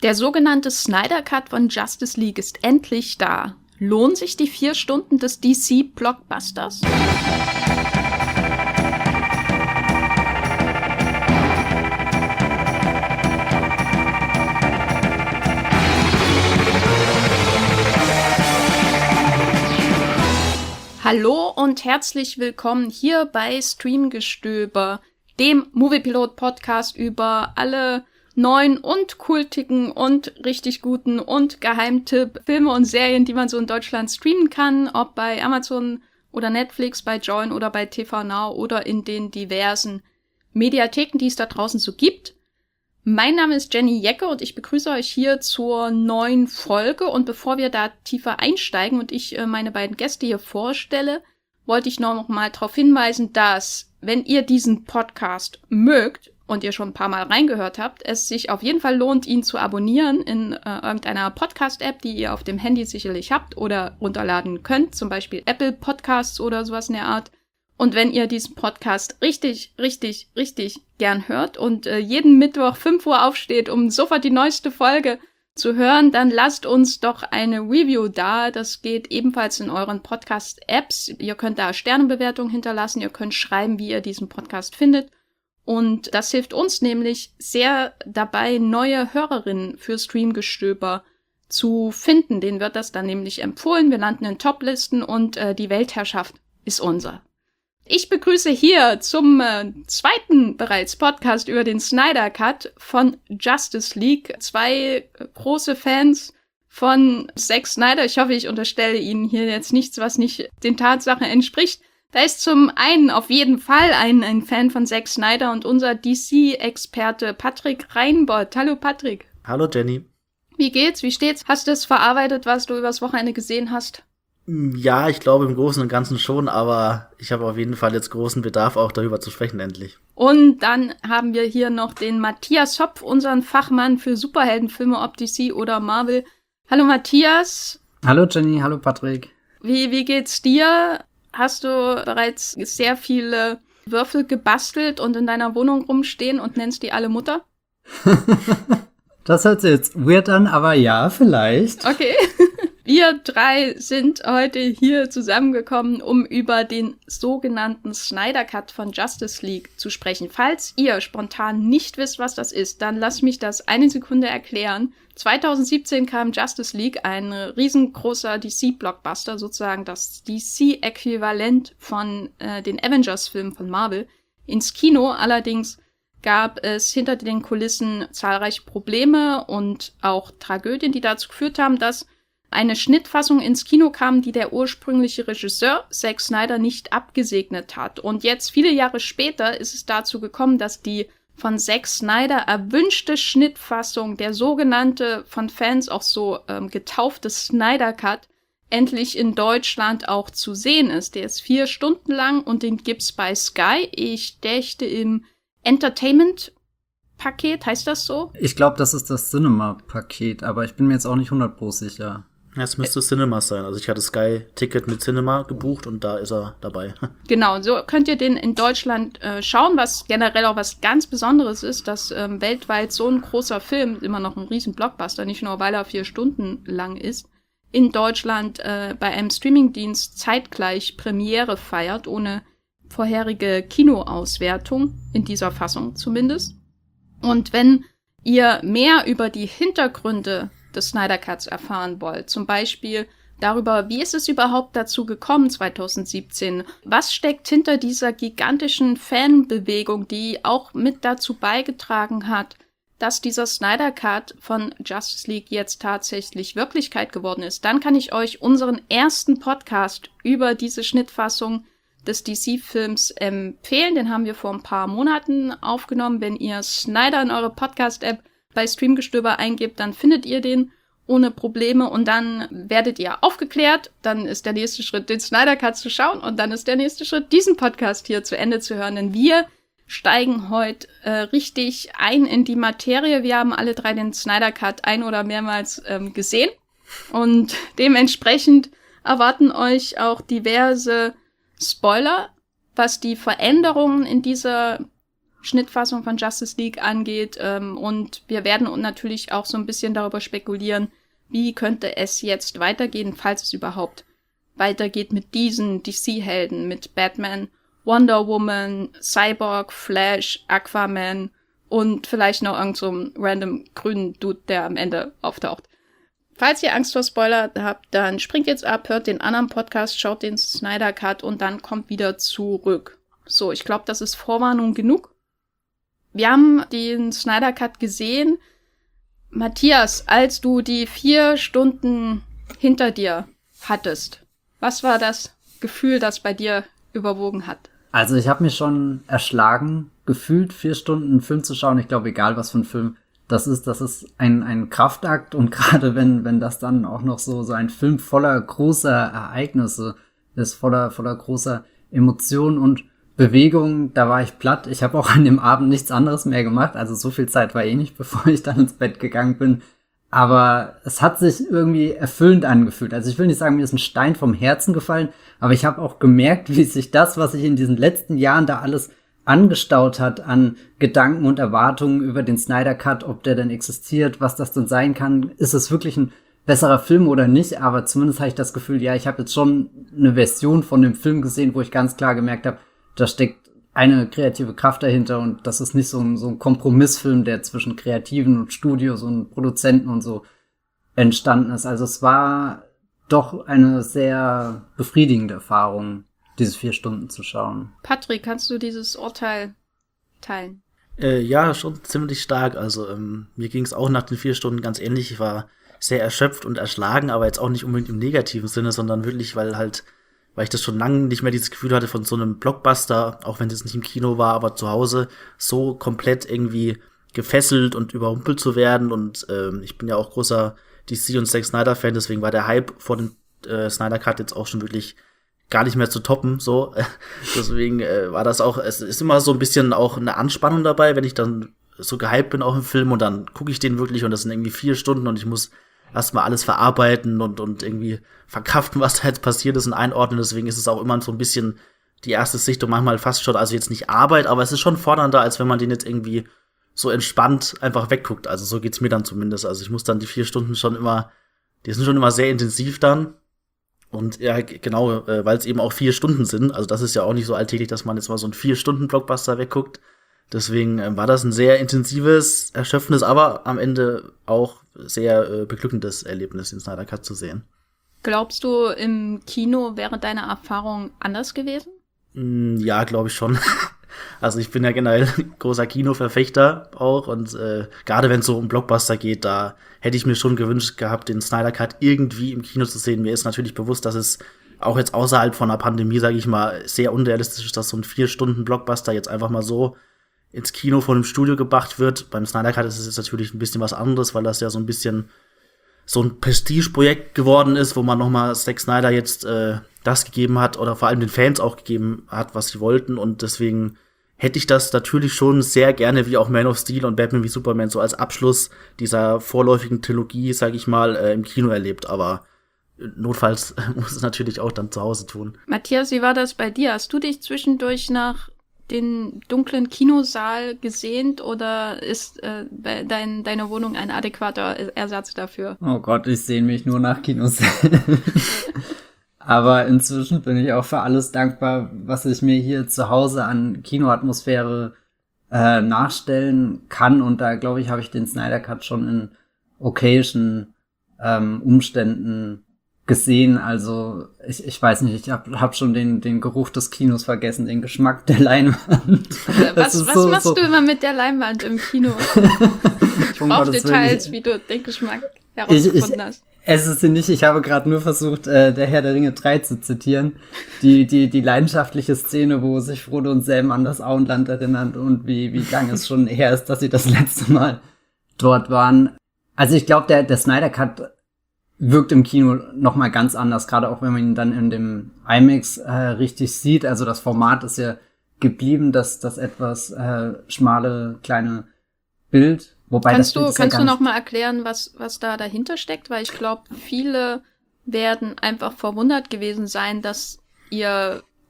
Der sogenannte Snyder Cut von Justice League ist endlich da. Lohnen sich die 4 Stunden des DC-Blockbusters? Hallo und herzlich willkommen hier bei Streamgestöber, dem Moviepilot-Podcast über alle neuen und kultigen und richtig guten und Geheimtipp-Filme und Serien, die man so in Deutschland streamen kann, ob bei Amazon oder Netflix, bei Joyn oder bei TV Now oder in den diversen Mediatheken, die es da draußen so gibt. Mein Name ist Jenny Jecke und ich begrüße euch hier zur neuen Folge. Und bevor wir da tiefer einsteigen und ich meine beiden Gäste hier vorstelle, wollte ich noch mal darauf hinweisen, dass, wenn ihr diesen Podcast mögt und ihr schon ein paar Mal reingehört habt, es sich auf jeden Fall lohnt, ihn zu abonnieren in irgendeiner Podcast-App, die ihr auf dem Handy sicherlich habt oder runterladen könnt, zum Beispiel Apple Podcasts oder sowas in der Art. Und wenn ihr diesen Podcast richtig gern hört und jeden Mittwoch 5 Uhr aufsteht, um sofort die neueste Folge zu hören, dann lasst uns doch eine Review da. Das geht ebenfalls in euren Podcast-Apps. Ihr könnt da Sternebewertungen hinterlassen, ihr könnt schreiben, wie ihr diesen Podcast findet. Und das hilft uns nämlich sehr dabei, neue Hörerinnen für Streamgestöber zu finden. Denen wird das dann nämlich empfohlen. Wir landen in Toplisten und die Weltherrschaft ist unser. Ich begrüße hier zum zweiten bereits Podcast über den Snyder Cut von Justice League 2 große Fans von Zack Snyder. Ich hoffe, ich unterstelle Ihnen hier jetzt nichts, was nicht den Tatsachen entspricht. Da ist zum einen auf jeden Fall ein Fan von Zack Snyder und unser DC-Experte Patrick Reinbott. Hallo Patrick. Hallo Jenny. Wie geht's? Wie steht's? Hast du es verarbeitet, was du übers Wochenende gesehen hast? Ja, ich glaube im Großen und Ganzen schon, aber ich habe auf jeden Fall jetzt großen Bedarf, auch darüber zu sprechen endlich. Und dann haben wir hier noch den Matthias Hopf, unseren Fachmann für Superheldenfilme, ob DC oder Marvel. Hallo Matthias. Hallo Jenny, hallo Patrick. Wie geht's dir? Hast du bereits sehr viele Würfel gebastelt und in deiner Wohnung rumstehen und nennst die alle Mutter? Das hört sich jetzt weird an, aber ja, vielleicht. Okay. Wir drei sind heute hier zusammengekommen, um über den sogenannten Snyder Cut von Justice League zu sprechen. Falls ihr spontan nicht wisst, was das ist, dann lasst mich das eine Sekunde erklären. 2017 kam Justice League, ein riesengroßer DC-Blockbuster, sozusagen das DC-Äquivalent von den Avengers-Filmen von Marvel, ins Kino. Allerdings gab es hinter den Kulissen zahlreiche Probleme und auch Tragödien, die dazu geführt haben, dass eine Schnittfassung ins Kino kam, die der ursprüngliche Regisseur Zack Snyder nicht abgesegnet hat. Und jetzt, viele Jahre später, ist es dazu gekommen, dass die von Zack Snyder erwünschte Schnittfassung, der sogenannte, von Fans auch so getaufte Snyder Cut, endlich in Deutschland auch zu sehen ist. Der ist 4 Stunden lang und den gibt's bei Sky. Ich dächte im Entertainment-Paket, heißt das so? Ich glaube, das ist das Cinema-Paket, aber ich bin mir jetzt auch nicht 100% sicher. Es müsste Cinema sein. Also ich hatte Sky-Ticket mit Cinema gebucht und da ist er dabei. Genau, so könnt ihr den in Deutschland schauen, was generell auch was ganz Besonderes ist, dass weltweit so ein großer Film, immer noch ein riesen Blockbuster, nicht nur weil er 4 Stunden lang ist, in Deutschland bei einem Streamingdienst zeitgleich Premiere feiert, ohne vorherige Kinoauswertung, in dieser Fassung zumindest. Und wenn ihr mehr über die Hintergründe des Snyder Cuts erfahren wollt, zum Beispiel darüber, wie ist es überhaupt dazu gekommen 2017, was steckt hinter dieser gigantischen Fanbewegung, die auch mit dazu beigetragen hat, dass dieser Snyder Cut von Justice League jetzt tatsächlich Wirklichkeit geworden ist, dann kann ich euch unseren ersten Podcast über diese Schnittfassung des DC-Films empfehlen. Den haben wir vor ein paar Monaten aufgenommen. Wenn ihr Snyder in eure Podcast-App bei Streamgestöber eingibt, dann findet ihr den ohne Probleme und dann werdet ihr aufgeklärt. Dann ist der nächste Schritt, den Snyder Cut zu schauen und dann ist der nächste Schritt, diesen Podcast hier zu Ende zu hören. Denn wir steigen heute richtig ein in die Materie. Wir haben alle drei den Snyder Cut ein- oder mehrmals gesehen und dementsprechend erwarten euch auch diverse Spoiler, was die Veränderungen in dieser Schnittfassung von Justice League angeht. Und wir werden natürlich auch so ein bisschen darüber spekulieren, wie könnte es jetzt weitergehen, falls es überhaupt weitergeht mit diesen DC-Helden, mit Batman, Wonder Woman, Cyborg, Flash, Aquaman und vielleicht noch irgend so einen random grünen Dude, der am Ende auftaucht. Falls ihr Angst vor Spoiler habt, dann springt jetzt ab, hört den anderen Podcast, schaut den Snyder Cut und dann kommt wieder zurück. So, ich glaube, das ist Vorwarnung genug. Wir haben den Snyder Cut gesehen. Matthias, als du die 4 Stunden hinter dir hattest, was war das Gefühl, das bei dir überwogen hat? Also ich habe mich schon erschlagen, gefühlt 4 Stunden einen Film zu schauen. Ich glaube, egal was für ein Film das ist ein Kraftakt. Und gerade wenn das dann auch noch so ein Film voller großer Ereignisse ist, voller großer Emotionen und Bewegung, da war ich platt. Ich habe auch an dem Abend nichts anderes mehr gemacht. Also so viel Zeit war nicht, bevor ich dann ins Bett gegangen bin. Aber es hat sich irgendwie erfüllend angefühlt. Also ich will nicht sagen, mir ist ein Stein vom Herzen gefallen, aber ich habe auch gemerkt, wie sich das, was sich in diesen letzten Jahren da alles angestaut hat an Gedanken und Erwartungen über den Snyder Cut, ob der denn existiert, was das denn sein kann, ist es wirklich ein besserer Film oder nicht, aber zumindest habe ich das Gefühl, ja, ich habe jetzt schon eine Version von dem Film gesehen, wo ich ganz klar gemerkt habe, da steckt eine kreative Kraft dahinter und das ist nicht so ein Kompromissfilm, der zwischen Kreativen und Studios und Produzenten und so entstanden ist. Also es war doch eine sehr befriedigende Erfahrung, diese 4 Stunden zu schauen. Patrick, kannst du dieses Urteil teilen? Ja, schon ziemlich stark. Also mir ging es auch nach den 4 Stunden ganz ähnlich. Ich war sehr erschöpft und erschlagen, aber jetzt auch nicht unbedingt im negativen Sinne, sondern wirklich, weil ich das schon lange nicht mehr dieses Gefühl hatte von so einem Blockbuster, auch wenn es nicht im Kino war, aber zu Hause so komplett irgendwie gefesselt und überrumpelt zu werden. Und ich bin ja auch großer DC und Zack Snyder Fan, deswegen war der Hype vor dem Snyder Cut jetzt auch schon wirklich gar nicht mehr zu toppen, so. Deswegen war das auch, es ist immer so ein bisschen auch eine Anspannung dabei, wenn ich dann so gehypt bin auf den Film und dann gucke ich den wirklich und das sind irgendwie 4 Stunden und ich muss erstmal alles verarbeiten und irgendwie verkraften, was da jetzt passiert ist und einordnen. Deswegen ist es auch immer so ein bisschen die erste Sichtung, manchmal fast schon, also jetzt nicht Arbeit, aber es ist schon fordernder, als wenn man den jetzt irgendwie so entspannt einfach wegguckt. Also so geht's mir dann zumindest. Also ich muss dann die 4 Stunden die sind schon immer sehr intensiv dann. Und ja, genau, weil es eben auch 4 Stunden sind. Also das ist ja auch nicht so alltäglich, dass man jetzt mal so einen 4-Stunden-Blockbuster wegguckt. Deswegen war das ein sehr intensives, erschöpfendes, aber am Ende auch sehr beglückendes Erlebnis, den Snyder Cut zu sehen. Glaubst du, im Kino wäre deine Erfahrung anders gewesen? Ja, glaube ich schon. Also ich bin ja generell großer Kinoverfechter auch und gerade wenn es so um Blockbuster geht, da hätte ich mir schon gewünscht gehabt, den Snyder Cut irgendwie im Kino zu sehen. Mir ist natürlich bewusst, dass es auch jetzt außerhalb von einer Pandemie, sage ich mal, sehr unrealistisch ist, dass so ein 4-Stunden-Blockbuster jetzt einfach mal so ins Kino von einem Studio gebracht wird. Beim Snyder Cut ist es jetzt natürlich ein bisschen was anderes, weil das ja so ein bisschen so ein Prestigeprojekt geworden ist, wo man nochmal Zack Snyder jetzt das gegeben hat oder vor allem den Fans auch gegeben hat, was sie wollten. Und deswegen hätte ich das natürlich schon sehr gerne, wie auch Man of Steel und Batman wie Superman, so als Abschluss dieser vorläufigen Trilogie, sage ich mal, im Kino erlebt. Aber notfalls muss es natürlich auch dann zu Hause tun. Matthias, wie war das bei dir? Hast du dich zwischendurch nach den dunklen Kinosaal gesehnt oder ist deine Wohnung ein adäquater Ersatz dafür? Oh Gott, ich sehne mich nur nach Kinos. Aber inzwischen bin ich auch für alles dankbar, was ich mir hier zu Hause an Kinoatmosphäre nachstellen kann. Und da, glaube ich, habe ich den Snyder Cut schon in okayen Umständen gesehen. Also ich weiß nicht, ich hab schon den Geruch des Kinos vergessen, den Geschmack der Leinwand. Was machst du immer mit der Leinwand im Kino? Ich brauche Details, wie du den Geschmack herausgefunden hast. Es ist sie nicht, ich habe gerade nur versucht, der Herr der Ringe 3 zu zitieren. Die leidenschaftliche Szene, wo sich Frodo und Sam an das Auenland erinnern und wie lange es schon her ist, dass sie das letzte Mal dort waren. Also ich glaube, der Snyder Cut wirkt im Kino noch mal ganz anders, gerade auch wenn man ihn dann in dem IMAX richtig sieht. Also das Format ist ja geblieben, das etwas schmale, kleine Bild. Wobei kannst du noch mal erklären, was da dahinter steckt? Weil ich glaube, viele werden einfach verwundert gewesen sein, dass ihr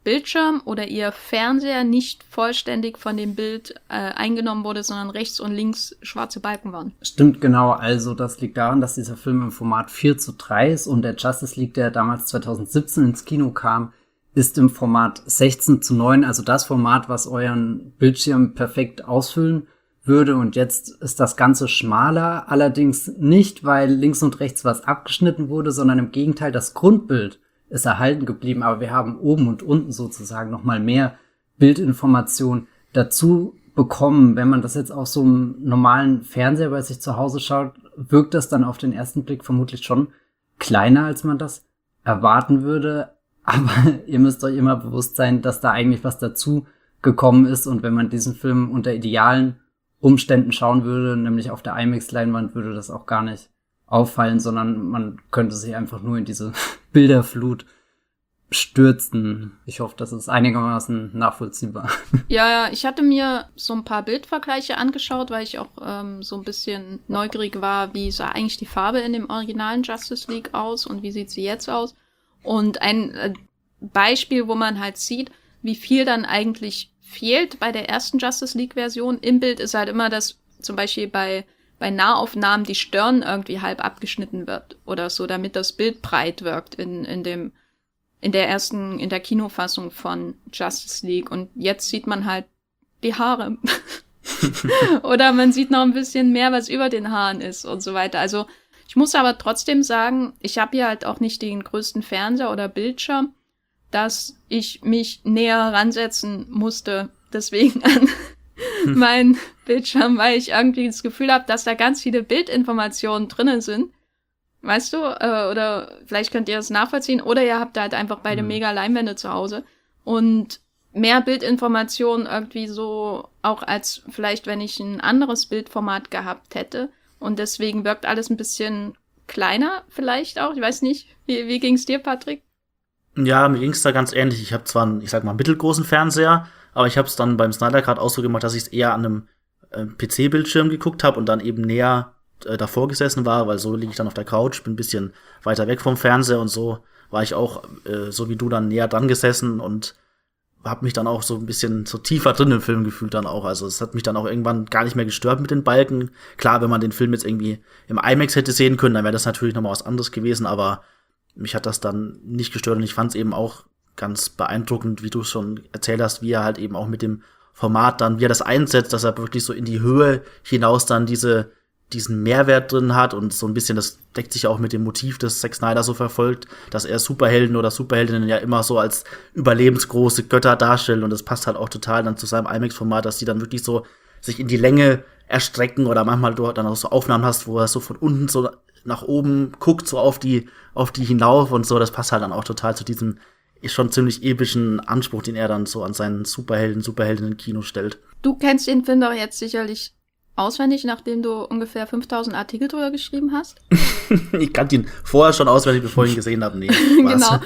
Bildschirm oder ihr Fernseher nicht vollständig von dem Bild eingenommen wurde, sondern rechts und links schwarze Balken waren. Stimmt, genau. Also das liegt daran, dass dieser Film im Format 4:3 ist und der Justice League, der damals 2017 ins Kino kam, ist im Format 16:9, also das Format, was euren Bildschirm perfekt ausfüllen würde. Und jetzt ist das Ganze schmaler, allerdings nicht, weil links und rechts was abgeschnitten wurde, sondern im Gegenteil, das Grundbild ist erhalten geblieben, aber wir haben oben und unten sozusagen nochmal mehr Bildinformation dazu bekommen. Wenn man das jetzt auf so einem normalen Fernseher bei sich zu Hause schaut, wirkt das dann auf den ersten Blick vermutlich schon kleiner, als man das erwarten würde. Aber ihr müsst euch immer bewusst sein, dass da eigentlich was dazu gekommen ist. Und wenn man diesen Film unter idealen Umständen schauen würde, nämlich auf der IMAX-Leinwand, würde das auch gar nicht auffallen, sondern man könnte sich einfach nur in diese Bilderflut stürzen. Ich hoffe, das ist einigermaßen nachvollziehbar. Ja, ich hatte mir so ein paar Bildvergleiche angeschaut, weil ich auch so ein bisschen neugierig war, wie sah eigentlich die Farbe in dem originalen Justice League aus und wie sieht sie jetzt aus. Und ein Beispiel, wo man halt sieht, wie viel dann eigentlich fehlt bei der ersten Justice League-Version im Bild, ist halt immer, dass zum Beispiel bei Nahaufnahmen die Stirn irgendwie halb abgeschnitten wird oder so, damit das Bild breit wirkt in der Kinofassung von Justice League. Und jetzt sieht man halt die Haare. Oder man sieht noch ein bisschen mehr, was über den Haaren ist und so weiter. Also ich muss aber trotzdem sagen, ich habe hier halt auch nicht den größten Fernseher oder Bildschirm, dass ich mich näher ransetzen musste, deswegen an meinen Bildschirm, weil ich irgendwie das Gefühl habe, dass da ganz viele Bildinformationen drinnen sind. Weißt du? Oder vielleicht könnt ihr das nachvollziehen. Oder ihr habt halt einfach beide mega Leinwände zu Hause. Und mehr Bildinformationen irgendwie so, auch als vielleicht, wenn ich ein anderes Bildformat gehabt hätte. Und deswegen wirkt alles ein bisschen kleiner vielleicht auch. Ich weiß nicht. Wie ging's dir, Patrick? Ja, mir ging's da ganz ähnlich. Ich habe zwar einen, ich sag mal, mittelgroßen Fernseher, aber ich habe es dann beim Snyder Cut auch so gemacht, dass ich es eher an einem PC-Bildschirm geguckt habe und dann eben näher davor gesessen war, weil so liege ich dann auf der Couch, bin ein bisschen weiter weg vom Fernseher und so war ich auch, so wie du, dann näher dran gesessen und habe mich dann auch so ein bisschen so tiefer drin im Film gefühlt dann auch. Also es hat mich dann auch irgendwann gar nicht mehr gestört mit den Balken. Klar, wenn man den Film jetzt irgendwie im IMAX hätte sehen können, dann wäre das natürlich nochmal was anderes gewesen, aber mich hat das dann nicht gestört und ich fand es eben auch ganz beeindruckend, wie du es schon erzählt hast, wie er halt eben auch mit dem Format dann, wie er das einsetzt, dass er wirklich so in die Höhe hinaus dann diesen Mehrwert drin hat und so ein bisschen, das deckt sich auch mit dem Motiv, das Zack Snyder so verfolgt, dass er Superhelden oder Superheldinnen ja immer so als überlebensgroße Götter darstellt und das passt halt auch total dann zu seinem IMAX-Format, dass die dann wirklich so sich in die Länge erstrecken oder manchmal du dann auch so Aufnahmen hast, wo er so von unten so nach oben guckt, so auf die hinauf und so, das passt halt dann auch total zu diesem schon ziemlich epischen Anspruch, den er dann so an seinen Superheldinnen-Kino stellt. Du kennst den Film doch jetzt sicherlich auswendig, nachdem du ungefähr 5000 Artikel drüber geschrieben hast? Ich kannte ihn vorher schon auswendig, bevor ich ihn gesehen habe. Nee, genau.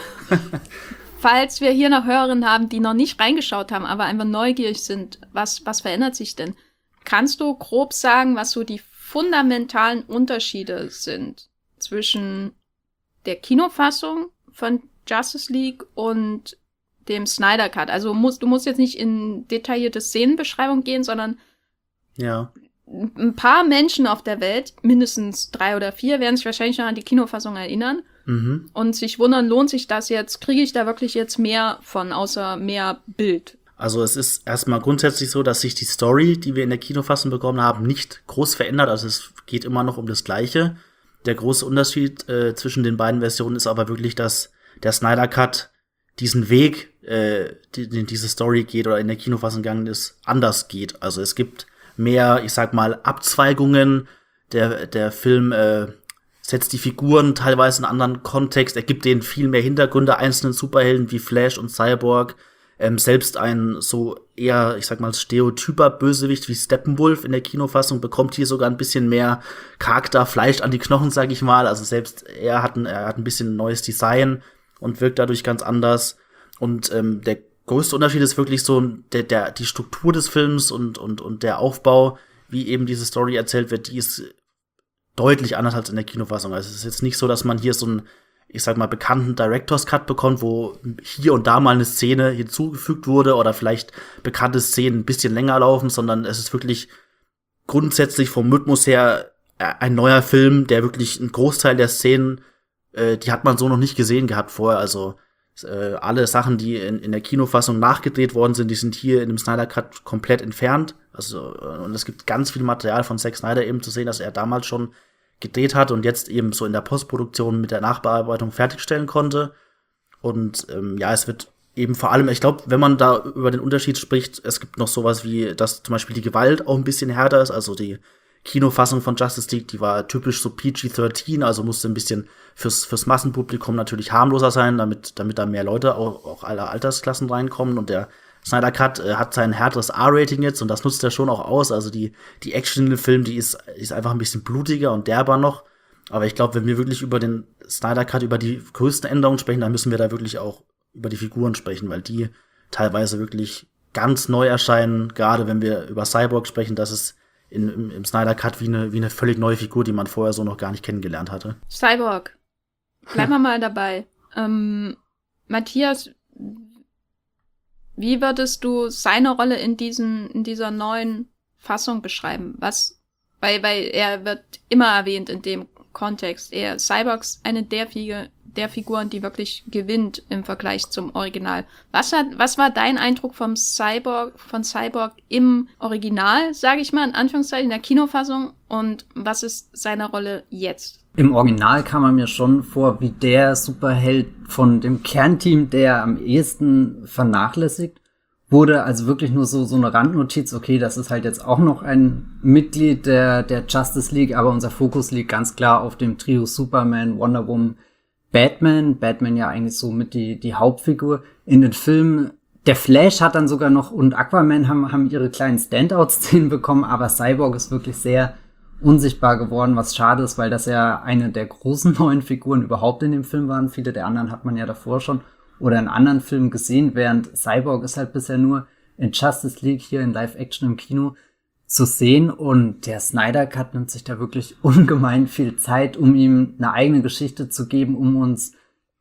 Falls wir hier noch Hörerinnen haben, die noch nicht reingeschaut haben, aber einfach neugierig sind, was verändert sich denn? Kannst du grob sagen, was so die fundamentalen Unterschiede sind zwischen der Kinofassung von Justice League und dem Snyder Cut? Also du musst jetzt nicht in detaillierte Szenenbeschreibung gehen, sondern ja. Ein paar Menschen auf der Welt, mindestens 3 oder 4, werden sich wahrscheinlich noch an die Kinofassung erinnern und sich wundern, lohnt sich das jetzt? Kriege ich da wirklich jetzt mehr von, außer mehr Bild? Also es ist erstmal grundsätzlich so, dass sich die Story, die wir in der Kinofassung bekommen haben, nicht groß verändert. Also es geht immer noch um das Gleiche. Der große Unterschied zwischen den beiden Versionen ist aber wirklich, dass der Snyder Cut diesen Weg, den diese Story geht oder in der Kinofassung gegangen ist, anders geht. Also es gibt mehr, ich sag mal, Abzweigungen. Der Film setzt die Figuren teilweise in einen anderen Kontext. Er gibt denen viel mehr Hintergründe, einzelnen Superhelden wie Flash und Cyborg. Selbst ein so eher, ich sag mal, stereotyper Bösewicht wie Steppenwolf in der Kinofassung bekommt hier sogar ein bisschen mehr Charakter, Fleisch an die Knochen, sag ich mal. Also selbst er hat ein bisschen neues Design und wirkt dadurch ganz anders. Und der größte Unterschied ist wirklich so die Struktur des Films und der Aufbau, wie eben diese Story erzählt wird, die ist deutlich anders als in der Kinofassung. Also es ist jetzt nicht so, dass man hier so ein ich sag mal, bekannten Director's Cut bekommt, wo hier und da mal eine Szene hinzugefügt wurde oder vielleicht bekannte Szenen ein bisschen länger laufen, sondern es ist wirklich grundsätzlich vom Rhythmus her ein neuer Film, der wirklich einen Großteil der Szenen, die hat man so noch nicht gesehen gehabt vorher. Also alle Sachen, die in der Kinofassung nachgedreht worden sind, die sind hier in dem Snyder Cut komplett entfernt. Also und es gibt ganz viel Material von Zack Snyder eben zu sehen, dass er damals schon gedreht hat und jetzt eben so in der Postproduktion mit der Nachbearbeitung fertigstellen konnte. Und es wird eben vor allem, ich glaube, wenn man da über den Unterschied spricht, es gibt noch sowas wie, dass zum Beispiel die Gewalt auch ein bisschen härter ist. Also die Kinofassung von Justice League, die war typisch so PG-13, also musste ein bisschen fürs Massenpublikum natürlich harmloser sein, damit da mehr Leute auch aller Altersklassen reinkommen. Und der Snyder Cut hat sein härteres R-Rating jetzt und das nutzt er schon auch aus. Also die Action in dem Film, die ist einfach ein bisschen blutiger und derber noch. Aber ich glaube, wenn wir wirklich über den Snyder Cut, über die größten Änderungen sprechen, dann müssen wir da wirklich auch über die Figuren sprechen, weil die teilweise wirklich ganz neu erscheinen. Gerade wenn wir über Cyborg sprechen, das ist im Snyder Cut wie eine völlig neue Figur, die man vorher so noch gar nicht kennengelernt hatte. Cyborg. Bleiben wir mal dabei. Matthias, wie würdest du seine Rolle in dieser neuen Fassung beschreiben? Weil er wird immer erwähnt in dem Kontext. Cyborg ist eine der Figuren, die wirklich gewinnt im Vergleich zum Original. Was war dein Eindruck von Cyborg im Original, sage ich mal, in Anführungszeichen, in der Kinofassung, und was ist seine Rolle jetzt? Im Original kam er mir schon vor wie der Superheld von dem Kernteam, der am ehesten vernachlässigt wurde, also wirklich nur so eine Randnotiz, okay, das ist halt jetzt auch noch ein Mitglied der Justice League, aber unser Fokus liegt ganz klar auf dem Trio Superman, Wonder Woman, Batman ja eigentlich so mit die Hauptfigur in den Filmen. Der Flash hat dann sogar noch und Aquaman haben ihre kleinen Standout-Szenen bekommen, aber Cyborg ist wirklich sehr unsichtbar geworden, was schade ist, weil das ja eine der großen neuen Figuren überhaupt in dem Film waren. Viele der anderen hat man ja davor schon oder in anderen Filmen gesehen, während Cyborg ist halt bisher nur in Justice League hier in Live-Action im Kino zu sehen, und der Snyder Cut nimmt sich da wirklich ungemein viel Zeit, um ihm eine eigene Geschichte zu geben, um uns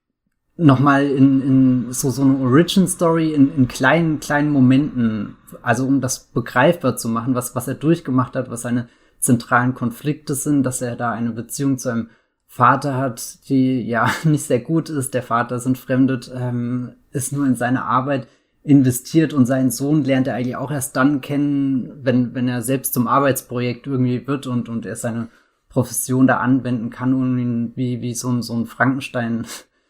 nochmal in so eine Origin-Story in kleinen Momenten, also um das begreifbar zu machen, was er durchgemacht hat, was seine zentralen Konflikte sind, dass er da eine Beziehung zu einem Vater hat, die ja nicht sehr gut ist. Der Vater ist entfremdet, ist nur in seine Arbeit investiert, und seinen Sohn lernt er eigentlich auch erst dann kennen, wenn er selbst zum Arbeitsprojekt irgendwie wird und er seine Profession da anwenden kann, um ihn wie so ein Frankenstein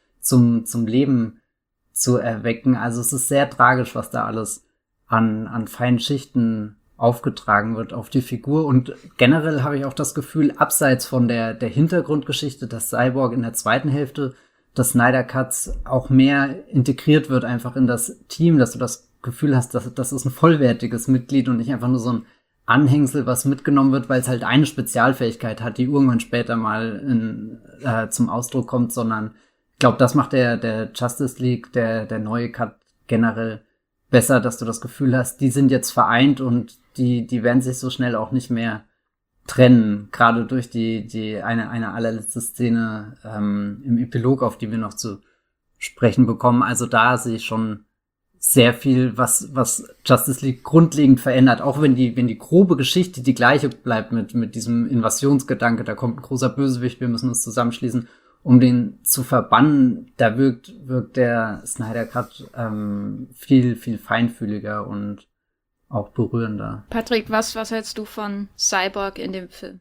zum Leben zu erwecken. Also es ist sehr tragisch, was da alles an feinen Schichten aufgetragen wird auf die Figur, und generell habe ich auch das Gefühl, abseits von der Hintergrundgeschichte, dass Cyborg in der zweiten Hälfte des Snyder Cuts auch mehr integriert wird einfach in das Team, dass du das Gefühl hast, dass das ist ein vollwertiges Mitglied und nicht einfach nur so ein Anhängsel, was mitgenommen wird, weil es halt eine Spezialfähigkeit hat, die irgendwann später mal zum Ausdruck kommt, sondern ich glaube, das macht der Justice League, der neue Cut generell besser, dass du das Gefühl hast, die sind jetzt vereint und die werden sich so schnell auch nicht mehr trennen, gerade durch eine allerletzte Szene im Epilog, auf die wir noch zu sprechen bekommen. Also da sehe ich schon sehr viel, was Justice League grundlegend verändert, auch wenn die grobe Geschichte die gleiche bleibt mit diesem Invasionsgedanke, da kommt ein großer Bösewicht, wir müssen uns zusammenschließen, um den zu verbannen. Da wirkt der Snyder Cut viel, viel feinfühliger und auch berührender. Patrick, was hältst du von Cyborg in dem Film?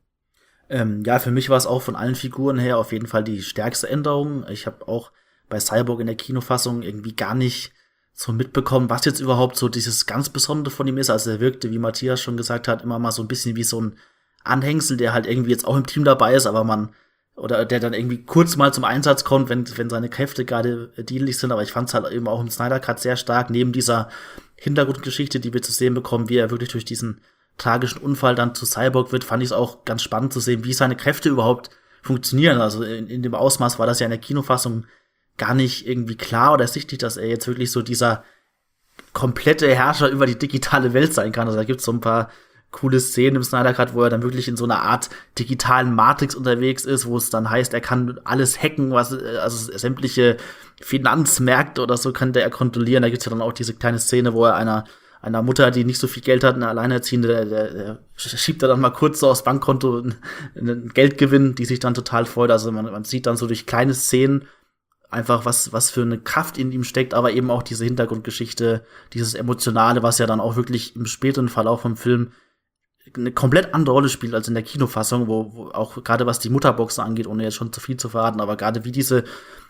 Für mich war es auch von allen Figuren her auf jeden Fall die stärkste Änderung. Ich habe auch bei Cyborg in der Kinofassung irgendwie gar nicht so mitbekommen, was jetzt überhaupt so dieses ganz Besondere von ihm ist. Also er wirkte, wie Matthias schon gesagt hat, immer mal so ein bisschen wie so ein Anhängsel, der halt irgendwie jetzt auch im Team dabei ist, aber oder der dann irgendwie kurz mal zum Einsatz kommt, wenn seine Kräfte gerade dienlich sind. Aber ich fand es halt eben auch im Snyder Cut sehr stark, neben dieser Hintergrundgeschichte, die wir zu sehen bekommen, wie er wirklich durch diesen tragischen Unfall dann zu Cyborg wird, fand ich es auch ganz spannend zu sehen, wie seine Kräfte überhaupt funktionieren. Also in dem Ausmaß war das ja in der Kinofassung gar nicht irgendwie klar oder ersichtlich, dass er jetzt wirklich so dieser komplette Herrscher über die digitale Welt sein kann. Also da gibt's so ein paar coole Szenen im Snyder Cut, wo er dann wirklich in so einer Art digitalen Matrix unterwegs ist, wo es dann heißt, er kann alles hacken, also sämtliche Finanzmärkte oder so kann er kontrollieren. Da gibt's ja dann auch diese kleine Szene, wo er einer Mutter, die nicht so viel Geld hat, eine Alleinerziehende, der schiebt er dann mal kurz so aufs Bankkonto einen Geldgewinn, die sich dann total freut. Also man sieht dann so durch kleine Szenen einfach, was für eine Kraft in ihm steckt, aber eben auch diese Hintergrundgeschichte, dieses Emotionale, was ja dann auch wirklich im späteren Verlauf vom Film eine komplett andere Rolle spielt als in der Kinofassung, wo auch gerade was die Mutterboxen angeht, ohne jetzt schon zu viel zu verraten, aber gerade wie diese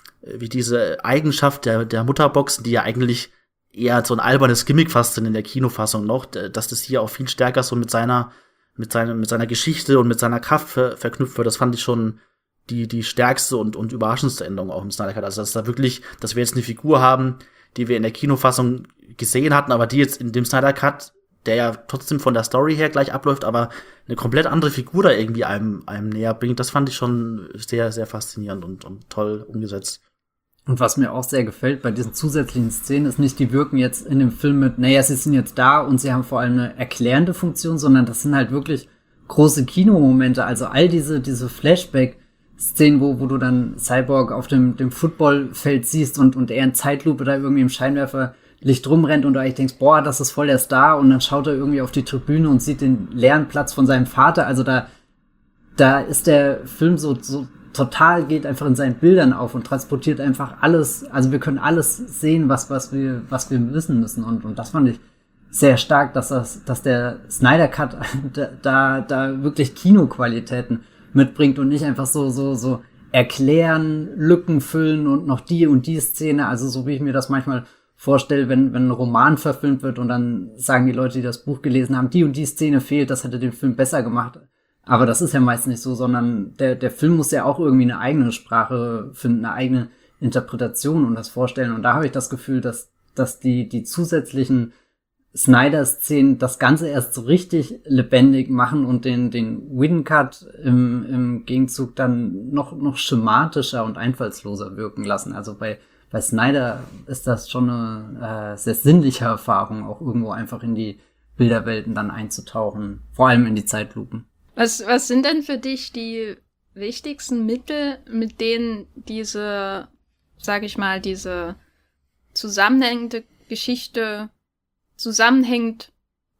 Eigenschaft der Mutterboxen, die ja eigentlich eher so ein albernes Gimmick fast sind in der Kinofassung noch, dass das hier auch viel stärker so mit seiner Geschichte und mit seiner Kraft verknüpft wird. Das fand ich schon die stärkste und überraschendste Änderung auch im Snyder Cut. Also, dass wir jetzt eine Figur haben, die wir in der Kinofassung gesehen hatten, aber die jetzt in dem Snyder Cut, der ja trotzdem von der Story her gleich abläuft, aber eine komplett andere Figur da irgendwie einem näher bringt. Das fand ich schon sehr, sehr faszinierend und toll umgesetzt. Und was mir auch sehr gefällt bei diesen zusätzlichen Szenen ist nicht, die wirken jetzt in dem Film mit, naja, sie sind jetzt da und sie haben vor allem eine erklärende Funktion, sondern das sind halt wirklich große Kinomomente. Also all diese Flashback-Szenen, wo du dann Cyborg auf dem Footballfeld siehst und er in Zeitlupe da irgendwie im Scheinwerferlicht rumrennt und du eigentlich denkst, boah, das ist voll der Star, und dann schaut er irgendwie auf die Tribüne und sieht den leeren Platz von seinem Vater. Also da ist der Film so total, geht einfach in seinen Bildern auf und transportiert einfach alles. Also wir können alles sehen, was wir wissen müssen, und das fand ich sehr stark, dass der Snyder Cut da wirklich Kinoqualitäten mitbringt und nicht einfach so erklären, Lücken füllen und noch die und die Szene. Also so wie ich mir das manchmal vorstelle, wenn ein Roman verfilmt wird und dann sagen die Leute, die das Buch gelesen haben, die und die Szene fehlt, das hätte den Film besser gemacht. Aber das ist ja meist nicht so, sondern der Film muss ja auch irgendwie eine eigene Sprache finden, eine eigene Interpretation und das vorstellen. Und da habe ich das Gefühl, dass die zusätzlichen Snyder-Szenen das Ganze erst so richtig lebendig machen und den Whedon-Cut im Gegenzug dann noch schematischer und einfallsloser wirken lassen. Also bei Snyder ist das schon eine sehr sinnliche Erfahrung, auch irgendwo einfach in die Bilderwelten dann einzutauchen, vor allem in die Zeitlupen. Was sind denn für dich die wichtigsten Mittel, mit denen diese, sag ich mal, diese zusammenhängende Geschichte zusammenhängend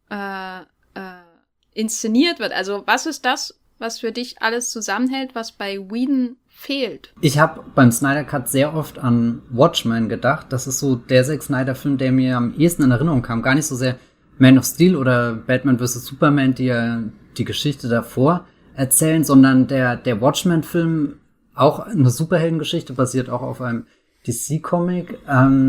inszeniert wird? Also was ist das, was für dich alles zusammenhält, was bei Whedon fehlt? Ich habe beim Snyder Cut sehr oft an Watchmen gedacht. Das ist so der Zack Snyder-Film, der mir am ehesten in Erinnerung kam. Gar nicht so sehr Man of Steel oder Batman vs. Superman, die ja die Geschichte davor erzählen, sondern der Watchmen-Film, auch eine Superheldengeschichte, basiert auch auf einem DC-Comic,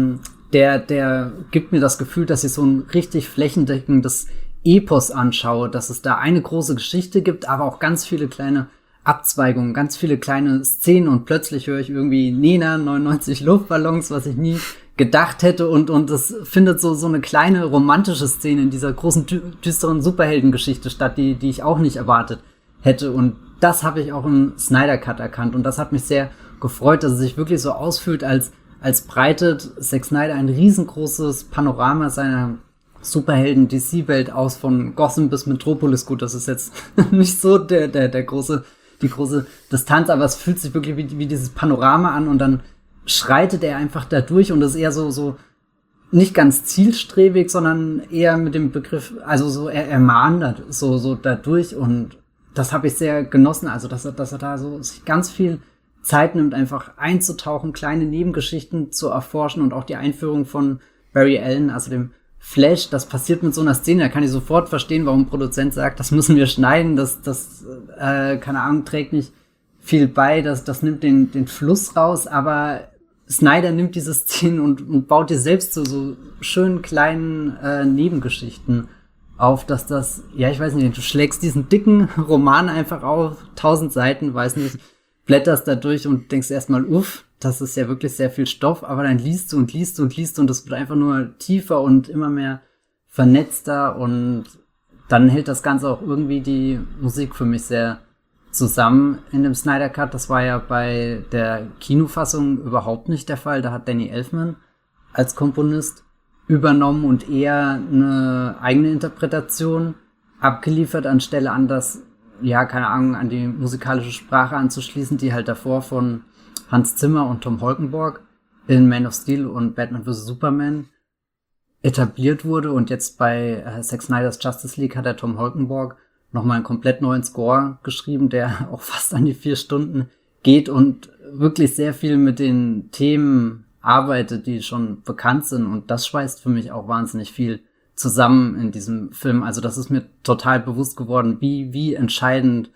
der gibt mir das Gefühl, dass ich so ein richtig flächendeckendes Epos anschaue, dass es da eine große Geschichte gibt, aber auch ganz viele kleine Abzweigungen, ganz viele kleine Szenen, und plötzlich höre ich irgendwie Nena, 99 Luftballons, was ich nie gedacht hätte, und es findet so eine kleine romantische Szene in dieser großen, düsteren Superheldengeschichte statt, die ich auch nicht erwartet hätte, und das habe ich auch im Snyder Cut erkannt, und das hat mich sehr gefreut, dass es sich wirklich so ausfühlt, als breitet Zack Snyder ein riesengroßes Panorama seiner Superhelden-DC-Welt aus, von Gotham bis Metropolis. Gut, das ist jetzt nicht so die große Distanz, aber es fühlt sich wirklich wie dieses Panorama an, und dann schreitet er einfach da durch, und das ist eher so nicht ganz zielstrebig, sondern eher mit dem Begriff, also so er mahnt so da durch, und das habe ich sehr genossen, also dass er da so sich ganz viel Zeit nimmt, einfach einzutauchen, kleine Nebengeschichten zu erforschen, und auch die Einführung von Barry Allen, also dem Flash, das passiert mit so einer Szene, da kann ich sofort verstehen, warum ein Produzent sagt, das müssen wir schneiden, das keine Ahnung, trägt nicht viel bei, das nimmt den Fluss raus, aber Snyder nimmt diese Szenen und baut dir selbst so schön kleinen Nebengeschichten auf, dass das, ja, ich weiß nicht, du schlägst diesen dicken Roman einfach auf, 1000 Seiten, weiß nicht, blätterst da durch und denkst erstmal, uff, das ist ja wirklich sehr viel Stoff, aber dann liest du und liest und liest, und das wird einfach nur tiefer und immer mehr vernetzter, und dann hält das Ganze auch irgendwie die Musik für mich sehr zusammen in dem Snyder Cut. Das war ja bei der Kinofassung überhaupt nicht der Fall. Da hat Danny Elfman als Komponist übernommen und eher eine eigene Interpretation abgeliefert, anstelle an das, ja, keine Ahnung, an die musikalische Sprache anzuschließen, die halt davor von Hans Zimmer und Tom Holkenborg in Man of Steel und Batman vs. Superman etabliert wurde. Und jetzt bei Zack Snyders Justice League hat der Tom Holkenborg nochmal einen komplett neuen Score geschrieben, der auch fast an die 4 Stunden geht und wirklich sehr viel mit den Themen arbeitet, die schon bekannt sind. Und das schweißt für mich auch wahnsinnig viel zusammen in diesem Film. Also das ist mir total bewusst geworden, wie entscheidend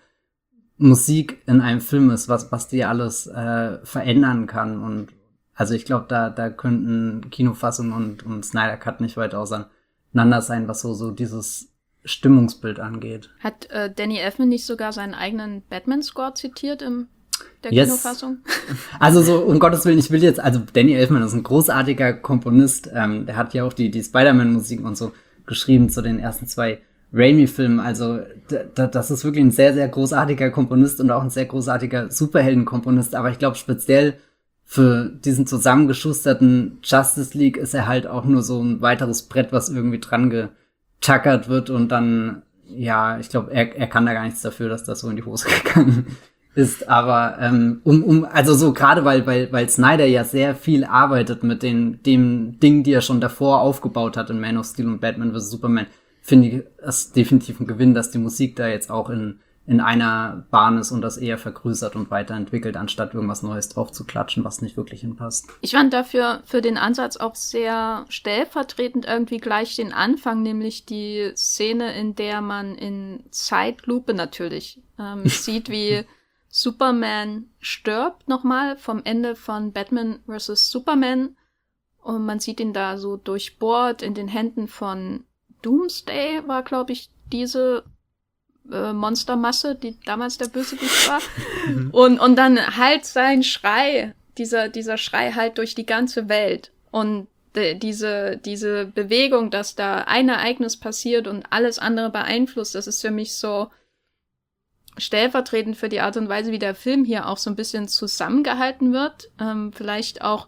Musik in einem Film ist, was die alles verändern kann. Und also ich glaube, da könnten Kinofassung und Snyder Cut nicht weit auseinander sein, was so dieses Stimmungsbild angeht. Hat Danny Elfman nicht sogar seinen eigenen Batman-Score zitiert in der Kinofassung? Also so, um Gottes Willen, also Danny Elfman ist ein großartiger Komponist. Der hat ja auch die Spider-Man-Musik und so geschrieben zu den ersten 2 Raimi-Filmen. Also das ist wirklich ein sehr, sehr großartiger Komponist und auch ein sehr großartiger Superhelden-Komponist. Aber ich glaube, speziell für diesen zusammengeschusterten Justice League ist er halt auch nur so ein weiteres Brett, was irgendwie dran getackert wird. Und dann, ja, ich glaube, er kann da gar nichts dafür, dass das so in die Hose gegangen ist. Aber also so gerade weil Snyder ja sehr viel arbeitet mit dem Ding, die er schon davor aufgebaut hat in Man of Steel und Batman vs. Superman, finde ich es definitiv ein Gewinn, dass die Musik da jetzt auch in einer Bahn ist und das eher vergrößert und weiterentwickelt, anstatt irgendwas Neues drauf zu klatschen, was nicht wirklich hinpasst. Ich fand dafür für den Ansatz auch sehr stellvertretend irgendwie gleich den Anfang, nämlich die Szene, in der man in Zeitlupe natürlich sieht, wie Superman stirbt nochmal vom Ende von Batman vs. Superman. Und man sieht ihn da so durchbohrt in den Händen von Doomsday, war, glaube ich, diese Monstermasse, die damals der Bösewicht war. Und dann halt sein Schrei, dieser Schrei halt durch die ganze Welt. Und diese Bewegung, dass da ein Ereignis passiert und alles andere beeinflusst, das ist für mich so stellvertretend für die Art und Weise, wie der Film hier auch so ein bisschen zusammengehalten wird. Vielleicht auch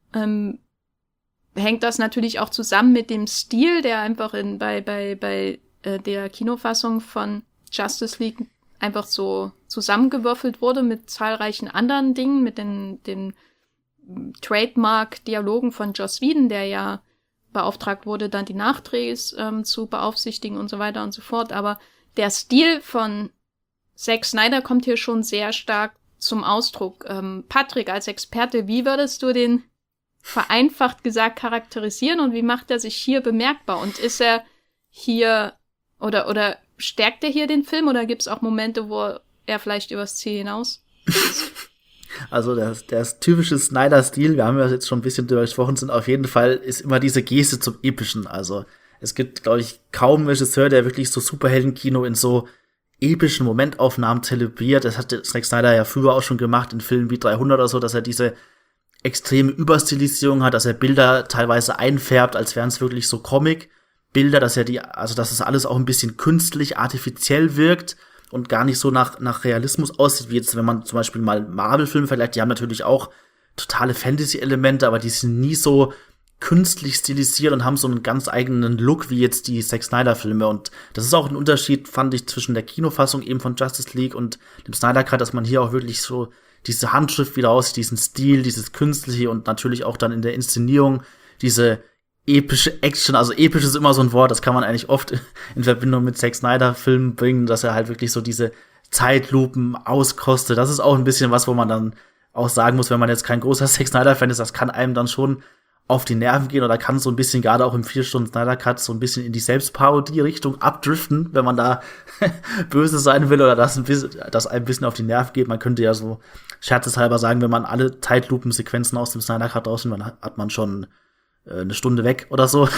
hängt das natürlich auch zusammen mit dem Stil, der einfach bei der Kinofassung von Justice League einfach so zusammengewürfelt wurde mit zahlreichen anderen Dingen, mit den Trademark-Dialogen von Joss Whedon, der ja beauftragt wurde, dann die Nachdrehs zu beaufsichtigen und so weiter und so fort. Aber der Stil von Zack Snyder kommt hier schon sehr stark zum Ausdruck. Patrick, als Experte, wie würdest du den vereinfacht gesagt charakterisieren und wie macht er sich hier bemerkbar? Und ist er hier oder stärkt er hier den Film oder gibt es auch Momente, wo er vielleicht übers Ziel hinaus ist? Also der typische Snyder-Stil, wir haben ja jetzt schon ein bisschen drüber gesprochen, sind auf jeden Fall, ist immer diese Geste zum Epischen. Also es gibt, glaube ich, kaum einen Regisseur, der wirklich so Superheldenkino in so epischen Momentaufnahmen zelebriert. Das hat Zack Snyder ja früher auch schon gemacht in Filmen wie 300 oder so, dass er diese extreme Überstilisierung hat, dass er Bilder teilweise einfärbt, als wären es wirklich so Comic-Bilder, dass es alles auch ein bisschen künstlich, artifiziell wirkt und gar nicht so nach Realismus aussieht, wie jetzt, wenn man zum Beispiel mal Marvel-Filme vergleicht, die haben natürlich auch totale Fantasy-Elemente, aber die sind nie so künstlich stilisiert und haben so einen ganz eigenen Look wie jetzt die Zack Snyder-Filme. Und das ist auch ein Unterschied, fand ich, zwischen der Kinofassung eben von Justice League und dem Snyder Cut, dass man hier auch wirklich so diese Handschrift wieder aus, diesen Stil, dieses Künstliche und natürlich auch dann in der Inszenierung diese epische Action, also episch ist immer so ein Wort, das kann man eigentlich oft in Verbindung mit Zack Snyder-Filmen bringen, dass er halt wirklich so diese Zeitlupen auskostet. Das ist auch ein bisschen was, wo man dann auch sagen muss, wenn man jetzt kein großer Zack Snyder-Fan ist, das kann einem dann schon auf die Nerven gehen oder kann so ein bisschen, gerade auch im 4-Stunden-Snyder-Cut, so ein bisschen in die Selbstparodie-Richtung abdriften, wenn man da böse sein will oder das ein bisschen auf die Nerven geht. Man könnte ja so scherzeshalber sagen, wenn man alle Zeitlupensequenzen aus dem Snyder-Cut rausnimmt, dann hat man schon eine Stunde weg oder so.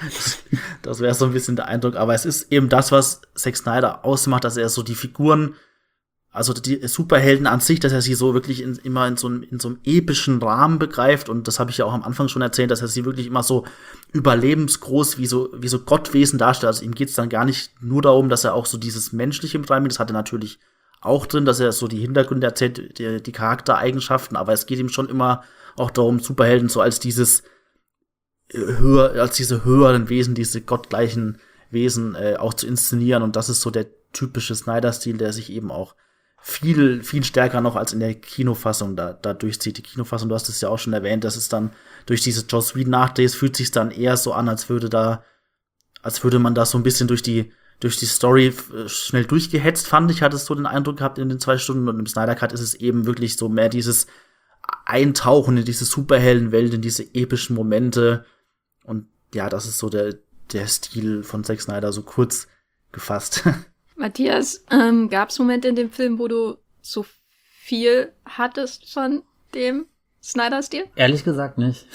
Das wäre so ein bisschen der Eindruck. Aber es ist eben das, was Zack Snyder ausmacht, dass er so die Figuren, also die Superhelden an sich, dass er sie so wirklich immer in so einem epischen Rahmen begreift. Und das habe ich ja auch am Anfang schon erzählt, dass er sie wirklich immer so überlebensgroß wie so Gottwesen darstellt. Also ihm geht's dann gar nicht nur darum, dass er auch so dieses Menschliche mit reinbringt. Das hat er natürlich auch drin, dass er so die Hintergründe erzählt, die Charaktereigenschaften. Aber es geht ihm schon immer auch darum, Superhelden so als diese höheren Wesen, diese gottgleichen Wesen auch zu inszenieren. Und das ist so der typische Snyder-Stil, der sich eben auch viel, viel stärker noch als in der Kinofassung da durchzieht. Die Kinofassung, du hast es ja auch schon erwähnt, das ist dann durch diese Joss Whedon-Nachdrehs fühlt sich dann eher so an, als würde man da so ein bisschen durch die Story schnell durchgehetzt, fand ich, hatte es so den Eindruck gehabt in den 2 Stunden. Und im Snyder Cut ist es eben wirklich so mehr dieses Eintauchen in diese Superheldenwelt, in diese epischen Momente. Und ja, das ist so der Stil von Zack Snyder, so kurz gefasst. Matthias, gab es Momente in dem Film, wo du so viel hattest von dem Snyder-Stil? Ehrlich gesagt nicht.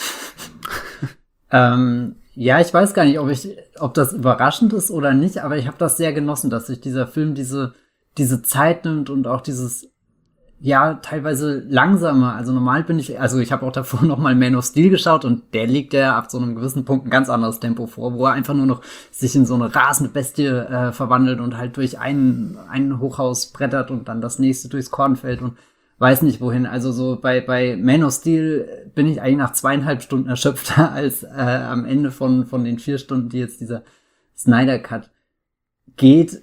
Ja, ich weiß gar nicht, ob das überraschend ist oder nicht, aber ich habe das sehr genossen, dass sich dieser Film diese Zeit nimmt und auch dieses, ja, teilweise langsamer. Also normal ich habe auch davor noch mal Man of Steel geschaut und der legt ja ab so einem gewissen Punkt ein ganz anderes Tempo vor, wo er einfach nur noch sich in so eine rasende Bestie verwandelt und halt durch ein Hochhaus brettert und dann das nächste durchs Kornfeld und weiß nicht wohin. Also so bei Man of Steel bin ich eigentlich nach 2,5 Stunden erschöpfter als am Ende von den 4 Stunden, die jetzt dieser Snyder Cut geht.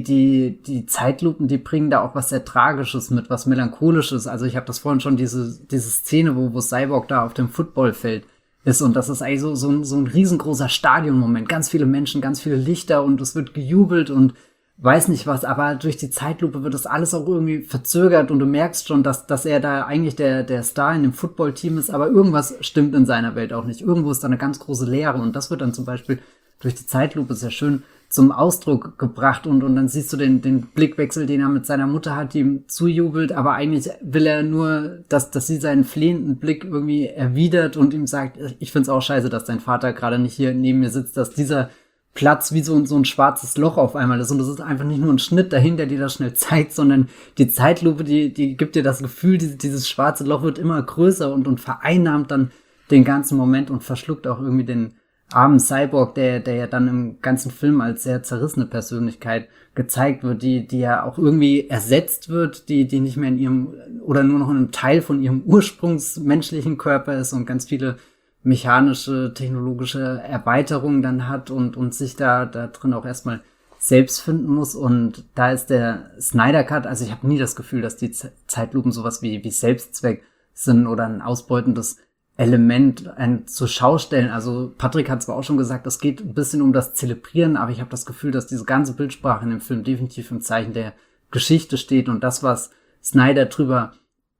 Die Zeitlupen, die bringen da auch was sehr Tragisches mit, was Melancholisches. Also ich habe das vorhin schon, diese Szene, wo Cyborg da auf dem Footballfeld ist und das ist eigentlich so ein riesengroßer Stadionmoment. Ganz viele Menschen, ganz viele Lichter und es wird gejubelt und weiß nicht was, aber durch die Zeitlupe wird das alles auch irgendwie verzögert und du merkst schon, dass er da eigentlich der Star in dem Footballteam ist, aber irgendwas stimmt in seiner Welt auch nicht. Irgendwo ist da eine ganz große Leere und das wird dann zum Beispiel durch die Zeitlupe sehr schön zum Ausdruck gebracht und dann siehst du den Blickwechsel, den er mit seiner Mutter hat, die ihm zujubelt, aber eigentlich will er nur, dass sie seinen flehenden Blick irgendwie erwidert und ihm sagt, ich find's auch scheiße, dass dein Vater gerade nicht hier neben mir sitzt, dass dieser Platz wie so ein schwarzes Loch auf einmal ist und das ist einfach nicht nur ein Schnitt dahin, der dir das schnell zeigt, sondern die Zeitlupe, die gibt dir das Gefühl, dieses schwarze Loch wird immer größer und vereinnahmt dann den ganzen Moment und verschluckt auch irgendwie den armen Cyborg, der ja dann im ganzen Film als sehr zerrissene Persönlichkeit gezeigt wird, die ja auch irgendwie ersetzt wird, die nicht mehr in ihrem oder nur noch in einem Teil von ihrem ursprungsmenschlichen Körper ist und ganz viele mechanische, technologische Erweiterungen dann hat und sich da drin auch erstmal selbst finden muss. Und da ist der Snyder Cut, also ich habe nie das Gefühl, dass die Zeitlupen sowas wie Selbstzweck sind oder ein ausbeutendes Element zur Schaustellen. Also Patrick hat zwar auch schon gesagt, es geht ein bisschen um das Zelebrieren, aber ich habe das Gefühl, dass diese ganze Bildsprache in dem Film definitiv im Zeichen der Geschichte steht und das, was Snyder drüber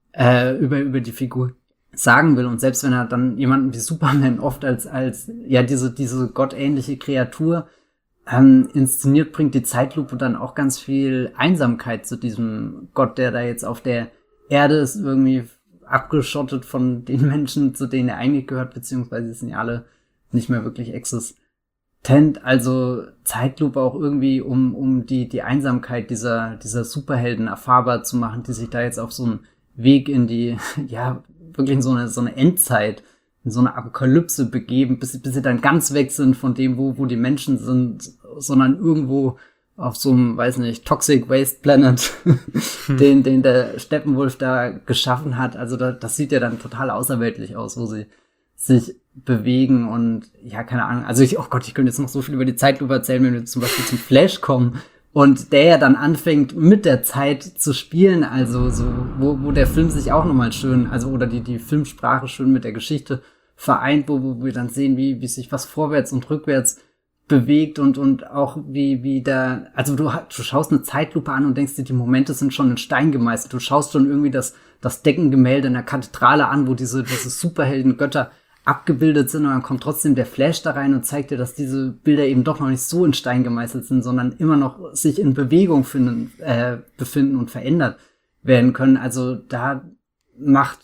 über die Figur sagen will. Und selbst wenn er dann jemanden wie Superman oft als ja diese gottähnliche Kreatur inszeniert, bringt die Zeitlupe dann auch ganz viel Einsamkeit zu diesem Gott, der da jetzt auf der Erde ist, irgendwie abgeschottet von den Menschen, zu denen er eigentlich gehört, beziehungsweise sind ja alle nicht mehr wirklich existent. Also Zeitlupe auch irgendwie, um die Einsamkeit dieser Superhelden erfahrbar zu machen, die sich da jetzt auf so einen Weg in die, ja, wirklich in so eine Endzeit, in so eine Apokalypse begeben, bis sie dann ganz weg sind von dem, wo die Menschen sind, sondern irgendwo auf so einem, weiß nicht, Toxic Waste Planet, den der Steppenwolf da geschaffen hat. Also das sieht ja dann total außerweltlich aus, wo sie sich bewegen und ja, keine Ahnung. Also ich könnte jetzt noch so viel über die Zeitlupe erzählen, wenn wir zum Beispiel zum Flash kommen und der ja dann anfängt mit der Zeit zu spielen, also so, wo der Film sich auch nochmal schön, also oder die Filmsprache schön mit der Geschichte vereint, wo wir dann sehen, wie sich was vorwärts und rückwärts bewegt und auch wie da, also du schaust eine Zeitlupe an und denkst dir, die Momente sind schon in Stein gemeißelt. Du schaust schon irgendwie das Deckengemälde in der Kathedrale an, wo diese Superheldengötter abgebildet sind und dann kommt trotzdem der Flash da rein und zeigt dir, dass diese Bilder eben doch noch nicht so in Stein gemeißelt sind, sondern immer noch sich in Bewegung befinden und verändert werden können. Also da macht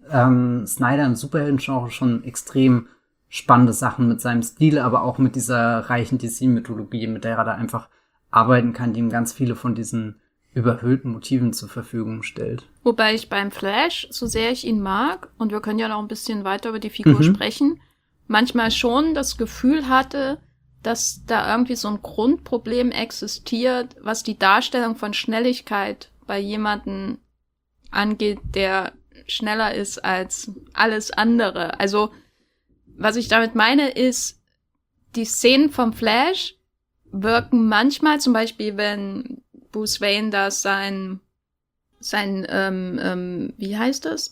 Snyder im Superhelden-Genre schon extrem spannende Sachen mit seinem Stil, aber auch mit dieser reichen DC-Mythologie, mit der er da einfach arbeiten kann, die ihm ganz viele von diesen überhöhten Motiven zur Verfügung stellt. Wobei ich beim Flash, so sehr ich ihn mag, und wir können ja noch ein bisschen weiter über die Figur sprechen, manchmal schon das Gefühl hatte, dass da irgendwie so ein Grundproblem existiert, was die Darstellung von Schnelligkeit bei jemandem angeht, der schneller ist als alles andere. Also was ich damit meine, ist, die Szenen vom Flash wirken manchmal, zum Beispiel, wenn Bruce Wayne da sein wie heißt das?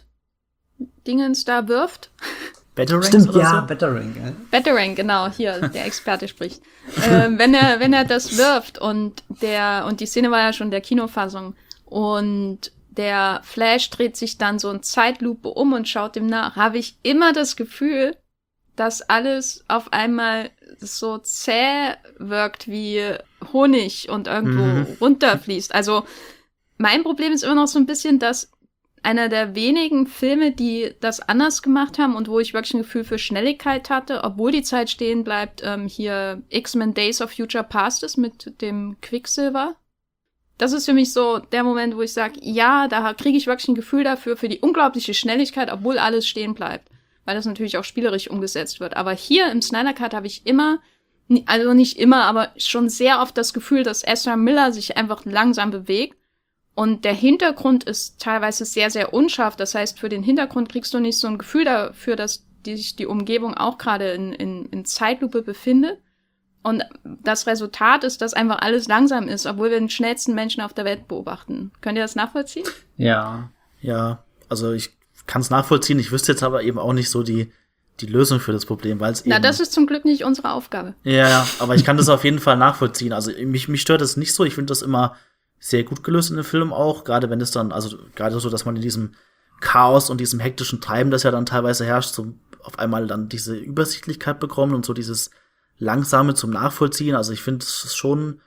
Dingens da wirft. Batarang? Stimmt, ja, so? Batarang. Ja. Batarang, genau, hier, der Experte spricht. Wenn er das wirft und die Szene war ja schon der Kinofassung und der Flash dreht sich dann so in Zeitlupe um und schaut ihm nach, habe ich immer das Gefühl, dass alles auf einmal so zäh wirkt wie Honig und irgendwo runterfließt. Also mein Problem ist immer noch so ein bisschen, dass einer der wenigen Filme, die das anders gemacht haben und wo ich wirklich ein Gefühl für Schnelligkeit hatte, obwohl die Zeit stehen bleibt, hier X-Men Days of Future Past ist mit dem Quicksilver. Das ist für mich so der Moment, wo ich sage, ja, da kriege ich wirklich ein Gefühl dafür, für die unglaubliche Schnelligkeit, obwohl alles stehen bleibt. Weil das natürlich auch spielerisch umgesetzt wird. Aber hier im Snyder Cut habe ich immer, also nicht immer, aber schon sehr oft das Gefühl, dass Ezra Miller sich einfach langsam bewegt. Und der Hintergrund ist teilweise sehr, sehr unscharf. Das heißt, für den Hintergrund kriegst du nicht so ein Gefühl dafür, dass sich die Umgebung auch gerade in Zeitlupe befindet. Und das Resultat ist, dass einfach alles langsam ist, obwohl wir den schnellsten Menschen auf der Welt beobachten. Könnt ihr das nachvollziehen? Ja. Ja, also ich kann es nachvollziehen. Ich wüsste jetzt aber eben auch nicht so die Lösung für das Problem, weil es eben... Na, das ist zum Glück nicht unsere Aufgabe. Ja, aber ich kann das auf jeden Fall nachvollziehen. Also mich stört das nicht so. Ich finde das immer sehr gut gelöst in dem Film auch, gerade wenn es dann, also gerade so, dass man in diesem Chaos und diesem hektischen Treiben, das ja dann teilweise herrscht, so auf einmal dann diese Übersichtlichkeit bekommt und so dieses Langsame zum Nachvollziehen. Also ich finde, es ist schon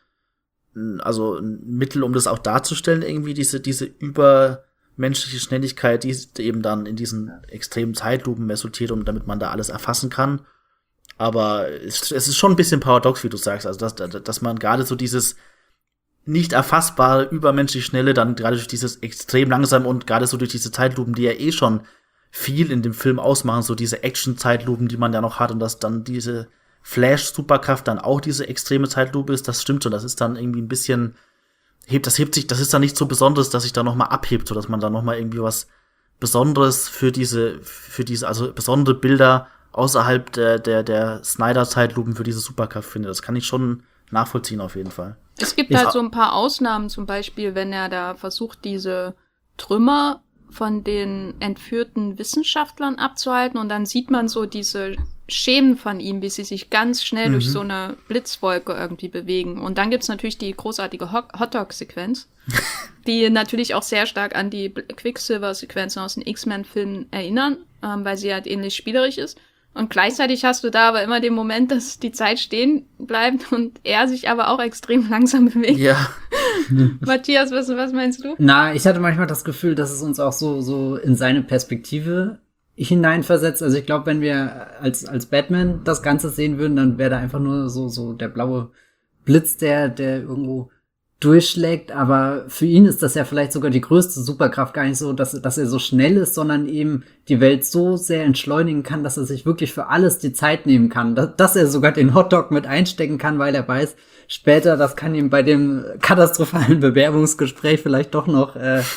also ein Mittel, um das auch darzustellen, irgendwie diese übermenschliche Schnelligkeit, die eben dann in diesen extremen Zeitlupen resultiert und damit man da alles erfassen kann. Aber es ist schon ein bisschen paradox, wie du sagst, also dass man gerade so dieses nicht erfassbare, übermenschlich Schnelle dann gerade durch dieses extrem langsam und gerade so durch diese Zeitlupen, die ja eh schon viel in dem Film ausmachen, so diese Action-Zeitlupen, die man ja noch hat und dass dann diese Flash-Superkraft dann auch diese extreme Zeitlupe ist, das stimmt schon, das ist dann irgendwie ein bisschen, das ist dann nicht so besonders, dass sich da noch mal abhebt, so dass man da noch mal irgendwie was Besonderes für diese, also besondere Bilder außerhalb der Snyder-Zeitlupen für diese Superkraft findet. Das kann ich schon nachvollziehen auf jeden Fall. Es gibt halt so ein paar Ausnahmen, zum Beispiel, wenn er da versucht, diese Trümmer von den entführten Wissenschaftlern abzuhalten und dann sieht man so diese Schemen von ihm, wie sie sich ganz schnell durch so eine Blitzwolke irgendwie bewegen. Und dann gibt's natürlich die großartige Hotdog-Sequenz, die natürlich auch sehr stark an die Quicksilver-Sequenzen aus den X-Men-Filmen erinnern, weil sie halt ähnlich spielerisch ist. Und gleichzeitig hast du da aber immer den Moment, dass die Zeit stehen bleibt und er sich aber auch extrem langsam bewegt. Ja. Matthias, was meinst du? Na, ich hatte manchmal das Gefühl, dass es uns auch so in seine Perspektive hineinversetzt. Also ich glaube, wenn wir als Batman das Ganze sehen würden, dann wäre da einfach nur so der blaue Blitz, der irgendwo durchschlägt, aber für ihn ist das ja vielleicht sogar die größte Superkraft, gar nicht so, dass er so schnell ist, sondern eben die Welt so sehr entschleunigen kann, dass er sich wirklich für alles die Zeit nehmen kann, dass er sogar den Hotdog mit einstecken kann, weil er weiß, später, das kann ihm bei dem katastrophalen Bewerbungsgespräch vielleicht doch noch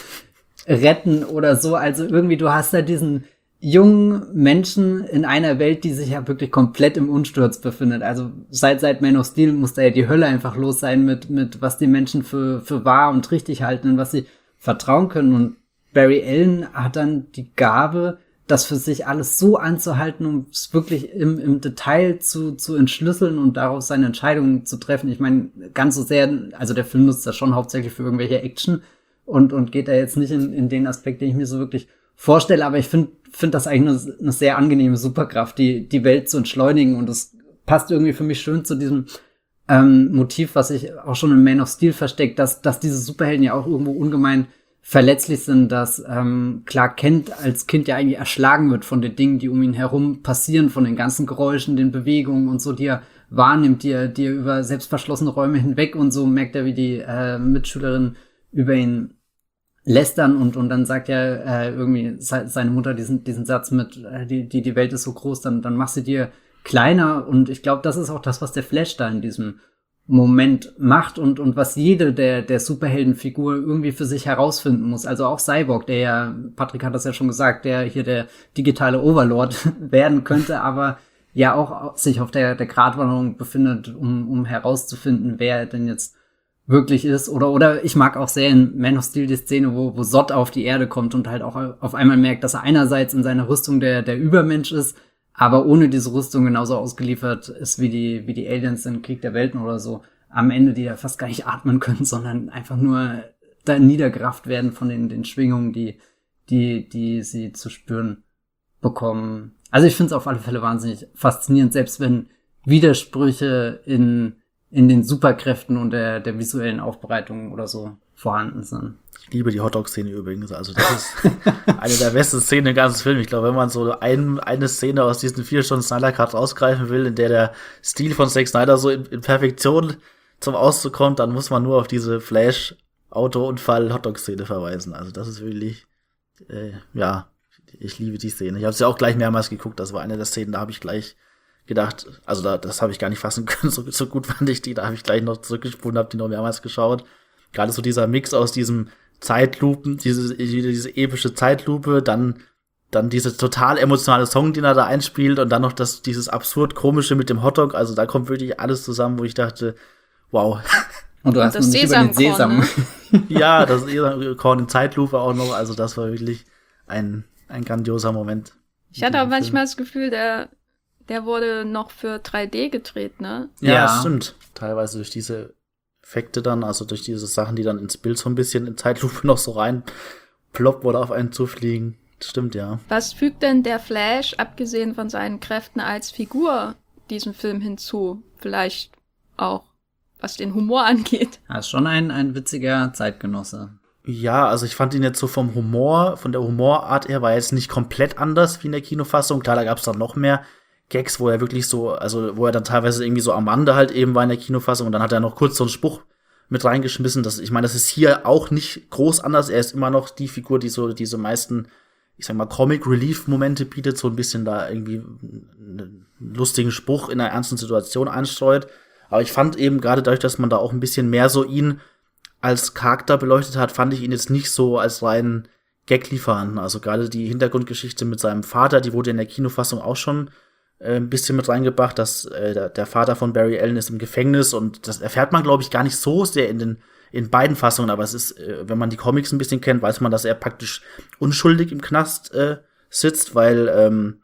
retten oder so. Also irgendwie, du hast da diesen jungen Menschen in einer Welt, die sich ja wirklich komplett im Unsturz befindet. Also seit Man of Steel muss da ja die Hölle einfach los sein mit was die Menschen für wahr und richtig halten und was sie vertrauen können. Und Barry Allen hat dann die Gabe, das für sich alles so anzuhalten, um es wirklich im Detail zu entschlüsseln und daraus seine Entscheidungen zu treffen. Ich meine, ganz so sehr, also der Film nutzt das schon hauptsächlich für irgendwelche Action und geht da jetzt nicht in den Aspekt, den ich mir so wirklich vorstelle, aber ich finde das eigentlich eine sehr angenehme Superkraft, die Welt zu entschleunigen, und das passt irgendwie für mich schön zu diesem Motiv, was sich auch schon in Man of Steel versteckt, dass diese Superhelden ja auch irgendwo ungemein verletzlich sind, dass Clark Kent als Kind ja eigentlich erschlagen wird von den Dingen, die um ihn herum passieren, von den ganzen Geräuschen, den Bewegungen und so, die er wahrnimmt, die er über selbst verschlossene Räume hinweg, und so merkt er, wie die Mitschülerin über ihn lästern, und dann sagt ja irgendwie seine Mutter diesen Satz mit die Welt ist so groß, dann mach sie dir kleiner, und ich glaube, das ist auch das, was der Flash da in diesem Moment macht und was jede der Superheldenfigur irgendwie für sich herausfinden muss. Also auch Cyborg, der ja, Patrick hat das ja schon gesagt, der hier der digitale Overlord werden könnte, aber ja auch sich auf der Gratwanderung befindet, um herauszufinden, wer er denn jetzt wirklich ist. Oder ich mag auch sehr in Man of Steel die Szene, wo Zod auf die Erde kommt und halt auch auf einmal merkt, dass er einerseits in seiner Rüstung der Übermensch ist, aber ohne diese Rüstung genauso ausgeliefert ist wie die Aliens in Krieg der Welten oder so. Am Ende, die ja fast gar nicht atmen können, sondern einfach nur da niedergerafft werden von den Schwingungen, die sie zu spüren bekommen. Also ich finde es auf alle Fälle wahnsinnig faszinierend, selbst wenn Widersprüche in den Superkräften und der visuellen Aufbereitung oder so vorhanden sind. Ich liebe die Hotdog-Szene übrigens. Also das ist eine der besten Szenen im ganzen Film. Ich glaube, wenn man so eine Szene aus diesen 4 Stunden Snyder Cut rausgreifen will, in der Stil von Zack Snyder so in Perfektion zum Ausdruck kommt, dann muss man nur auf diese Flash-Auto-Unfall-Hotdog-Szene verweisen. Also das ist wirklich, ja, ich liebe die Szene. Ich habe sie auch gleich mehrmals geguckt. Das war eine der Szenen, da habe ich gleich gedacht, also das habe ich gar nicht fassen können, so gut fand ich die. Da habe ich gleich noch zurückgespult und habe die noch mehrmals geschaut. Gerade so dieser Mix aus diesem Zeitlupen, diese epische Zeitlupe, dann diese total emotionale Song, den er da einspielt und dann noch dieses absurd komische mit dem Hotdog. Also da kommt wirklich alles zusammen, wo ich dachte, wow. Und du hast das nicht über den Sesam. Ne? Ja, das Sesamkorn in Zeitlupe auch noch. Also das war wirklich ein grandioser Moment. Ich hatte auch manchmal das Gefühl, der wurde noch für 3D gedreht, ne? Ja, stimmt. Teilweise durch diese Effekte dann, also durch diese Sachen, die dann ins Bild so ein bisschen in Zeitlupe noch so rein plopp oder auf einen zufliegen. Stimmt, ja. Was fügt denn der Flash, abgesehen von seinen Kräften als Figur, diesem Film hinzu? Vielleicht auch, was den Humor angeht. Er ist schon ein witziger Zeitgenosse. Ja, also ich fand ihn jetzt so von der Humorart her, war er jetzt nicht komplett anders wie in der Kinofassung. Klar, da gab es dann noch mehr Gags, wo er wirklich so, also wo er dann teilweise irgendwie so am Rande halt eben war in der Kinofassung und dann hat er noch kurz so einen Spruch mit reingeschmissen. Ich meine, das ist hier auch nicht groß anders. Er ist immer noch die Figur, die so diese meisten, ich sag mal, Comic-Relief-Momente bietet, so ein bisschen da irgendwie einen lustigen Spruch in einer ernsten Situation einstreut. Aber ich fand eben gerade dadurch, dass man da auch ein bisschen mehr so ihn als Charakter beleuchtet hat, fand ich ihn jetzt nicht so als rein Gag-Lieferanten. Also gerade die Hintergrundgeschichte mit seinem Vater, die wurde in der Kinofassung auch schon ein bisschen mit reingebracht, dass der Vater von Barry Allen ist im Gefängnis und das erfährt man, glaube ich, gar nicht so sehr in beiden Fassungen, aber es ist, wenn man die Comics ein bisschen kennt, weiß man, dass er praktisch unschuldig im Knast sitzt, weil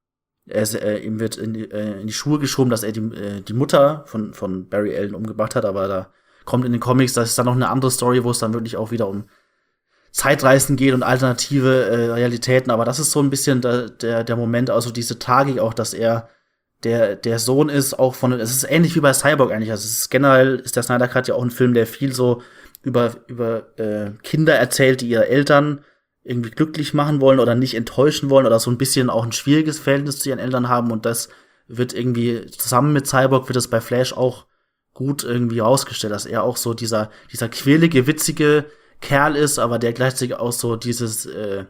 ihm wird in die Schuhe geschoben, dass er die Mutter von Barry Allen umgebracht hat, aber da kommt in den Comics, das ist dann noch eine andere Story, wo es dann wirklich auch wieder um Zeitreisen geht und alternative Realitäten, aber das ist so ein bisschen der Moment, also diese Tragik auch, dass er der Sohn ist, auch es ist ähnlich wie bei Cyborg eigentlich, also es ist generell, ist der Snyder Cut ja auch ein Film, der viel so über Kinder erzählt, die ihre Eltern irgendwie glücklich machen wollen oder nicht enttäuschen wollen oder so ein bisschen auch ein schwieriges Verhältnis zu ihren Eltern haben und das wird irgendwie, zusammen mit Cyborg wird es bei Flash auch gut irgendwie rausgestellt, dass er auch so dieser quirlige, witzige Kerl ist, aber der gleichzeitig auch so dieses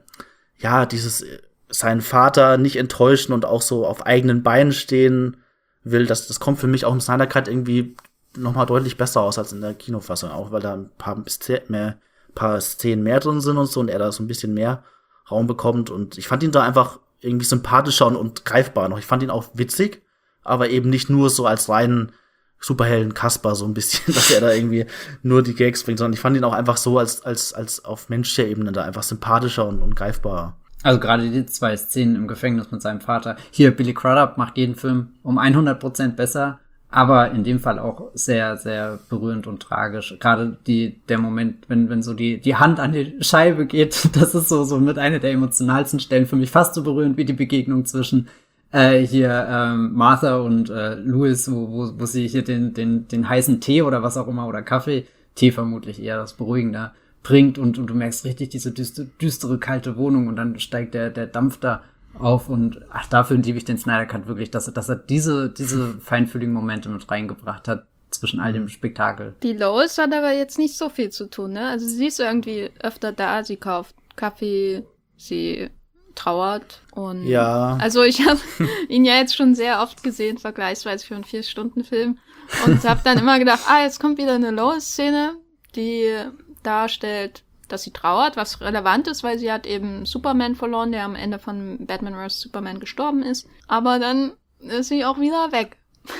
seinen Vater nicht enttäuschen und auch so auf eigenen Beinen stehen will. Das kommt für mich auch im Snyder Cut irgendwie noch mal deutlich besser aus als in der Kinofassung, auch weil da ein paar Szenen mehr drin sind und so und er da so ein bisschen mehr Raum bekommt und ich fand ihn da einfach irgendwie sympathischer und greifbar noch. Ich fand ihn auch witzig, aber eben nicht nur so als reinen Superhelden Kasper so ein bisschen, dass er da irgendwie nur die Gags bringt, sondern ich fand ihn auch einfach so als auf menschlicher Ebene da einfach sympathischer und greifbarer. Also gerade die 2 Szenen im Gefängnis mit seinem Vater. Hier, Billy Crudup macht jeden Film um 100% besser, aber in dem Fall auch sehr, sehr berührend und tragisch. Gerade der Moment, wenn so die Hand an die Scheibe geht, das ist so mit einer der emotionalsten Stellen für mich, fast so berührend wie die Begegnung zwischen Martha und Louis, wo sie hier den heißen Tee oder was auch immer, oder Kaffee, Tee vermutlich eher das Beruhigender, bringt und du merkst richtig diese düstere, kalte Wohnung und dann steigt der Dampf da auf und dafür liebe ich den Snyder Cut wirklich, dass er diese feinfühligen Momente mit reingebracht hat zwischen all dem Spektakel. Die Lois hat aber jetzt nicht so viel zu tun, ne? Also sie ist irgendwie öfter da, sie kauft Kaffee, sie trauert und ja. Also ich habe ihn ja jetzt schon sehr oft gesehen, vergleichsweise für einen 4-Stunden-Film und habe dann immer gedacht, jetzt kommt wieder eine Lois-Szene, die darstellt, dass sie trauert, was relevant ist, weil sie hat eben Superman verloren, der am Ende von Batman vs. Superman gestorben ist. Aber dann ist sie auch wieder weg.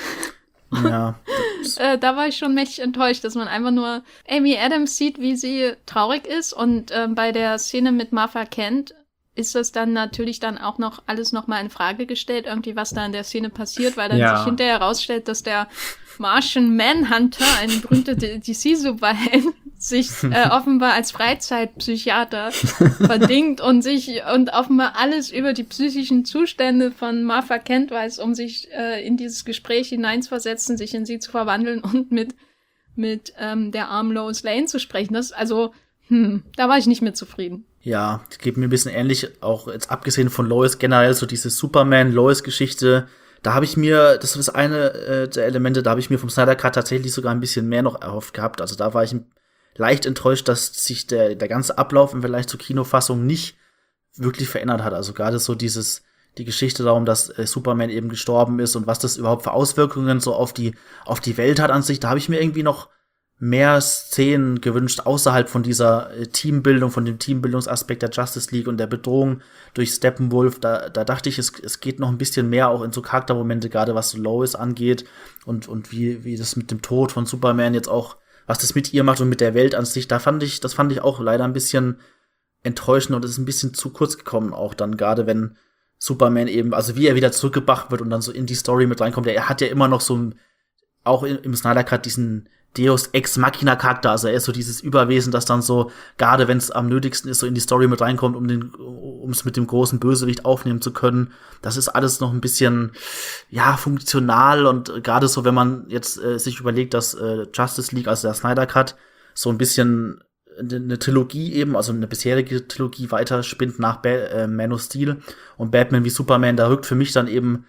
Ja. Da war ich schon mächtig enttäuscht, dass man einfach nur Amy Adams sieht, wie sie traurig ist. Und bei der Szene mit Martha Kent ist das dann natürlich dann auch noch alles nochmal in Frage gestellt, irgendwie was da in der Szene passiert, weil dann sich hinterher herausstellt, dass der Martian Manhunter, ein berühmter DC-Superheld, sich offenbar als Freizeitpsychiater verdingt und offenbar alles über die psychischen Zustände von Martha Kent weiß, um sich in dieses Gespräch hineinzuversetzen, sich in sie zu verwandeln und mit der armen Lois Lane zu sprechen. Das also, da war ich nicht mit zufrieden. Ja, das geht mir ein bisschen ähnlich, auch jetzt abgesehen von Lois, generell so diese Superman-Lois-Geschichte. Da habe ich mir, das ist eine der Elemente, da habe ich mir vom Snyder Cut tatsächlich sogar ein bisschen mehr noch erhofft gehabt. Also da war ich leicht enttäuscht, dass sich der ganze Ablauf im Vergleich zur Kinofassung nicht wirklich verändert hat. Also gerade so die Geschichte darum, dass Superman eben gestorben ist und was das überhaupt für Auswirkungen so auf die Welt hat an sich, da habe ich mir irgendwie noch mehr Szenen gewünscht, außerhalb von dieser Teambildung, von dem Teambildungsaspekt der Justice League und der Bedrohung durch Steppenwolf. Da dachte ich, es geht noch ein bisschen mehr auch in so Charaktermomente, gerade was so Lois angeht und wie das mit dem Tod von Superman jetzt auch, was das mit ihr macht und mit der Welt an sich. Das fand ich auch leider ein bisschen enttäuschend und es ist ein bisschen zu kurz gekommen, auch dann gerade wenn Superman eben, also wie er wieder zurückgebracht wird und dann so in die Story mit reinkommt. Er hat ja immer noch so auch im Snyder Cut diesen Deus Ex Machina Charakter, also er ist so dieses Überwesen, das dann so, gerade wenn es am nötigsten ist, so in die Story mit reinkommt, um es mit dem großen Bösewicht aufnehmen zu können. Das ist alles noch ein bisschen, ja, funktional und gerade so, wenn man jetzt sich überlegt, dass Justice League, also der Snyder Cut, so ein bisschen eine Trilogie eben, also eine bisherige Trilogie weiterspinnt nach Man of Steel und Batman wie Superman, da rückt für mich dann eben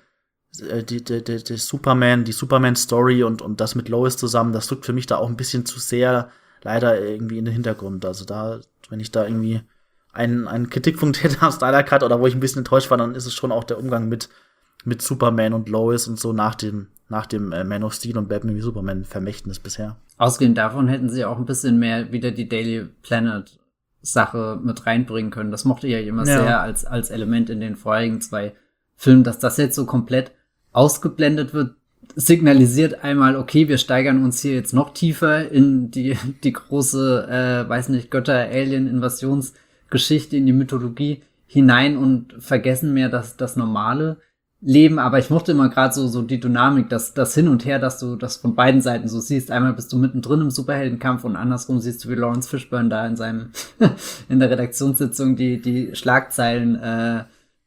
die Superman-Story und das mit Lois zusammen, das rückt für mich da auch ein bisschen zu sehr leider irgendwie in den Hintergrund. Also da, wenn ich da irgendwie einen Kritikpunkt hätte am Snyder Cut oder wo ich ein bisschen enttäuscht war, dann ist es schon auch der Umgang mit Superman und Lois und so nach dem Man of Steel und Batman wie Superman Vermächtnis bisher. Ausgehend davon hätten sie auch ein bisschen mehr wieder die Daily Planet Sache mit reinbringen können. Das mochte ich ja immer sehr als Element in den vorherigen 2 Filmen, dass das jetzt so komplett ausgeblendet wird, signalisiert einmal, okay, wir steigern uns hier jetzt noch tiefer in die große, weiß nicht, Götter-Alien-Invasionsgeschichte, in die Mythologie hinein und vergessen mehr das normale Leben. Aber ich mochte immer gerade so die Dynamik, das Hin und Her, dass du das von beiden Seiten so siehst. Einmal bist du mittendrin im Superheldenkampf und andersrum siehst du, wie Lawrence Fishburne da in seinem in der Redaktionssitzung die Schlagzeilen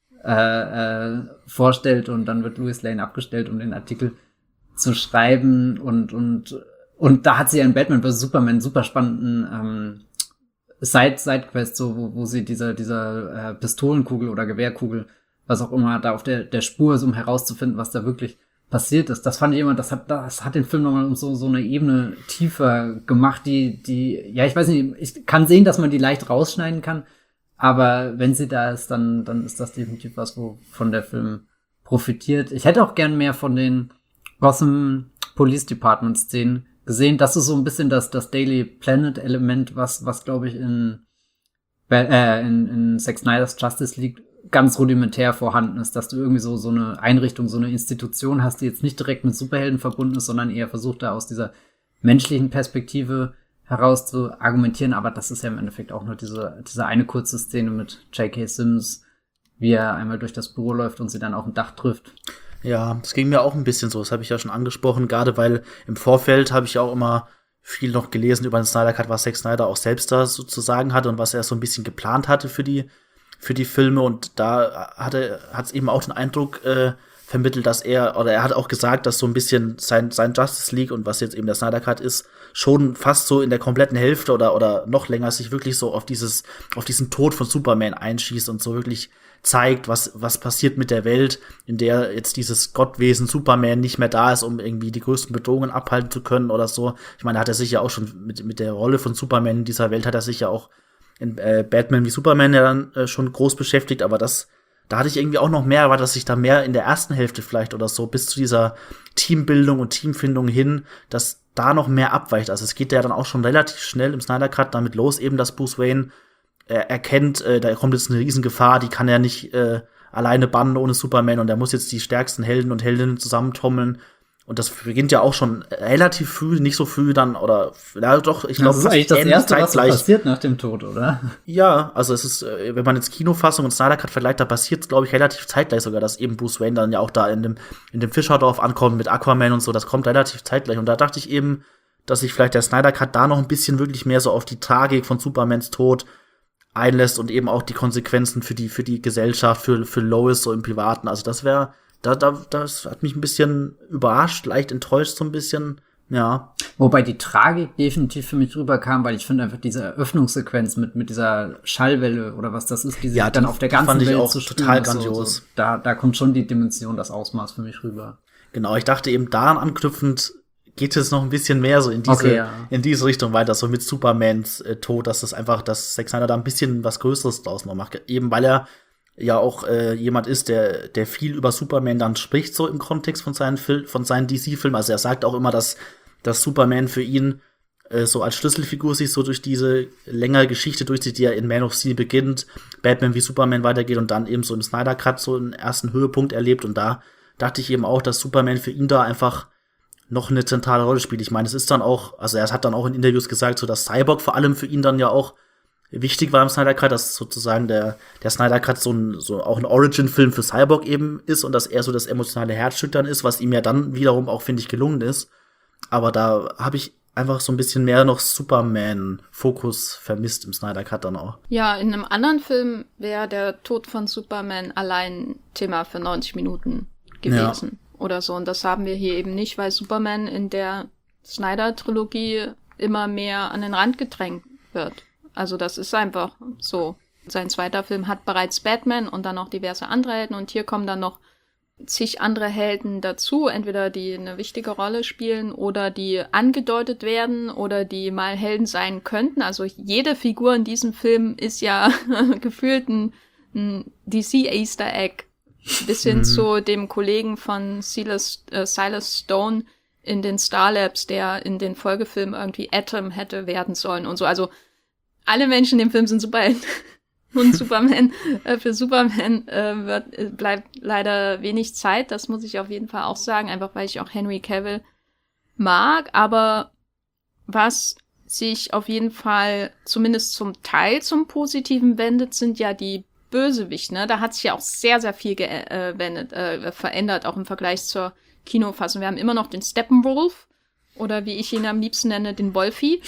vorstellt und dann wird Lois Lane abgestellt, um den Artikel zu schreiben und da hat sie ja in Batman vs. Superman einen super spannenden Sidequest, so wo sie dieser Pistolenkugel oder Gewehrkugel, was auch immer, da auf der Spur ist, um herauszufinden, was da wirklich passiert ist. Das fand ich immer, das hat den Film nochmal um so eine Ebene tiefer gemacht, die ja, ich weiß nicht, ich kann sehen, dass man die leicht rausschneiden kann, aber wenn sie da ist, dann ist das definitiv was, wovon der Film profitiert. Ich hätte auch gern mehr von den Gotham Police Department Szenen gesehen. Das ist so ein bisschen das Daily Planet Element, was glaube ich in Zack Snyder's Justice League ganz rudimentär vorhanden ist, dass du irgendwie so eine Einrichtung, so eine Institution hast, die jetzt nicht direkt mit Superhelden verbunden ist, sondern eher versucht, da aus dieser menschlichen Perspektive heraus zu argumentieren, aber das ist ja im Endeffekt auch nur diese eine kurze Szene mit J.K. Simmons, wie er einmal durch das Büro läuft und sie dann auf dem Dach trifft. Ja, das ging mir auch ein bisschen so, das habe ich ja schon angesprochen, gerade weil im Vorfeld habe ich auch immer viel noch gelesen über den Snyder Cut, was Zack Snyder auch selbst da sozusagen hatte und was er so ein bisschen geplant hatte für die Filme und da hat's eben auch den Eindruck vermittelt, dass er hat auch gesagt, dass so ein bisschen sein Justice League und was jetzt eben der Snyder Cut ist, schon fast so in der kompletten Hälfte oder noch länger sich wirklich so auf diesen Tod von Superman einschießt und so wirklich zeigt, was passiert mit der Welt, in der jetzt dieses Gottwesen Superman nicht mehr da ist, um irgendwie die größten Bedrohungen abhalten zu können oder so. Ich meine, da hat er sich ja auch schon mit der Rolle von Superman in dieser Welt hat er sich ja auch in Batman wie Superman ja dann schon groß beschäftigt, aber da hatte ich irgendwie auch noch mehr erwartet, dass sich da mehr in der ersten Hälfte vielleicht oder so bis zu dieser Teambildung und Teamfindung hin, dass da noch mehr abweicht. Also es geht ja dann auch schon relativ schnell im Snyder Cut damit los, eben dass Bruce Wayne erkennt, da kommt jetzt eine Riesengefahr, die kann er nicht alleine Bande ohne Superman und er muss jetzt die stärksten Helden und Heldinnen zusammentrommeln. Und das beginnt ja auch schon relativ früh, nicht so früh dann, oder, ja doch, ich glaube, das ist eigentlich das Erste, was passiert nach dem Tod, oder? Ja, also es ist, wenn man jetzt Kinofassung und Snyder Cut vergleicht, da passiert, glaube ich, relativ zeitgleich sogar, dass eben Bruce Wayne dann ja auch da in dem Fischerdorf ankommt mit Aquaman und so, das kommt relativ zeitgleich. Und da dachte ich eben, dass sich vielleicht der Snyder Cut da noch ein bisschen wirklich mehr so auf die Tragik von Supermans Tod einlässt und eben auch die Konsequenzen für die Gesellschaft, für Lois so im Privaten. Also das hat mich ein bisschen überrascht, leicht enttäuscht so ein bisschen, ja. Wobei die Tragik definitiv für mich rüberkam, weil ich finde einfach diese Eröffnungssequenz mit dieser Schallwelle oder was das ist, die sich dann auf der ganzen Welt auch zu total spüren, grandios. so, da kommt schon die Dimension, das Ausmaß für mich rüber. Genau, ich dachte eben daran anknüpfend geht es noch ein bisschen mehr so in diese Richtung weiter, so mit Supermans Tod, dass Zack Snyder da ein bisschen was Größeres draus noch macht. Eben weil er ja auch jemand ist, der viel über Superman dann spricht, so im Kontext von seinen DC-Filmen. Also er sagt auch immer, dass Superman für ihn so als Schlüsselfigur sich so durch diese längere Geschichte durchzieht, die ja in Man of Steel beginnt, Batman wie Superman weitergeht und dann eben so im Snyder Cut so einen ersten Höhepunkt erlebt. Und da dachte ich eben auch, dass Superman für ihn da einfach noch eine zentrale Rolle spielt. Ich meine, es ist dann auch, also er hat dann auch in Interviews gesagt, so dass Cyborg vor allem für ihn dann ja auch wichtig war im Snyder Cut, dass sozusagen der Snyder Cut so auch ein Origin-Film für Cyborg eben ist und dass er so das emotionale Herzstück dann ist, was ihm ja dann wiederum auch, finde ich, gelungen ist. Aber da habe ich einfach so ein bisschen mehr noch Superman-Fokus vermisst im Snyder Cut dann auch. Ja, in einem anderen Film wäre der Tod von Superman allein Thema für 90 Minuten gewesen oder so. Und das haben wir hier eben nicht, weil Superman in der Snyder-Trilogie immer mehr an den Rand gedrängt wird. Also das ist einfach so. Sein zweiter Film hat bereits Batman und dann noch diverse andere Helden und hier kommen dann noch zig andere Helden dazu, entweder die eine wichtige Rolle spielen oder die angedeutet werden oder die mal Helden sein könnten. Also jede Figur in diesem Film ist ja gefühlt ein DC-Easter Egg. Bis hin zu dem Kollegen von Silas Stone in den Star Labs, der in den Folgefilmen irgendwie Atom hätte werden sollen und so. Also alle Menschen in dem Film sind Superhelden. Und Superman, für Superman bleibt leider wenig Zeit. Das muss ich auf jeden Fall auch sagen, einfach weil ich auch Henry Cavill mag. Aber was sich auf jeden Fall zumindest zum Teil zum Positiven wendet, sind ja die Bösewicht, ne? Da hat sich ja auch sehr, sehr viel verändert, auch im Vergleich zur Kinofassung. Wir haben immer noch den Steppenwolf, oder wie ich ihn am liebsten nenne, den Wolfi,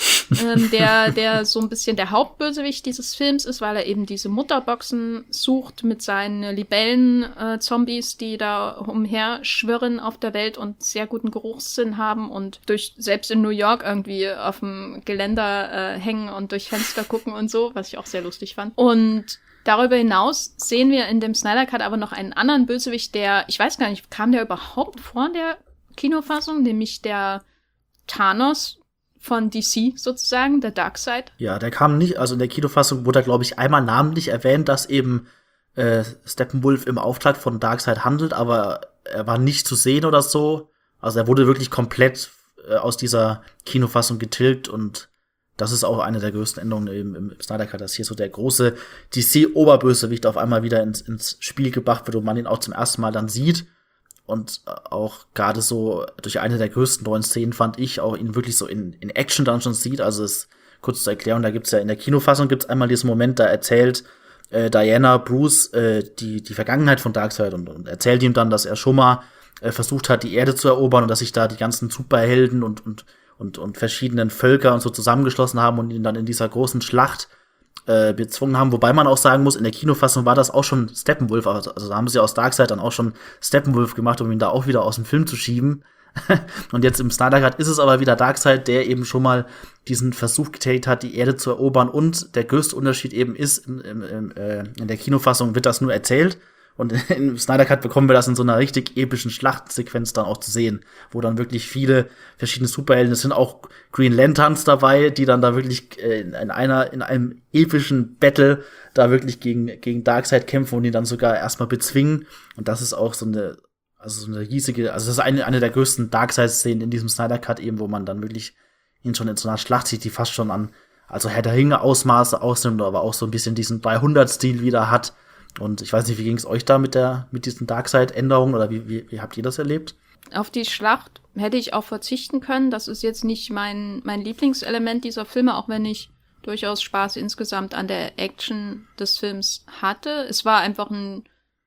der so ein bisschen der Hauptbösewicht dieses Films ist, weil er eben diese Mutterboxen sucht mit seinen Libellen-Zombies, die da umherschwirren auf der Welt und sehr guten Geruchssinn haben und selbst in New York irgendwie auf dem Geländer hängen und durch Fenster gucken und so, was ich auch sehr lustig fand. Und darüber hinaus sehen wir in dem Snyder Cut aber noch einen anderen Bösewicht, ich weiß gar nicht, kam der überhaupt vor in der Kinofassung, nämlich der Thanos von DC sozusagen, der Darkseid. Ja, der kam nicht, also in der Kinofassung wurde er, glaube ich, einmal namentlich erwähnt, dass eben Steppenwolf im Auftrag von Darkseid handelt, aber er war nicht zu sehen oder so. Also er wurde wirklich komplett aus dieser Kinofassung getilgt und das ist auch eine der größten Änderungen im Snyder Cut, dass hier so der große DC-Oberbösewicht auf einmal wieder ins Spiel gebracht wird und man ihn auch zum ersten Mal dann sieht. Und auch gerade so durch eine der größten neuen Szenen fand ich auch ihn wirklich so in Action dann schon sieht. Also es kurz zur Erklärung, da gibt's ja in der Kinofassung gibt's einmal diesen Moment, da erzählt Diana Bruce die Vergangenheit von Darkseid und erzählt ihm dann, dass er schon mal versucht hat, die Erde zu erobern und dass sich da die ganzen Superhelden und verschiedenen Völker und so zusammengeschlossen haben und ihn dann in dieser großen Schlacht bezwungen haben, wobei man auch sagen muss, in der Kinofassung war das auch schon Steppenwolf, also da haben sie aus Darkseid dann auch schon Steppenwolf gemacht, um ihn da auch wieder aus dem Film zu schieben. Und jetzt im Snyder Cut ist es aber wieder Darkseid, der eben schon mal diesen Versuch getätigt hat, die Erde zu erobern und der größte Unterschied eben ist, in der Kinofassung wird das nur erzählt und im Snyder Cut bekommen wir das in so einer richtig epischen Schlachtsequenz dann auch zu sehen, wo dann wirklich viele verschiedene Superhelden, es sind auch Green Lanterns dabei, die dann da wirklich in einem epischen Battle da wirklich gegen Darkseid kämpfen und ihn dann sogar erstmal bezwingen. Und das ist auch so eine riesige, also das ist eine der größten Darkseid-Szenen in diesem Snyder Cut eben, wo man dann wirklich ihn schon in so einer Schlacht sieht, die fast schon an, also Herr der Ringe Ausmaße ausnimmt, aber auch so ein bisschen diesen 300-Stil wieder hat. Und ich weiß nicht, wie ging es euch da mit diesen Darkseid-Änderungen oder wie habt ihr das erlebt? Auf die Schlacht hätte ich auch verzichten können. Das ist jetzt nicht mein Lieblingselement dieser Filme, auch wenn ich durchaus Spaß insgesamt an der Action des Films hatte. Es war einfach ein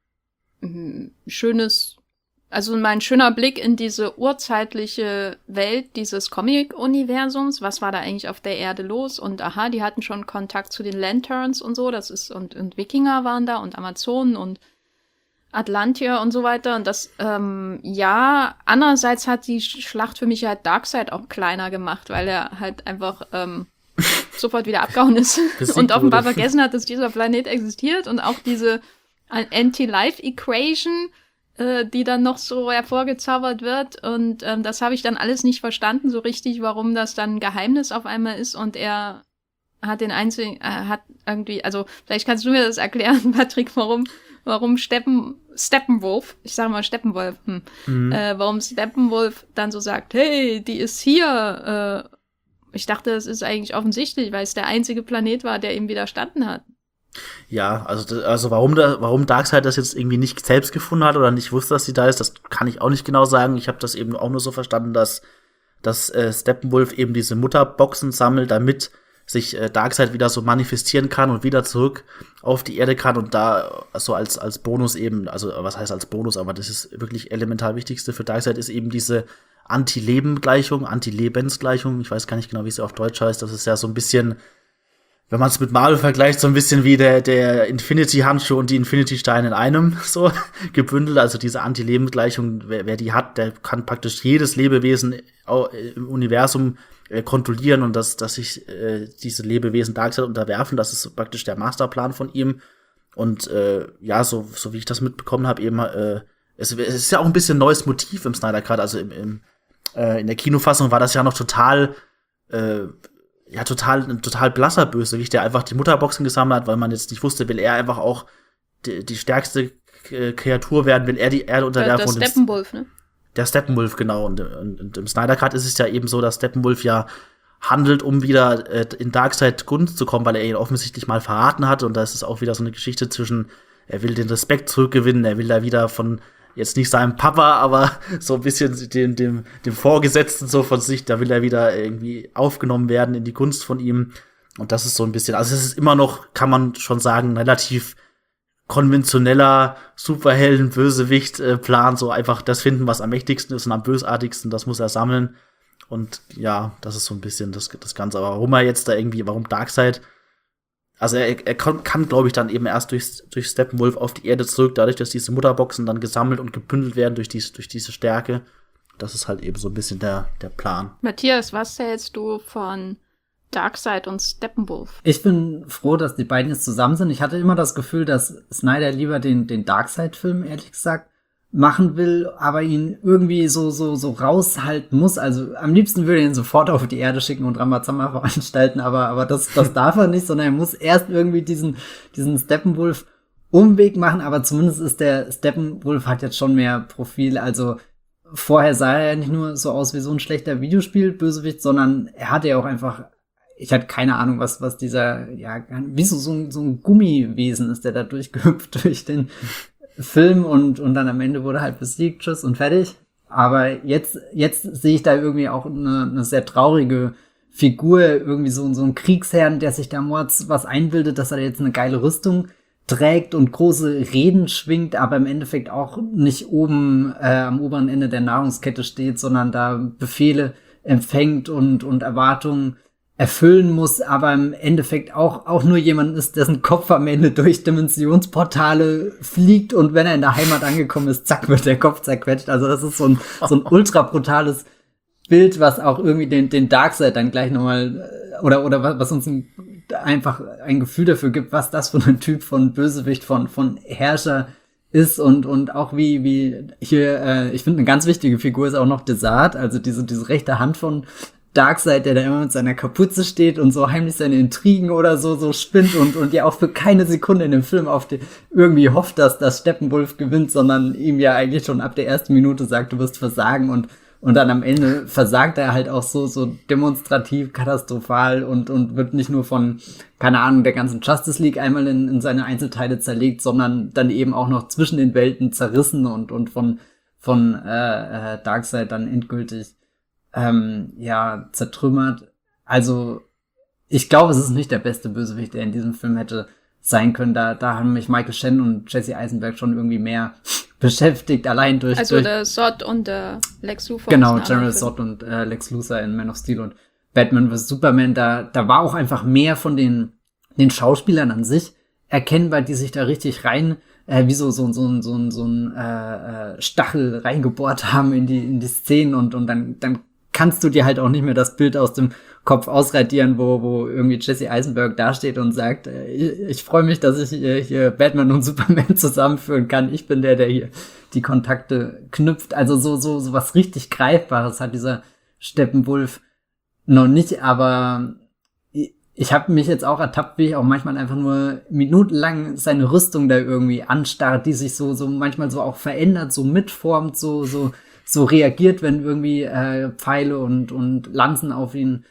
schönes, also mein schöner Blick in diese urzeitliche Welt dieses Comic-Universums. Was war da eigentlich auf der Erde los? Und aha, die hatten schon Kontakt zu den Lanterns und so. Das ist, und Wikinger waren da und Amazonen und Atlantier und so weiter. Und das, ja, andererseits hat die Schlacht für mich halt Darkseid auch kleiner gemacht, weil er halt einfach sofort wieder abgehauen ist und offenbar vergessen hat, dass dieser Planet existiert und auch diese Anti-Life-Equation, die dann noch so hervorgezaubert wird. Und das habe ich dann alles nicht verstanden so richtig, warum das dann ein Geheimnis auf einmal ist. Und er hat hat irgendwie, also vielleicht kannst du mir das erklären, Patrick, warum Steppenwolf, ich sage mal Steppenwolf, warum Steppenwolf dann so sagt, hey, die ist hier. Ich dachte, das ist eigentlich offensichtlich, weil es der einzige Planet war, der ihm widerstanden hat. Ja, also warum Darkseid das jetzt irgendwie nicht selbst gefunden hat oder nicht wusste, dass sie da ist, das kann ich auch nicht genau sagen. Ich habe das eben auch nur so verstanden, dass Steppenwolf eben diese Mutterboxen sammelt, damit sich Darkseid wieder so manifestieren kann und wieder zurück auf die Erde kann und da so als Bonus eben, also was heißt als Bonus, aber das ist wirklich elementar Wichtigste für Darkseid ist eben diese Anti-Leben-Gleichung, Anti-Lebens-Gleichung. Ich weiß gar nicht genau, wie es auf Deutsch heißt. Das ist ja so ein bisschen, wenn man es mit Marvel vergleicht, so ein bisschen wie der Infinity-Handschuh und die Infinity-Steine in einem so gebündelt. Also diese Anti-Leben-Gleichung, wer die hat, der kann praktisch jedes Lebewesen im Universum kontrollieren und dass sich diese Lebewesen Darkseid unterwerfen. Das ist praktisch der Masterplan von ihm. Und ja, so wie ich das mitbekommen habe, eben es ist ja auch ein bisschen neues Motiv im Snyder Cut. Also in der Kinofassung war das ja noch total blasser Bösewicht, der einfach die Mutterboxen gesammelt hat, weil man jetzt nicht wusste, will er einfach auch die stärkste Kreatur werden, will er die Erde unterwerfen. Der Steppenwolf, ne? Der Steppenwolf, genau. Und im Snyder Cut ist es ja eben so, dass Steppenwolf ja handelt, um wieder in Darkseid Gunst zu kommen, weil er ihn offensichtlich mal verraten hat. Und da ist es auch wieder so eine Geschichte zwischen, er will den Respekt zurückgewinnen, er will da wieder von jetzt nicht seinem Papa, aber so ein bisschen dem Vorgesetzten so von sich, da will er wieder irgendwie aufgenommen werden in die Gunst von ihm. Und das ist so ein bisschen, also es ist immer noch, kann man schon sagen, relativ konventioneller Superhelden-Bösewicht-Plan, so einfach das finden, was am mächtigsten ist und am bösartigsten, das muss er sammeln. Und ja, das ist so ein bisschen das Ganze. Aber warum Darkseid, also er kann, glaube ich, dann eben erst durch Steppenwolf auf die Erde zurück, dadurch, dass diese Mutterboxen dann gesammelt und gebündelt werden durch diese Stärke. Das ist halt eben so ein bisschen der Plan. Matthias, was zählst du von Darkseid und Steppenwolf? Ich bin froh, dass die beiden jetzt zusammen sind. Ich hatte immer das Gefühl, dass Snyder lieber den Darkseid-Film, ehrlich gesagt, machen will, aber ihn irgendwie so raushalten muss. Also am liebsten würde er ihn sofort auf die Erde schicken und Rambazamba veranstalten, aber das darf er nicht, sondern er muss erst irgendwie diesen Steppenwolf-Umweg machen, aber zumindest ist der Steppenwolf hat jetzt schon mehr Profil. Also vorher sah er ja nicht nur so aus wie so ein schlechter Videospiel-Bösewicht, sondern er hatte ja auch einfach, ich hatte keine Ahnung, was dieser, ja, wie so ein Gummiwesen ist, der da durchgehüpft durch den Film und dann am Ende wurde halt besiegt, tschüss und fertig. Aber jetzt sehe ich da irgendwie auch eine sehr traurige Figur, irgendwie so ein Kriegsherrn, der sich da mords was einbildet, dass er jetzt eine geile Rüstung trägt und große Reden schwingt, aber im Endeffekt auch nicht oben am oberen Ende der Nahrungskette steht, sondern da Befehle empfängt und Erwartungen erfüllen muss, aber im Endeffekt auch nur jemand ist, dessen Kopf am Ende durch Dimensionsportale fliegt und wenn er in der Heimat angekommen ist, zack, wird der Kopf zerquetscht. Also das ist so ein ultra brutales Bild, was auch irgendwie den Darkseid dann gleich nochmal oder was uns einfach ein Gefühl dafür gibt, was das für ein Typ von Bösewicht, von Herrscher ist und auch wie hier, ich finde eine ganz wichtige Figur ist auch noch Desart, also diese rechte Hand von Darkseid, der da immer mit seiner Kapuze steht und so heimlich seine Intrigen oder so spinnt und ja auch für keine Sekunde in dem Film irgendwie hofft, dass Steppenwolf gewinnt, sondern ihm ja eigentlich schon ab der ersten Minute sagt, du wirst versagen und Und dann am Ende versagt er halt auch so demonstrativ, katastrophal und wird nicht nur von, keine Ahnung, der ganzen Justice League einmal in seine Einzelteile zerlegt, sondern dann eben auch noch zwischen den Welten zerrissen und von Darkseid dann endgültig zertrümmert. Also ich glaube, es ist nicht der beste Bösewicht, der in diesem Film hätte sein können. Da haben mich Michael Shannon und Jesse Eisenberg schon irgendwie mehr beschäftigt, allein durch... Also der Zod und der Lex Luthor. Genau, General Zod und Lex Luthor in Man of Steel und Batman vs. Superman. Da war auch einfach mehr von den Schauspielern an sich erkennbar, die sich da richtig rein, wie so ein Stachel reingebohrt haben in die Szenen und dann kannst du dir halt auch nicht mehr das Bild aus dem Kopf ausradieren, wo irgendwie Jesse Eisenberg dasteht und sagt, ich freue mich, dass ich hier Batman und Superman zusammenführen kann. Ich bin der hier die Kontakte knüpft. Also so was richtig Greifbares hat dieser Steppenwolf noch nicht, aber ich habe mich jetzt auch ertappt, wie ich auch manchmal einfach nur minutenlang seine Rüstung da irgendwie anstarrt, die sich so manchmal so auch verändert, so mitformt, so reagiert, wenn irgendwie Pfeile und Lanzen auf ihn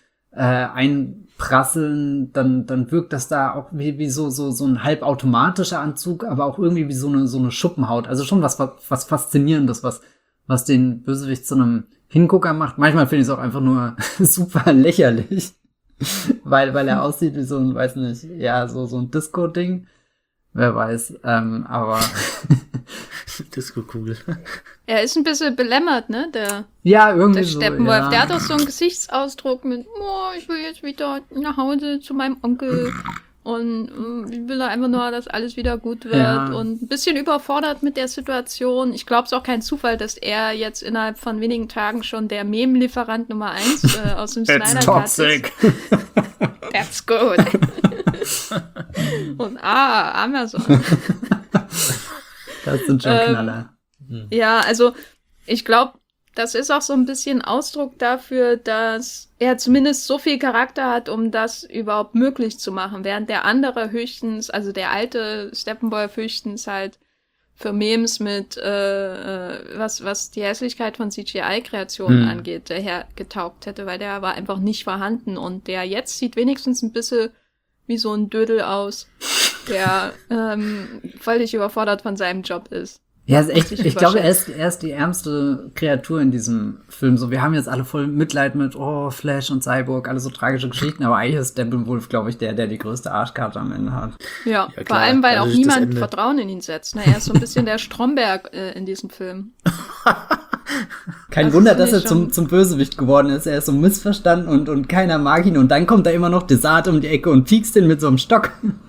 einprasseln, dann wirkt das da auch wie so ein halbautomatischer Anzug, aber auch irgendwie wie so eine Schuppenhaut. Also schon was Faszinierendes, was den Bösewicht zu einem Hingucker macht. Manchmal finde ich es auch einfach nur super lächerlich, weil er aussieht wie so ein, weiß nicht, ja, so ein Disco-Ding. Wer weiß, aber Disco-Kugel. Er ist ein bisschen belämmert, ne? Der So, Steppenwolf. ja. Der hat auch so einen Gesichtsausdruck mit, ich will jetzt wieder nach Hause zu meinem Onkel und ich will einfach nur, dass alles wieder gut wird und ein bisschen überfordert mit der Situation. Ich glaube, es ist auch kein Zufall, dass er jetzt innerhalb von wenigen Tagen schon der Meme-Lieferant Nummer 1 aus dem Snyder Cut ist. That's good. Und Amazon. Das sind schon Knaller. Ja, also ich glaube, das ist auch so ein bisschen Ausdruck dafür, dass er zumindest so viel Charakter hat, um das überhaupt möglich zu machen, während der andere höchstens, also der alte Steppenwolf höchstens halt für Memes mit was die Hässlichkeit von CGI-Kreationen angeht, daher getaugt hätte, weil der war einfach nicht vorhanden und der jetzt sieht wenigstens ein bisschen wie so ein Dödel aus, der völlig überfordert von seinem Job ist. Ja, ist echt, ich glaube, er ist die ärmste Kreatur in diesem Film. So, wir haben jetzt alle voll Mitleid mit, Flash und Cyborg, alle so tragische Geschichten, aber eigentlich ist Steppenwolf, glaube ich, der die größte Arschkarte am Ende hat. Ja, vor allem, weil auch niemand Vertrauen in ihn setzt. Er ist so ein bisschen der Stromberg in diesem Film. Kein Wunder, dass er zum Bösewicht geworden ist. Er ist so missverstanden und keiner mag ihn. Und dann kommt da immer noch Desart um die Ecke und piekst ihn mit so einem Stock.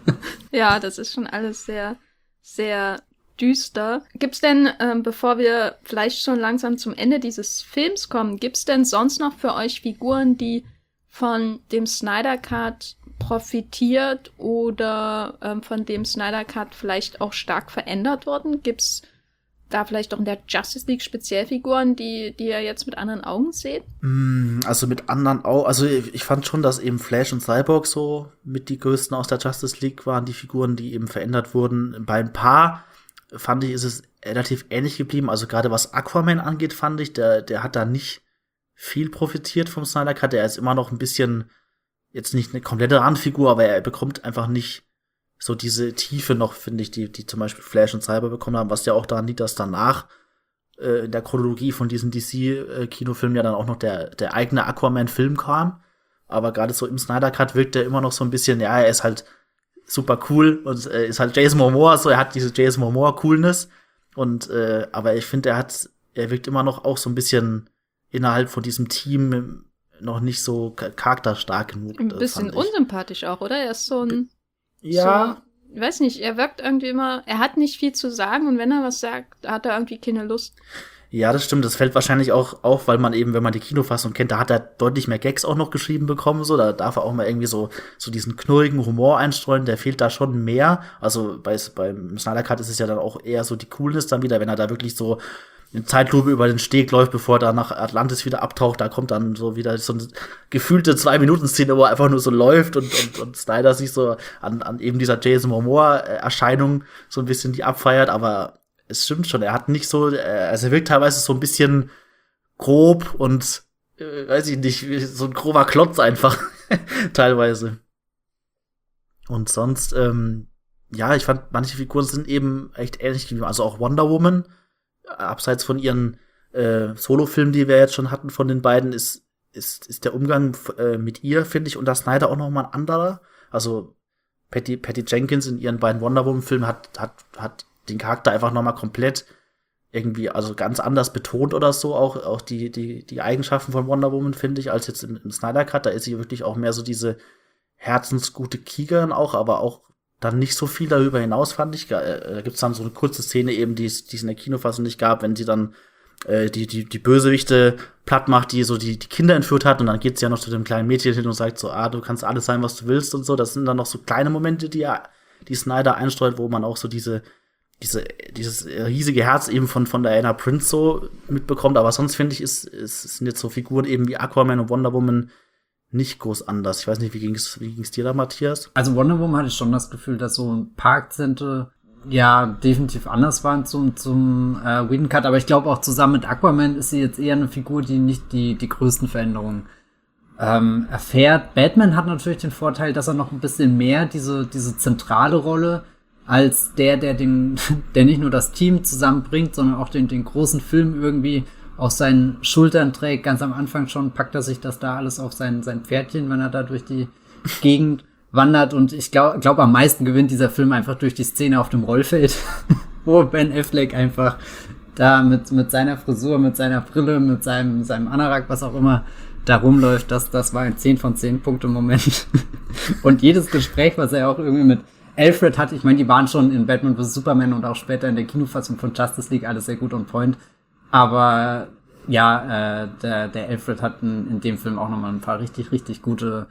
Ja, das ist schon alles sehr, sehr düster. Gibt's denn, bevor wir vielleicht schon langsam zum Ende dieses Films kommen, gibt's denn sonst noch für euch Figuren, die von dem Snyder Cut profitiert oder von dem Snyder Cut vielleicht auch stark verändert wurden? Gibt's da vielleicht auch in der Justice League Speziellfiguren, die ihr jetzt mit anderen Augen seht? Also mit anderen Augen, also ich fand schon, dass eben Flash und Cyborg so mit die größten aus der Justice League waren, die Figuren, die eben verändert wurden. Bei ein paar fand ich, ist es relativ ähnlich geblieben. Also gerade was Aquaman angeht, fand ich, der hat da nicht viel profitiert vom Snyder Cut. Er ist immer noch ein bisschen, jetzt nicht eine komplette Randfigur, aber er bekommt einfach nicht so diese Tiefe noch, finde ich, die zum Beispiel Flash und Cyber bekommen haben, was ja auch daran liegt, dass danach in der Chronologie von diesen DC-Kinofilmen ja dann auch noch der eigene Aquaman-Film kam. Aber gerade so im Snyder Cut wirkt er immer noch so ein bisschen, ja, er ist halt super cool und ist halt Jason Momoa, so er hat diese Jason Momoa Coolness und aber ich finde, er wirkt immer noch auch so ein bisschen innerhalb von diesem Team noch nicht so charakterstark genug. Ein bisschen unsympathisch auch, oder? Er ist so ein ja, ich weiß nicht, er wirkt irgendwie immer, er hat nicht viel zu sagen und wenn er was sagt, hat er irgendwie keine Lust. Ja, das stimmt. Das fällt wahrscheinlich auch auf, weil man eben, wenn man die Kinofassung kennt, da hat er deutlich mehr Gags auch noch geschrieben bekommen. So, da darf er auch mal irgendwie so diesen knurrigen Humor einstreuen. Der fehlt da schon mehr. Also beim Snyder Cut ist es ja dann auch eher so die Coolness dann wieder, wenn er da wirklich so in Zeitlupe über den Steg läuft, bevor er da nach Atlantis wieder abtaucht. Da kommt dann so wieder so eine gefühlte 2-Minuten-Szene, wo er einfach nur so läuft und Snyder sich so an eben dieser Jason Momoa-Erscheinung so ein bisschen die abfeiert. Aber es stimmt schon, er hat nicht so, also er wirkt teilweise so ein bisschen grob und weiß ich nicht, so ein grober Klotz einfach teilweise. Und sonst, ja, ich fand, manche Figuren sind eben echt ähnlich geblieben. Also auch Wonder Woman, abseits von ihren Solo-Filmen, die wir jetzt schon hatten von den beiden, ist der Umgang mit ihr, finde ich, unter Snyder auch noch mal ein anderer. Also Patty Jenkins in ihren beiden Wonder Woman-Filmen hat den Charakter einfach noch mal komplett irgendwie, also ganz anders betont oder so, auch die Eigenschaften von Wonder Woman, finde ich, als jetzt im Snyder Cut. Da ist sie wirklich auch mehr so diese herzensgute Kriegerin auch, aber auch dann nicht so viel darüber hinaus, fand ich. Da gibt's dann so eine kurze Szene eben, die es in der Kinofassung nicht gab, wenn sie dann die Bösewichte platt macht, die so die Kinder entführt hat, und dann geht sie ja noch zu dem kleinen Mädchen hin und sagt so, du kannst alles sein, was du willst und so. Das sind dann noch so kleine Momente, die Snyder einstreut, wo man auch so dieses riesige Herz eben von Diana Prince so mitbekommt. Aber sonst finde ich, sind jetzt so Figuren eben wie Aquaman und Wonder Woman nicht groß anders. Ich weiß nicht, wie ging's dir da, Matthias? Also Wonder Woman hatte ich schon das Gefühl, dass so ein paar Akzente ja definitiv anders waren zum Whedon Cut, aber ich glaube auch zusammen mit Aquaman ist sie jetzt eher eine Figur, die nicht die größten Veränderungen erfährt. Batman hat natürlich den Vorteil, dass er noch ein bisschen mehr diese zentrale Rolle als der nicht nur das Team zusammenbringt, sondern auch den großen Film irgendwie auf seinen Schultern trägt. Ganz am Anfang schon packt er sich das da alles auf sein Pferdchen, wenn er da durch die Gegend wandert, und ich glaube, am meisten gewinnt dieser Film einfach durch die Szene auf dem Rollfeld, wo Ben Affleck einfach da mit seiner Frisur, mit seiner Brille, mit seinem Anorak, was auch immer, da rumläuft. Das war ein 10 von 10 Punkte Moment. Und jedes Gespräch, was er auch irgendwie mit Alfred hatte, ich meine, die waren schon in Batman vs. Superman und auch später in der Kinofassung von Justice League alles sehr gut on point. Aber ja, der Alfred hat in dem Film auch nochmal ein paar richtig, richtig gute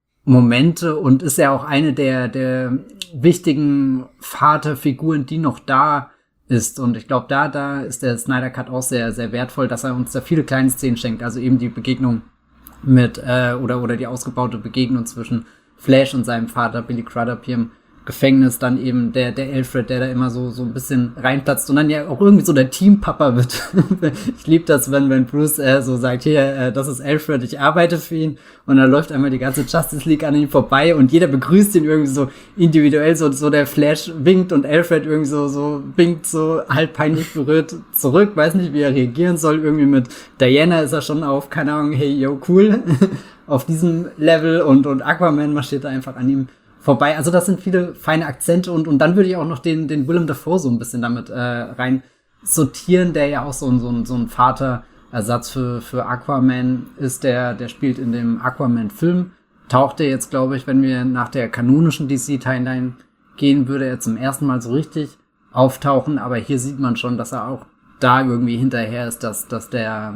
Momente und ist ja auch eine der wichtigen Vaterfiguren, die noch da ist. Und ich glaube, da ist der Snyder Cut auch sehr, sehr wertvoll, dass er uns da viele kleine Szenen schenkt. Also eben die Begegnung mit, oder die ausgebaute Begegnung zwischen Flash und seinem Vater Billy Crudup hier im Gefängnis, dann eben der Alfred, der da immer so ein bisschen reinplatzt und dann ja auch irgendwie so der Teampapa wird. Ich liebe das, wenn Bruce so sagt, hier, das ist Alfred, ich arbeite für ihn, und dann läuft einmal die ganze Justice League an ihm vorbei und jeder begrüßt ihn irgendwie so individuell, so der Flash winkt und Alfred irgendwie so winkt so halb peinlich berührt zurück, weiß nicht, wie er reagieren soll. Irgendwie mit Diana ist er schon auf, keine Ahnung, hey, yo, cool, auf diesem Level, und Aquaman marschiert da einfach an ihm vorbei. Also das sind viele feine Akzente, und dann würde ich auch noch den Willem Dafoe so ein bisschen damit rein sortieren, der ja auch so ein Vaterersatz für Aquaman ist. Der spielt in dem Aquaman-Film. Taucht er jetzt, glaube ich, wenn wir nach der kanonischen DC-Timeline gehen, würde er zum ersten Mal so richtig auftauchen. Aber hier sieht man schon, dass er auch da irgendwie hinterher ist, dass der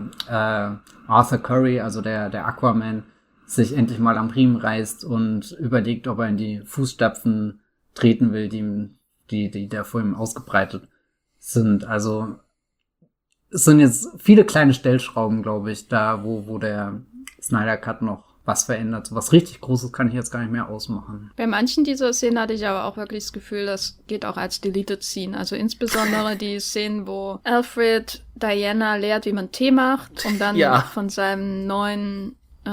Arthur Curry, also der Aquaman, sich endlich mal am Riemen reißt und überlegt, ob er in die Fußstapfen treten will, die da vor ihm ausgebreitet sind. Also es sind jetzt viele kleine Stellschrauben, glaube ich, da, wo der Snyder Cut noch was verändert. So was richtig Großes kann ich jetzt gar nicht mehr ausmachen. Bei manchen dieser Szenen hatte ich aber auch wirklich das Gefühl, das geht auch als Deleted Scene. Also insbesondere die Szenen, wo Alfred Diana lehrt, wie man Tee macht, um dann von seiner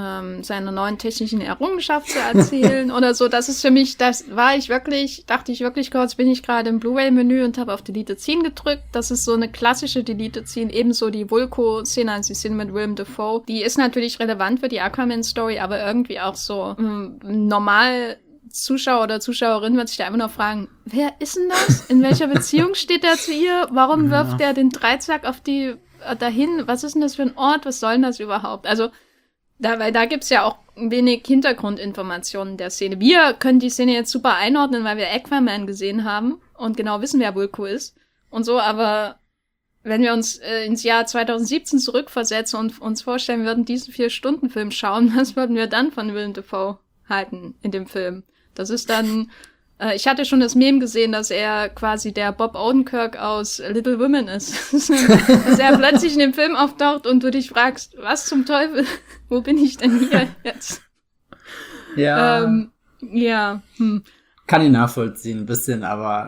neuen technischen Errungenschaft zu erzählen oder so. Das ist für mich, dachte ich wirklich kurz, bin ich gerade im Blu-ray-Menü und habe auf Deleted Scene gedrückt. Das ist so eine klassische Deleted Scene, ebenso die Vulko-Szene, also die Szene mit Willem Dafoe. Die ist natürlich relevant für die Aquaman-Story, aber irgendwie auch so normal Zuschauer oder Zuschauerin wird sich da einfach nur fragen, wer ist denn das? In welcher Beziehung steht er zu ihr? Warum wirft er den Dreizack auf die dahin? Was ist denn das für ein Ort? Was soll denn das überhaupt? Also weil da gibt's ja auch wenig Hintergrundinformationen der Szene. Wir können die Szene jetzt super einordnen, weil wir Aquaman gesehen haben und genau wissen, wer Vulko ist und so, aber wenn wir uns ins Jahr 2017 zurückversetzen und uns vorstellen, wir würden diesen 4-Stunden-Film schauen, was würden wir dann von Willem Dafoe halten in dem Film? Das ist dann, ich hatte schon das Meme gesehen, dass er quasi der Bob Odenkirk aus Little Women ist. Dass er plötzlich in dem Film auftaucht und du dich fragst, was zum Teufel, wo bin ich denn hier jetzt? Ja. Kann ich nachvollziehen, ein bisschen, aber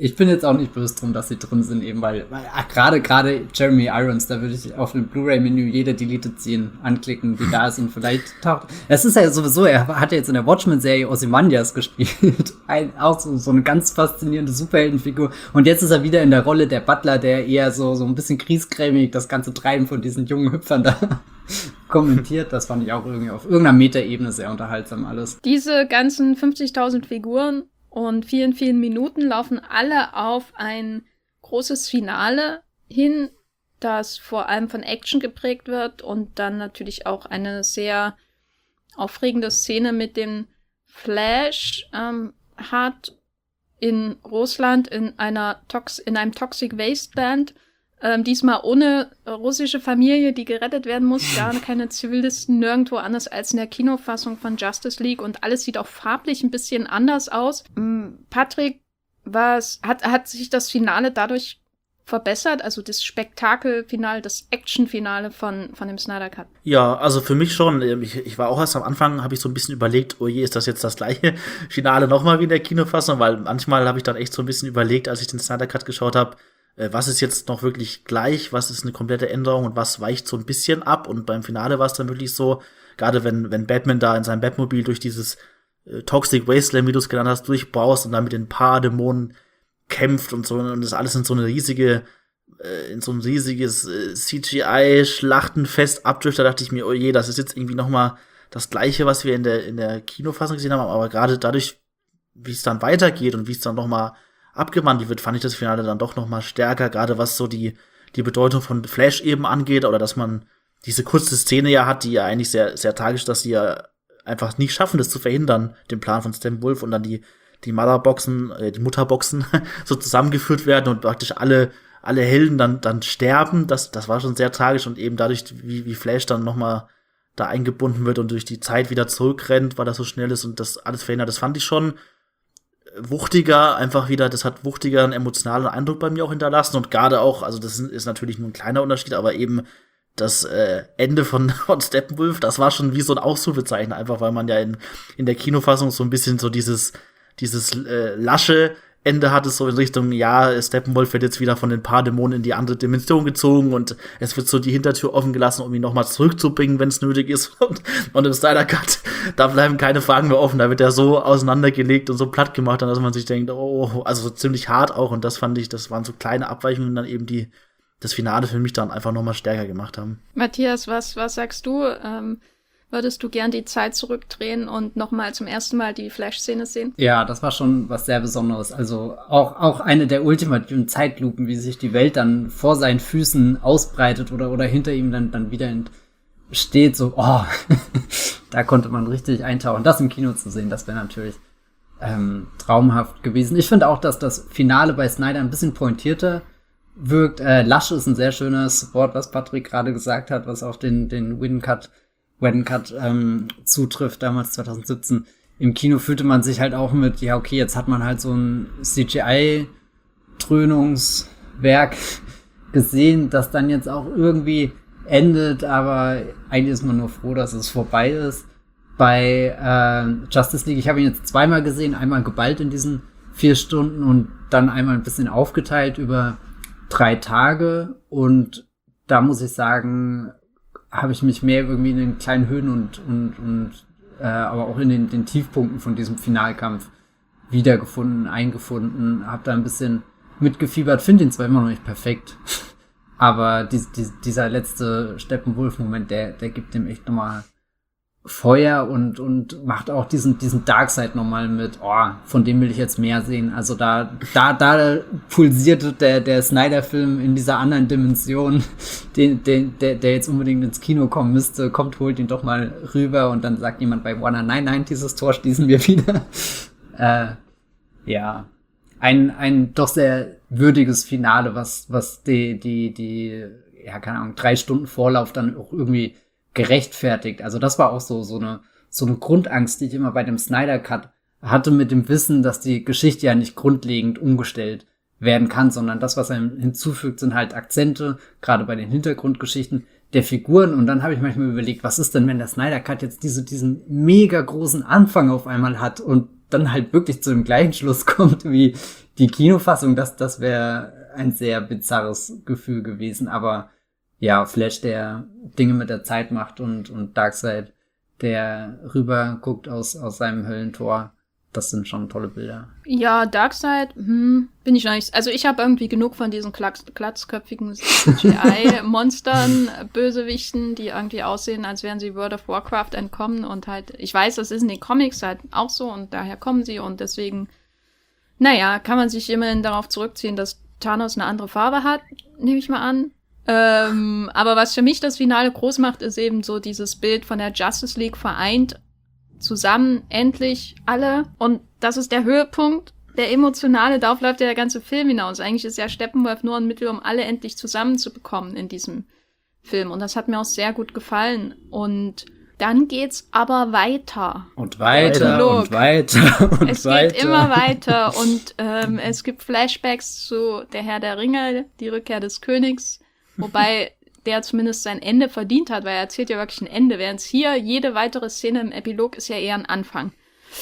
ich bin jetzt auch nicht böse drum, dass sie drin sind, eben weil gerade Jeremy Irons, da würde ich auf dem Blu-ray-Menü jede Deleted Scene anklicken, die da ist und vielleicht taucht. Es ist ja sowieso, er hat ja jetzt in der Watchmen-Serie Ozymandias gespielt. Auch so eine ganz faszinierende Superheldenfigur. Und jetzt ist er wieder in der Rolle der Butler, der eher so ein bisschen griesgrämig das ganze Treiben von diesen jungen Hüpfern da kommentiert. Das fand ich auch irgendwie auf irgendeiner Metaebene sehr unterhaltsam alles. Diese ganzen 50.000 Figuren und vielen, vielen Minuten laufen alle auf ein großes Finale hin, das vor allem von Action geprägt wird und dann natürlich auch eine sehr aufregende Szene mit dem Flash hat in Russland in einem Toxic Wasteland. Diesmal ohne russische Familie, die gerettet werden muss, gar keine Zivilisten, nirgendwo anders als in der Kinofassung von Justice League und alles sieht auch farblich ein bisschen anders aus. Patrick, hat sich das Finale dadurch verbessert, also das Spektakelfinale, das Actionfinale von dem Snyder Cut? Ja, also für mich schon. Ich war auch erst am Anfang, habe ich so ein bisschen überlegt, oh je, ist das jetzt das gleiche Finale nochmal wie in der Kinofassung, weil manchmal habe ich dann echt so ein bisschen überlegt, als ich den Snyder Cut geschaut habe, was ist jetzt noch wirklich gleich, was ist eine komplette Änderung und was weicht so ein bisschen ab. Und beim Finale war es dann wirklich so, gerade wenn Batman da in seinem Batmobil durch dieses Toxic Wasteland, wie du es genannt hast, durchbraust und dann mit den Paradämonen kämpft und so, und das alles in so ein riesiges CGI-Schlachtenfest abdriftet, da dachte ich mir, oh je, das ist jetzt irgendwie noch mal das Gleiche, was wir in der Kinofassung gesehen haben, aber gerade dadurch, wie es dann weitergeht und wie es dann noch mal abgewandelt wird, fand ich das Finale dann doch noch mal stärker, gerade was so die Bedeutung von Flash eben angeht, oder dass man diese kurze Szene ja hat, die ja eigentlich sehr, sehr tragisch, dass sie ja einfach nicht schaffen, das zu verhindern, den Plan von Steppenwolf, und dann die Mutterboxen so zusammengeführt werden und praktisch alle Helden dann sterben. Das war schon sehr tragisch, und eben dadurch, wie Flash dann noch mal da eingebunden wird und durch die Zeit wieder zurückrennt, weil das so schnell ist und das alles verhindert, das fand ich schon wuchtiger, einfach wieder, das hat wuchtiger einen emotionalen Eindruck bei mir auch hinterlassen, und gerade auch, also das ist natürlich nur ein kleiner Unterschied, aber eben das Ende von Steppenwolf, das war schon wie so ein Ausrufezeichen, einfach weil man ja in der Kinofassung so ein bisschen so dieses lasche Ende hat, es so in Richtung, ja, Steppenwolf wird jetzt wieder von den Paradämonen in die andere Dimension gezogen und es wird so die Hintertür offen gelassen, um ihn nochmal zurückzubringen, wenn es nötig ist. Und im Snyder Cut, da bleiben keine Fragen mehr offen, da wird er so auseinandergelegt und so platt gemacht, dass man sich denkt, oh, also so ziemlich hart auch, und das fand ich, das waren so kleine Abweichungen dann eben, die das Finale für mich dann einfach nochmal stärker gemacht haben. Matthias, was sagst du? Würdest du gern die Zeit zurückdrehen und nochmal zum ersten Mal die Flash-Szene sehen? Ja, das war schon was sehr Besonderes. Also auch eine der ultimativen Zeitlupen, wie sich die Welt dann vor seinen Füßen ausbreitet oder hinter ihm dann wieder steht. So, da konnte man richtig eintauchen. Das im Kino zu sehen, das wäre natürlich traumhaft gewesen. Ich finde auch, dass das Finale bei Snyder ein bisschen pointierter wirkt. Lasch ist ein sehr schönes Wort, was Patrick gerade gesagt hat, was auf den Whedon Cut zutrifft, damals 2017. Im Kino fühlte man sich halt auch mit, ja okay, jetzt hat man halt so ein CGI-Dröhnungswerk gesehen, das dann jetzt auch irgendwie endet, aber eigentlich ist man nur froh, dass es vorbei ist. Bei Justice League, ich habe ihn jetzt zweimal gesehen, einmal geballt in diesen 4 Stunden und dann einmal ein bisschen aufgeteilt über 3 Tage, und da muss ich sagen, habe ich mich mehr irgendwie in den kleinen Höhen und aber auch in den Tiefpunkten von diesem Finalkampf wiedergefunden, eingefunden, habe da ein bisschen mitgefiebert, finde ihn zwar immer noch nicht perfekt, aber dieser letzte Steppenwolf-Moment, der gibt dem echt nochmal Feuer und macht auch diesen Darkseid nochmal mit, von dem will ich jetzt mehr sehen. Also da pulsiert der Snyder-Film in dieser anderen Dimension, der jetzt unbedingt ins Kino kommen müsste, holt ihn doch mal rüber, und dann sagt jemand bei Warner, nein, dieses Tor schließen wir wieder. Ja, ein doch sehr würdiges Finale, was die ja, keine Ahnung, 3 Stunden Vorlauf dann auch irgendwie gerechtfertigt. Also das war auch so eine Grundangst, die ich immer bei dem Snyder Cut hatte, mit dem Wissen, dass die Geschichte ja nicht grundlegend umgestellt werden kann, sondern das, was er hinzufügt, sind halt Akzente, gerade bei den Hintergrundgeschichten der Figuren. Und dann habe ich manchmal überlegt, was ist denn, wenn der Snyder Cut jetzt diesen mega großen Anfang auf einmal hat und dann halt wirklich zu dem gleichen Schluss kommt wie die Kinofassung, das wäre ein sehr bizarres Gefühl gewesen. Aber ja, Flash, der Dinge mit der Zeit macht und Darkseid, der rüber guckt aus seinem Höllentor, das sind schon tolle Bilder. Ja, Darkseid, bin ich noch nicht. Also ich habe irgendwie genug von diesen glatzköpfigen CGI-Monstern, Bösewichten, die irgendwie aussehen, als wären sie World of Warcraft entkommen und halt, ich weiß, das ist in den Comics halt auch so und daher kommen sie und deswegen, naja, kann man sich immerhin darauf zurückziehen, dass Thanos eine andere Farbe hat, nehme ich mal an. Aber was für mich das Finale groß macht, ist eben so dieses Bild von der Justice League vereint zusammen, endlich alle. Und das ist der Höhepunkt, der emotionale, darauf läuft ja der ganze Film hinaus. Eigentlich ist ja Steppenwolf nur ein Mittel, um alle endlich zusammenzubekommen in diesem Film. Und das hat mir auch sehr gut gefallen. Und dann geht's aber weiter. Und weiter und weiter und es weiter. Es geht immer weiter. Und es gibt Flashbacks zu Der Herr der Ringe, die Rückkehr des Königs. Wobei der zumindest sein Ende verdient hat, weil er erzählt ja wirklich ein Ende, während hier jede weitere Szene im Epilog ist ja eher ein Anfang.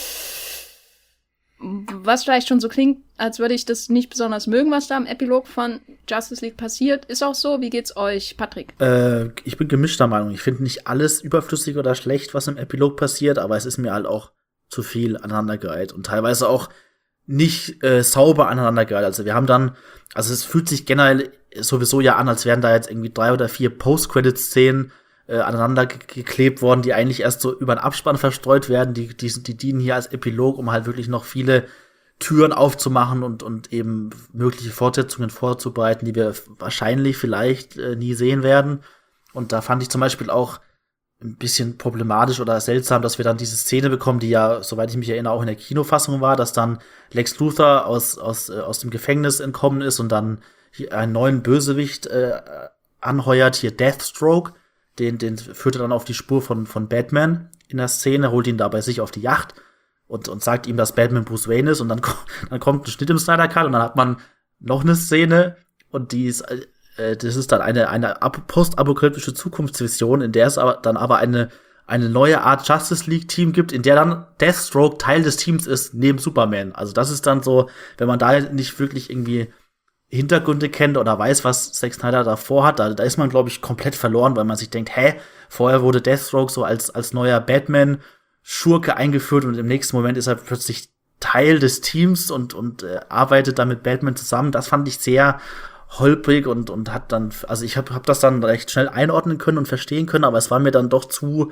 Was vielleicht schon so klingt, als würde ich das nicht besonders mögen, was da im Epilog von Justice League passiert. Ist auch so. Wie geht's euch, Patrick? Ich bin gemischter Meinung. Ich finde nicht alles überflüssig oder schlecht, was im Epilog passiert, aber es ist mir halt auch zu viel aneinandergereiht und teilweise auch nicht sauber aneinandergereiht. Also wir haben dann, also es fühlt sich generell sowieso ja an, als wären da jetzt irgendwie 3 oder 4 Post-Credit-Szenen aneinander geklebt worden, die eigentlich erst so über den Abspann verstreut werden. Die dienen hier als Epilog, um halt wirklich noch viele Türen aufzumachen und eben mögliche Fortsetzungen vorzubereiten, die wir wahrscheinlich vielleicht nie sehen werden. Und da fand ich zum Beispiel auch ein bisschen problematisch oder seltsam, dass wir dann diese Szene bekommen, die ja, soweit ich mich erinnere, auch in der Kinofassung war, dass dann Lex Luthor aus dem Gefängnis entkommen ist und dann hier einen neuen Bösewicht anheuert, hier Deathstroke, den führt er dann auf die Spur von Batman in der Szene, holt ihn da bei sich auf die Yacht und sagt ihm, dass Batman Bruce Wayne ist und dann kommt ein Schnitt im Snyder Cut und dann hat man noch eine Szene und die ist das ist dann eine postapokalyptische Zukunftsvision, in der es aber eine neue Art Justice League Team gibt, in der dann Deathstroke Teil des Teams ist, neben Superman. Also das ist dann so, wenn man da nicht wirklich irgendwie Hintergründe kennt oder weiß, was Zack Snyder da vorhat, da ist man, glaube ich, komplett verloren, weil man sich denkt, vorher wurde Deathstroke so als neuer Batman-Schurke eingeführt und im nächsten Moment ist er plötzlich Teil des Teams und arbeitet dann mit Batman zusammen. Das fand ich sehr holprig und hat dann, also ich hab das dann recht schnell einordnen können und verstehen können, aber es war mir dann doch zu,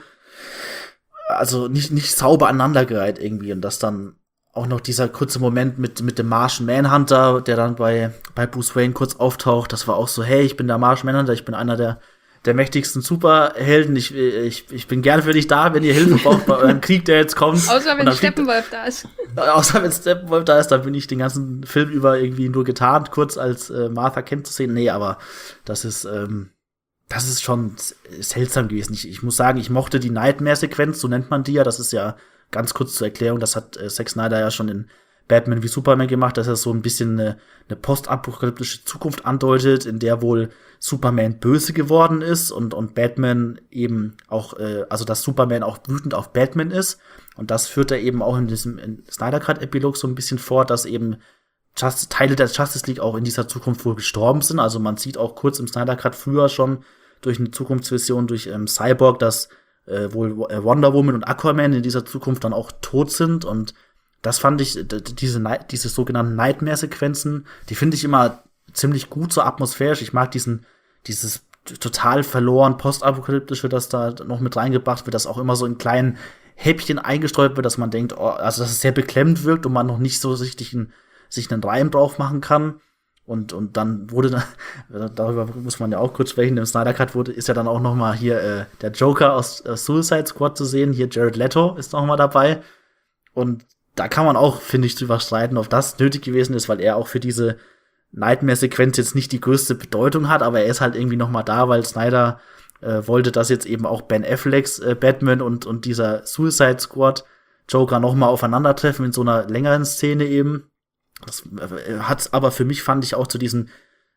also nicht sauber aneinandergereiht irgendwie und das dann auch noch dieser kurze Moment mit dem Martian Manhunter, der dann bei Bruce Wayne kurz auftaucht, das war auch so, hey, ich bin der Martian Manhunter, ich bin einer der mächtigsten Superhelden, ich bin gerne für dich da, wenn ihr Hilfe braucht bei eurem Krieg, der jetzt kommt. Außer wenn Steppenwolf da ist. Außer wenn Steppenwolf da ist, dann bin ich den ganzen Film über irgendwie nur getarnt, kurz als Martha Kent zu sehen. Nee, aber das ist schon seltsam gewesen. Ich muss sagen, ich mochte die Nightmare-Sequenz, so nennt man die ja, das ist ja ganz kurz zur Erklärung, das hat Zack Snyder ja schon in Batman wie Superman gemacht, dass er so ein bisschen eine postapokalyptische Zukunft andeutet, in der wohl Superman böse geworden ist und Batman eben auch, also dass Superman auch wütend auf Batman ist. Und das führt er eben auch in diesem Snyder Cut-Epilog so ein bisschen vor, dass eben Teile der Justice League auch in dieser Zukunft wohl gestorben sind. Also man sieht auch kurz im Snyder Cut früher schon durch eine Zukunftsvision, durch Cyborg, dass wohl Wonder Woman und Aquaman in dieser Zukunft dann auch tot sind. Und das fand ich, diese sogenannten Nightmare-Sequenzen, die finde ich immer ziemlich gut, so atmosphärisch. Ich mag dieses total verloren postapokalyptische, das da noch mit reingebracht wird, das auch immer so in kleinen Häppchen eingestreut wird, dass man denkt, also dass es sehr beklemmend wirkt und man noch nicht so richtig sich einen Reim drauf machen kann. Und dann wurde darüber muss man ja auch kurz sprechen, im Snyder Cut ist ja dann auch noch mal hier der Joker aus Suicide Squad zu sehen, hier Jared Leto ist noch mal dabei. Und da kann man auch, finde ich, drüber streiten, ob das nötig gewesen ist, weil er auch für diese Nightmare-Sequenz jetzt nicht die größte Bedeutung hat, aber er ist halt irgendwie noch mal da, weil Snyder wollte, dass jetzt eben auch Ben Afflecks Batman und dieser Suicide Squad Joker noch mal aufeinandertreffen in so einer längeren Szene eben. Das hat's aber für mich, fand ich, auch zu diesen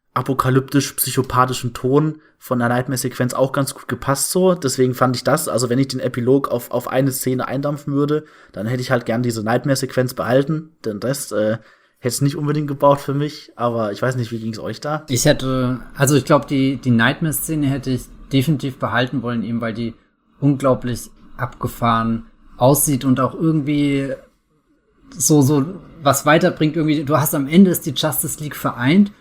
apokalyptisch-psychopathischen Ton von der Nightmare-Sequenz auch ganz gut gepasst so. Deswegen fand ich das, also wenn ich den Epilog auf eine Szene eindampfen würde, dann hätte ich halt gern diese Nightmare-Sequenz behalten. Den Rest hätte es nicht unbedingt gebraucht für mich, aber ich weiß nicht, wie ging es euch da? Ich glaube, die Nightmare-Szene hätte ich definitiv behalten wollen, eben weil die unglaublich abgefahren aussieht und auch irgendwie so was weiterbringt. Irgendwie, du hast am Ende ist die Justice League vereint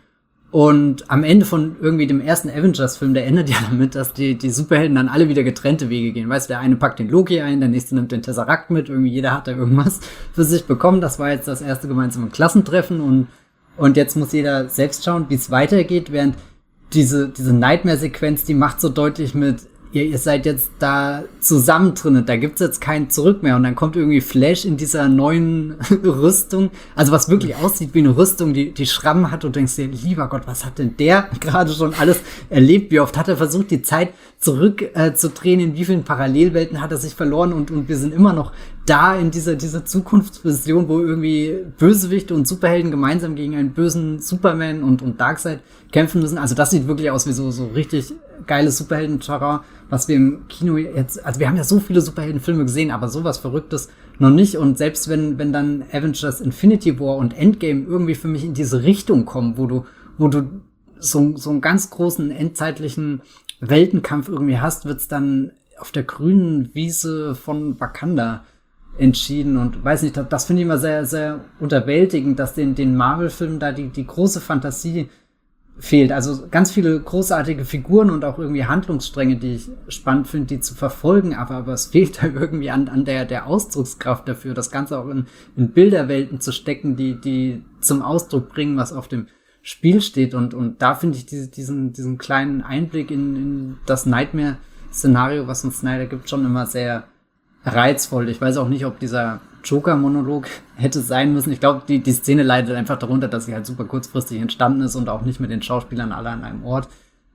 und am Ende von irgendwie dem ersten Avengers-Film, der endet ja damit, dass die Superhelden dann alle wieder getrennte Wege gehen. Weißt du, der eine packt den Loki ein, der nächste nimmt den Tesseract mit, irgendwie jeder hat da irgendwas für sich bekommen. Das war jetzt das erste gemeinsame Klassentreffen und jetzt muss jeder selbst schauen, wie es weitergeht, während diese Nightmare-Sequenz, die macht so deutlich mit, ihr seid jetzt da zusammen drinnen, da gibt's jetzt kein Zurück mehr. Und dann kommt irgendwie Flash in dieser neuen Rüstung, also was wirklich aussieht wie eine Rüstung, die Schrammen hat und du denkst dir, lieber Gott, was hat denn der gerade schon alles erlebt? Wie oft hat er versucht, die Zeit zurück zu drehen? In wie vielen Parallelwelten hat er sich verloren? Und wir sind immer noch da in dieser Zukunftsvision, wo irgendwie Bösewichte und Superhelden gemeinsam gegen einen bösen Superman und Darkseid kämpfen müssen. Also das sieht wirklich aus wie so richtig geiles Superhelden-Terrain, was wir im Kino jetzt, also wir haben ja so viele Superheldenfilme gesehen, aber sowas Verrücktes noch nicht. Und selbst wenn dann Avengers Infinity War und Endgame irgendwie für mich in diese Richtung kommen, wo du so einen ganz großen endzeitlichen Weltenkampf irgendwie hast, wird's dann auf der grünen Wiese von Wakanda entschieden und weiß nicht, das finde ich immer sehr, sehr unterwältigend, dass den Marvel-Filmen da die große Fantasie fehlt. Also ganz viele großartige Figuren und auch irgendwie Handlungsstränge, die ich spannend finde, die zu verfolgen, aber es fehlt da irgendwie an der Ausdruckskraft dafür, das Ganze auch in Bilderwelten zu stecken, die zum Ausdruck bringen, was auf dem Spiel steht und da finde ich diesen kleinen Einblick in das Nightmare-Szenario, was uns Snyder gibt, schon immer sehr reizvoll. Ich weiß auch nicht, ob dieser Joker-Monolog hätte sein müssen. Ich glaube, die Szene leidet einfach darunter, dass sie halt super kurzfristig entstanden ist und auch nicht mit den Schauspielern alle an einem Ort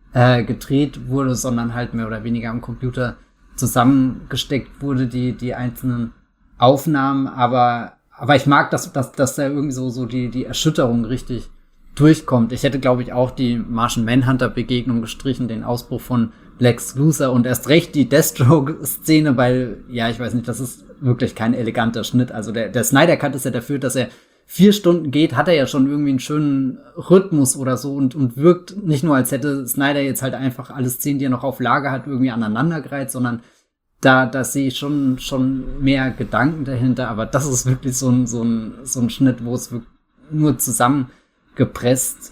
gedreht wurde, sondern halt mehr oder weniger am Computer zusammengesteckt wurde, die einzelnen Aufnahmen. Aber ich mag, dass da irgendwie so die Erschütterung richtig durchkommt. Ich hätte, glaube ich, auch die Martian Manhunter-Begegnung gestrichen, den Ausbruch von Lex Luthor und erst recht die Deathstroke-Szene, weil, ja, ich weiß nicht, das ist wirklich kein eleganter Schnitt. Also der Snyder Cut ist ja dafür, dass er 4 Stunden geht, hat er ja schon irgendwie einen schönen Rhythmus oder so und wirkt nicht nur, als hätte Snyder jetzt halt einfach alle Szenen, die er noch auf Lager hat, irgendwie aneinandergereiht, sondern da sehe ich schon mehr Gedanken dahinter. Aber das ist wirklich so ein Schnitt, wo es nur zusammengepresst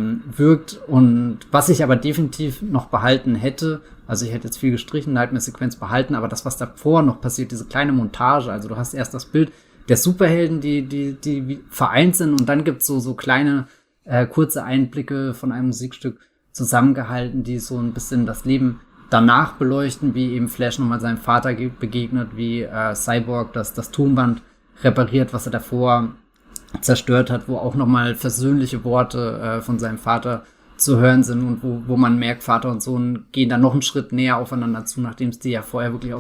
wirkt. Und was ich aber definitiv noch behalten hätte, also ich hätte jetzt viel gestrichen, Nightmare-Sequenz behalten, aber das, was davor noch passiert, diese kleine Montage, also du hast erst das Bild der Superhelden, die vereint sind und dann gibt's so kleine, kurze Einblicke von einem Musikstück zusammengehalten, die so ein bisschen das Leben danach beleuchten, wie eben Flash nochmal seinem Vater begegnet, wie Cyborg das Tonband repariert, was er davor zerstört hat, wo auch nochmal versöhnliche Worte von seinem Vater zu hören sind und wo man merkt, Vater und Sohn gehen dann noch einen Schritt näher aufeinander zu, nachdem es die ja vorher wirklich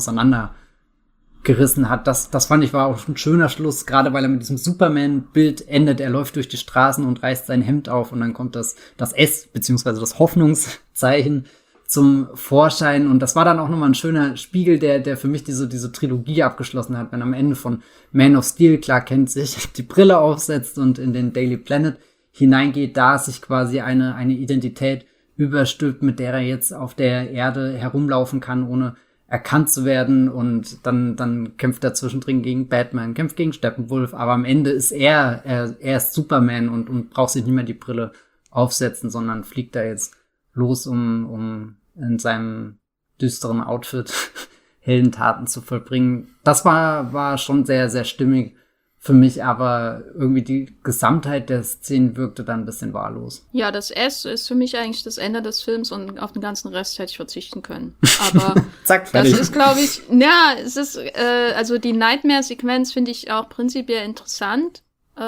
auseinandergerissen hat. Das fand ich war auch ein schöner Schluss, gerade weil er mit diesem Superman-Bild endet. Er läuft durch die Straßen und reißt sein Hemd auf und dann kommt das S, beziehungsweise das Hoffnungszeichen zum Vorschein. Und das war dann auch nochmal ein schöner Spiegel, der für mich diese Trilogie abgeschlossen hat, wenn am Ende von Man of Steel Clark Kent sich die Brille aufsetzt und in den Daily Planet hineingeht, da sich quasi eine Identität überstülpt, mit der er jetzt auf der Erde herumlaufen kann, ohne erkannt zu werden. Und dann kämpft er zwischendrin gegen Batman, kämpft gegen Steppenwolf, aber am Ende ist er ist Superman und braucht sich nicht mehr die Brille aufsetzen, sondern fliegt da jetzt los, um in seinem düsteren Outfit Heldentaten zu vollbringen. Das war schon sehr, sehr stimmig für mich, aber irgendwie die Gesamtheit der Szenen wirkte dann ein bisschen wahllos. Ja, das S ist für mich eigentlich das Ende des Films und auf den ganzen Rest hätte ich verzichten können. Aber zack, fertig. Das ist, glaube ich, ja, es ist, also die Nightmare-Sequenz finde ich auch prinzipiell interessant,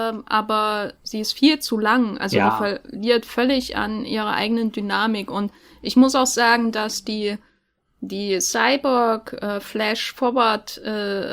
aber sie ist viel zu lang. Also die verliert völlig an ihrer eigenen Dynamik. Und ich muss auch sagen, dass die Cyborg Flash Forward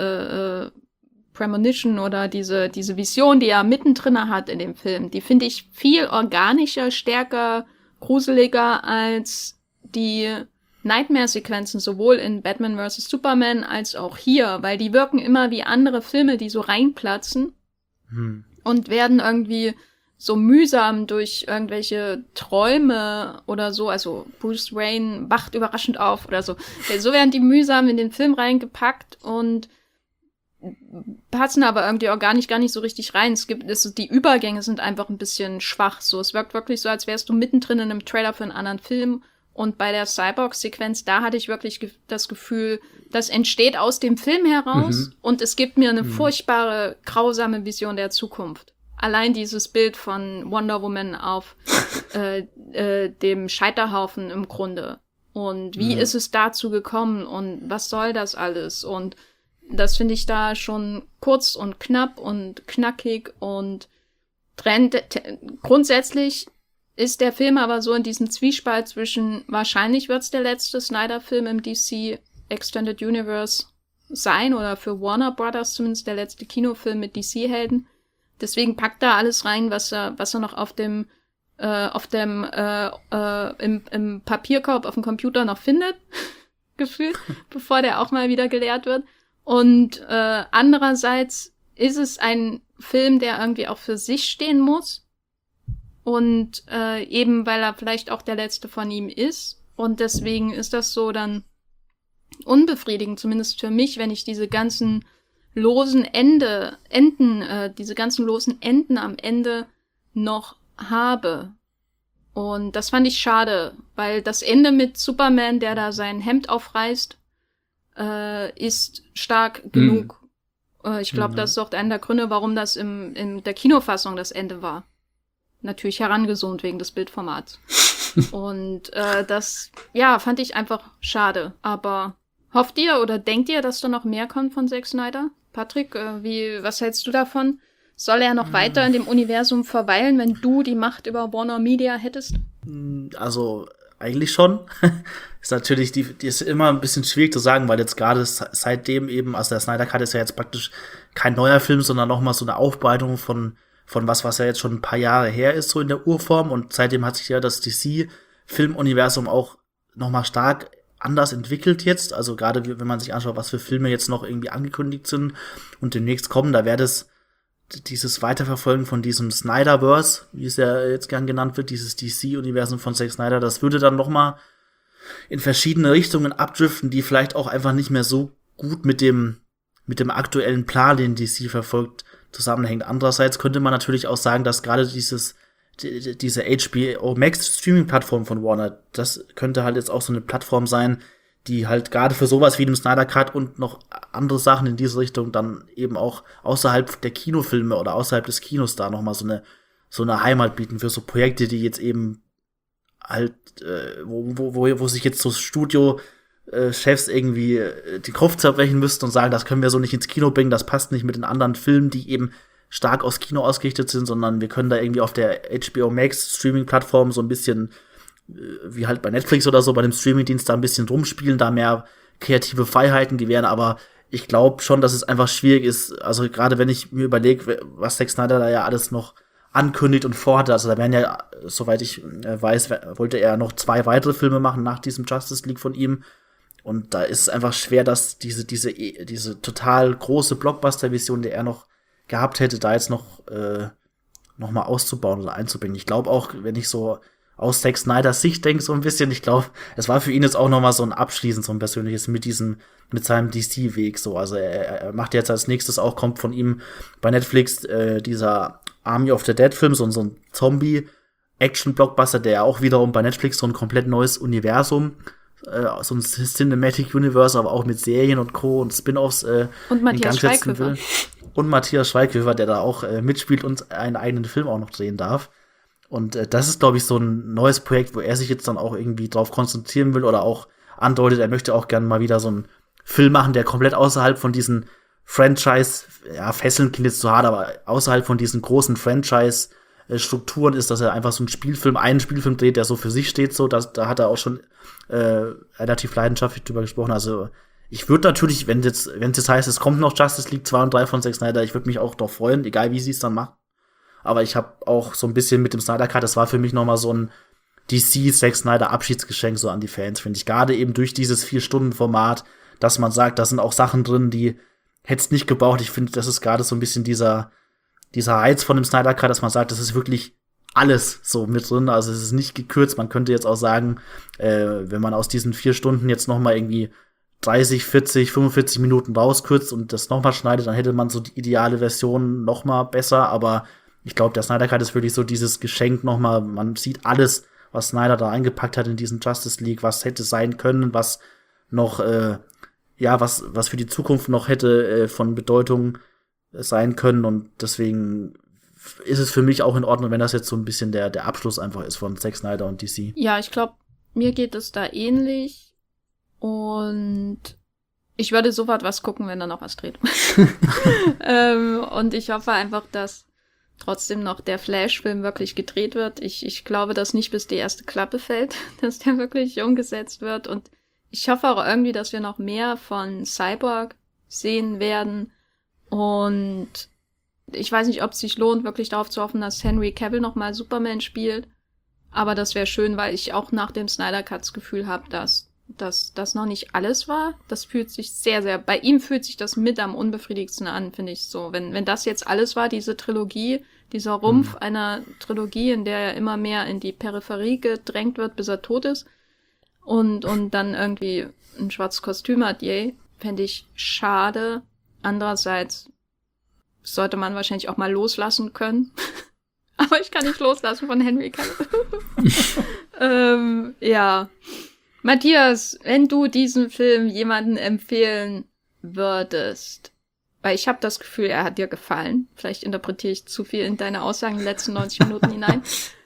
Premonition oder diese Vision, die er mittendrin hat in dem Film, die finde ich viel organischer, stärker gruseliger als die Nightmare-Sequenzen, sowohl in Batman vs. Superman als auch hier, weil die wirken immer wie andere Filme, die so reinplatzen und werden irgendwie so mühsam durch irgendwelche Träume oder so, also Bruce Wayne wacht überraschend auf oder so. So werden die mühsam in den Film reingepackt und passen aber irgendwie auch gar nicht so richtig rein. Die Übergänge sind einfach ein bisschen schwach. So, es wirkt wirklich so, als wärst du mittendrin in einem Trailer für einen anderen Film. Und bei der Cyborg-Sequenz, da hatte ich wirklich das Gefühl, das entsteht aus dem Film heraus und es gibt mir eine furchtbare, grausame Vision der Zukunft. Allein dieses Bild von Wonder Woman auf dem Scheiterhaufen im Grunde. Und wie ist es dazu gekommen und was soll das alles? Und das finde ich da schon kurz und knapp und knackig und grundsätzlich ist der Film aber so in diesem Zwiespalt zwischen, wahrscheinlich wird's der letzte Snyder-Film im DC Extended Universe sein oder für Warner Brothers zumindest der letzte Kinofilm mit DC-Helden. Deswegen packt er alles rein, was er noch im Papierkorb auf dem Computer noch findet, gefühlt, bevor der auch mal wieder geleert wird. Und andererseits ist es ein Film, der irgendwie auch für sich stehen muss. Und eben, weil er vielleicht auch der letzte von ihm ist. Und deswegen ist das so dann unbefriedigend, zumindest für mich, wenn ich diese ganzen losen Enden am Ende noch habe. Und das fand ich schade, weil das Ende mit Superman, der da sein Hemd aufreißt, ist stark genug. Ich glaube, das ist auch einer der Gründe, warum das in der Kinofassung das Ende war. Natürlich herangezoomt wegen des Bildformats. Und das, ja, fand ich einfach schade. Aber hofft ihr oder denkt ihr, dass da noch mehr kommt von Zack Snyder? Patrick, was hältst du davon? Soll er noch weiter in dem Universum verweilen, wenn du die Macht über Warner Media hättest? Also, eigentlich schon. Ist natürlich, die ist immer ein bisschen schwierig zu sagen, weil jetzt gerade seitdem eben, also der Snyder Cut ist ja jetzt praktisch kein neuer Film, sondern nochmal so eine Aufbereitung von was ja jetzt schon ein paar Jahre her ist, so in der Urform. Und seitdem hat sich ja das DC-Filmuniversum auch nochmal stark anders entwickelt jetzt. Also gerade wenn man sich anschaut, was für Filme jetzt noch irgendwie angekündigt sind und demnächst kommen, da wäre das dieses Weiterverfolgen von diesem Snyderverse, wie es ja jetzt gern genannt wird, dieses DC-Universum von Zack Snyder, das würde dann nochmal in verschiedene Richtungen abdriften, die vielleicht auch einfach nicht mehr so gut mit dem aktuellen Plan, den DC verfolgt, zusammenhängt. Andererseits könnte man natürlich auch sagen, dass gerade diese HBO Max Streaming-Plattform von Warner, das könnte halt jetzt auch so eine Plattform sein, die halt gerade für sowas wie dem Snyder Cut und noch andere Sachen in diese Richtung dann eben auch außerhalb der Kinofilme oder außerhalb des Kinos da nochmal so eine Heimat bieten für so Projekte, die jetzt eben halt, wo sich jetzt so Studio-Chefs irgendwie die Kopf zerbrechen müssten und sagen, das können wir so nicht ins Kino bringen, das passt nicht mit den anderen Filmen, die eben stark aufs Kino ausgerichtet sind, sondern wir können da irgendwie auf der HBO Max Streaming-Plattform so ein bisschen wie halt bei Netflix oder so, bei dem Streamingdienst da ein bisschen rumspielen, da mehr kreative Freiheiten gewähren, aber ich glaube schon, dass es einfach schwierig ist, also gerade wenn ich mir überlege, was Zack Snyder da ja alles noch ankündigt und vorhatte, also da werden ja, soweit ich weiß, wollte er noch 2 weitere Filme machen nach diesem Justice League von ihm und da ist es einfach schwer, dass diese total große Blockbuster-Vision, die er noch gehabt hätte, da jetzt noch mal auszubauen oder einzubringen. Ich glaube auch, wenn ich so aus Zack Snyders Sicht denke, so ein bisschen, ich glaube, es war für ihn jetzt auch noch mal so ein Abschließen, so ein persönliches mit seinem DC-Weg, so. Also er macht jetzt als nächstes auch, kommt von ihm bei Netflix dieser Army of the Dead-Film, so ein Zombie-Action-Blockbuster, der ja auch wiederum bei Netflix so ein komplett neues Universum, so ein Cinematic Universe, aber auch mit Serien und Co. und Spin-Offs und Matthias Schweighöfer. Und Matthias Schweighöfer, der da auch mitspielt und einen eigenen Film auch noch drehen darf. Und das ist, glaube ich, so ein neues Projekt, wo er sich jetzt dann auch irgendwie drauf konzentrieren will oder auch andeutet, er möchte auch gerne mal wieder so einen Film machen, der komplett außerhalb von diesen Franchise, ja, Fesseln klingt jetzt zu hart, aber außerhalb von diesen großen Franchise-Strukturen ist, dass er einfach so einen Spielfilm dreht, der so für sich steht, so, da hat er auch schon relativ leidenschaftlich drüber gesprochen. Also ich würde natürlich, wenn jetzt heißt, es kommt noch Justice League 2 und 3 von Zack Snyder, ich würde mich auch drauf freuen, egal wie sie es dann machen. Aber ich habe auch so ein bisschen mit dem Snyder Cut, das war für mich noch mal so DC Zack Snyder Abschiedsgeschenk so an die Fans, finde ich. Gerade eben durch dieses 4-Stunden-Format, dass man sagt, da sind auch Sachen drin, die hätte es nicht gebraucht. Ich finde, das ist gerade so ein bisschen dieser Reiz von dem Snyder Cut, dass man sagt, das ist wirklich alles so mit drin. Also es ist nicht gekürzt. Man könnte jetzt auch sagen, wenn man aus diesen 4 Stunden jetzt noch mal irgendwie 30, 40, 45 Minuten rauskürzt und das noch mal schneidet, dann hätte man so die ideale Version noch mal besser. Aber ich glaube, der Snyder Cut ist wirklich so dieses Geschenk noch mal. Man sieht alles, was Snyder da eingepackt hat in diesen Justice League, was hätte sein können, was noch, was für die Zukunft noch hätte von Bedeutung sein können. Und deswegen ist es für mich auch in Ordnung, wenn das jetzt so ein bisschen der Abschluss einfach ist von Zack Snyder und DC. Ja, ich glaube, mir geht es da ähnlich. Und ich würde sofort was gucken, wenn da noch was dreht. Und ich hoffe einfach, dass trotzdem noch der Flash-Film wirklich gedreht wird. Ich glaube, dass nicht bis die erste Klappe fällt, dass der wirklich umgesetzt wird. Und ich hoffe auch irgendwie, dass wir noch mehr von Cyborg sehen werden. Und ich weiß nicht, ob es sich lohnt, wirklich darauf zu hoffen, dass Henry Cavill nochmal Superman spielt. Aber das wäre schön, weil ich auch nach dem Snyder Cut das Gefühl habe, dass das noch nicht alles war. Das fühlt sich sehr, sehr, bei ihm fühlt sich das mit am unbefriedigsten an, finde ich so. Wenn das jetzt alles war, diese Trilogie, dieser Rumpf einer Trilogie, in der er immer mehr in die Peripherie gedrängt wird, bis er tot ist und dann irgendwie ein schwarzes Kostüm hat, fände ich schade. Andererseits sollte man wahrscheinlich auch mal loslassen können. Aber ich kann nicht loslassen von Henry Cavill. Ja. Matthias, wenn du diesen Film jemandem empfehlen würdest, weil ich habe das Gefühl, er hat dir gefallen. Vielleicht interpretiere ich zu viel in deine Aussagen in den letzten 90 Minuten hinein.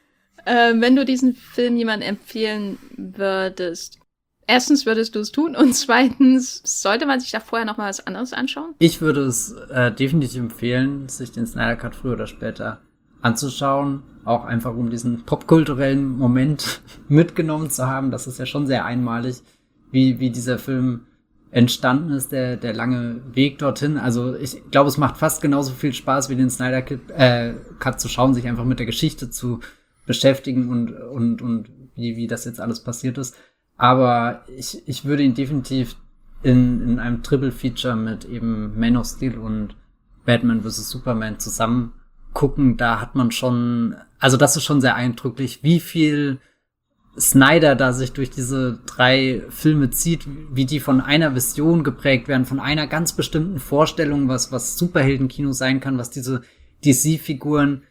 Wenn du diesen Film jemandem empfehlen würdest, erstens würdest du es tun und zweitens sollte man sich da vorher noch mal was anderes anschauen? Ich würde es definitiv empfehlen, sich den Snyder Cut früher oder später anzuschauen, auch einfach um diesen popkulturellen Moment mitgenommen zu haben. Das ist ja schon sehr einmalig, wie dieser Film entstanden ist, der lange Weg dorthin. Also ich glaube, es macht fast genauso viel Spaß, wie den Snyder Cut zu schauen, sich einfach mit der Geschichte zu beschäftigen und wie das jetzt alles passiert ist. Aber ich würde ihn definitiv in einem Triple-Feature mit eben Man of Steel und Batman vs. Superman zusammen gucken. Da hat man schon, also das ist schon sehr eindrücklich, wie viel Snyder da sich durch diese 3 Filme zieht, wie die von einer Vision geprägt werden, von einer ganz bestimmten Vorstellung, was Superheldenkino sein kann, was diese DC-Figuren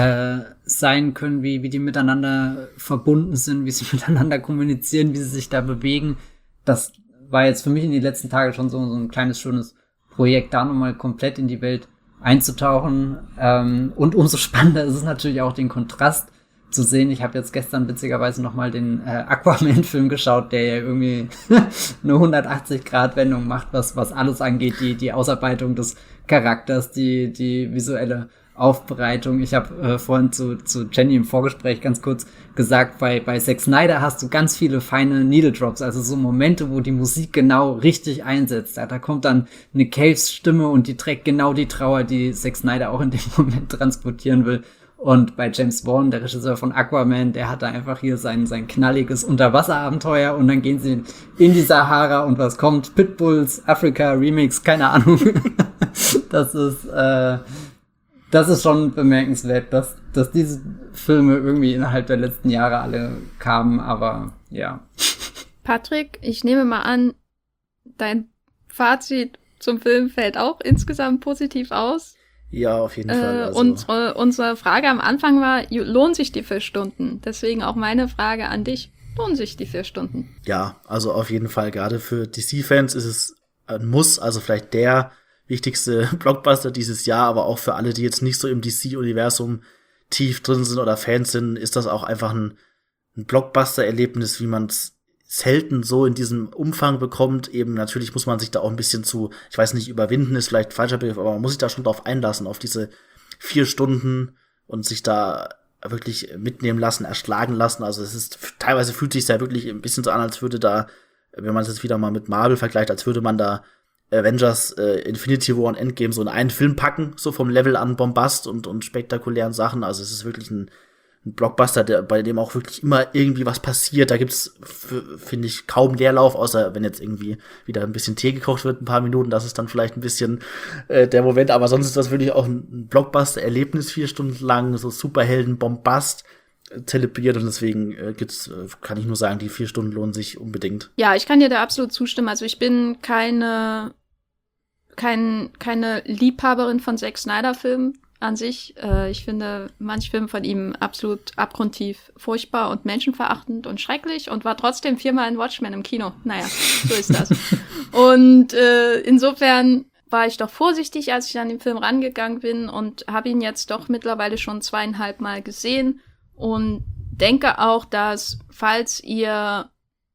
sein können, wie die miteinander verbunden sind, wie sie miteinander kommunizieren, wie sie sich da bewegen. Das war jetzt für mich in den letzten Tagen schon so ein kleines, schönes Projekt, da nochmal komplett in die Welt einzutauchen. Und umso spannender ist es natürlich auch, den Kontrast zu sehen. Ich habe jetzt gestern witzigerweise nochmal den Aquaman-Film geschaut, der ja irgendwie eine 180-Grad-Wendung macht, was alles angeht, die Ausarbeitung des Charakters, die visuelle Aufbereitung. Ich habe vorhin zu Jenny im Vorgespräch ganz kurz gesagt, bei Zack Snyder hast du ganz viele feine Needle Drops, also so Momente, wo die Musik genau richtig einsetzt. Da kommt dann eine Caves Stimme und die trägt genau die Trauer, die Zack Snyder auch in dem Moment transportieren will. Und bei James Wan, der Regisseur von Aquaman, der hat da einfach hier sein knalliges Unterwasserabenteuer und dann gehen sie in die Sahara und was kommt? Pitbulls, Africa Remix, keine Ahnung. Das ist schon bemerkenswert, dass diese Filme irgendwie innerhalb der letzten Jahre alle kamen, aber ja. Patrick, ich nehme mal an, dein Fazit zum Film fällt auch insgesamt positiv aus. Ja, auf jeden Fall. Also. Unsere Frage am Anfang war, lohnt sich die 4 Stunden? Deswegen auch meine Frage an dich, lohnen sich die 4 Stunden? Ja, also auf jeden Fall. Gerade für DC-Fans ist es ein Muss, also vielleicht der wichtigste Blockbuster dieses Jahr, aber auch für alle, die jetzt nicht so im DC-Universum tief drin sind oder Fans sind, ist das auch einfach ein Blockbuster-Erlebnis, wie man es selten so in diesem Umfang bekommt. Eben natürlich muss man sich da auch ein bisschen ich weiß nicht, überwinden ist vielleicht ein falscher Begriff, aber man muss sich da schon drauf einlassen, auf diese 4 Stunden und sich da wirklich mitnehmen lassen, erschlagen lassen. Also teilweise fühlt sich ja wirklich ein bisschen so an, als würde da, wenn man es jetzt wieder mal mit Marvel vergleicht, als würde man da Avengers, Infinity War und Endgame so in einen Film packen, so vom Level an Bombast und spektakulären Sachen. Also es ist wirklich ein Blockbuster, bei dem auch wirklich immer irgendwie was passiert. Da gibt's, finde ich, kaum Leerlauf, außer wenn jetzt irgendwie wieder ein bisschen Tee gekocht wird, ein paar Minuten, das ist dann vielleicht ein bisschen der Moment, aber sonst ist das wirklich auch ein Blockbuster-Erlebnis, 4 Stunden lang, so Superhelden-Bombast zelebriert und deswegen kann ich nur sagen, die 4 Stunden lohnen sich unbedingt. Ja, ich kann dir da absolut zustimmen. Also ich bin keine Liebhaberin von Zack Snyder-Filmen an sich. Ich finde manche Filme von ihm absolut abgrundtief furchtbar und menschenverachtend und schrecklich und war trotzdem 4-mal in Watchmen im Kino. Naja, so ist das. Und insofern war ich doch vorsichtig, als ich an den Film rangegangen bin und habe ihn jetzt doch mittlerweile schon 2,5 Mal gesehen und denke auch, dass, falls ihr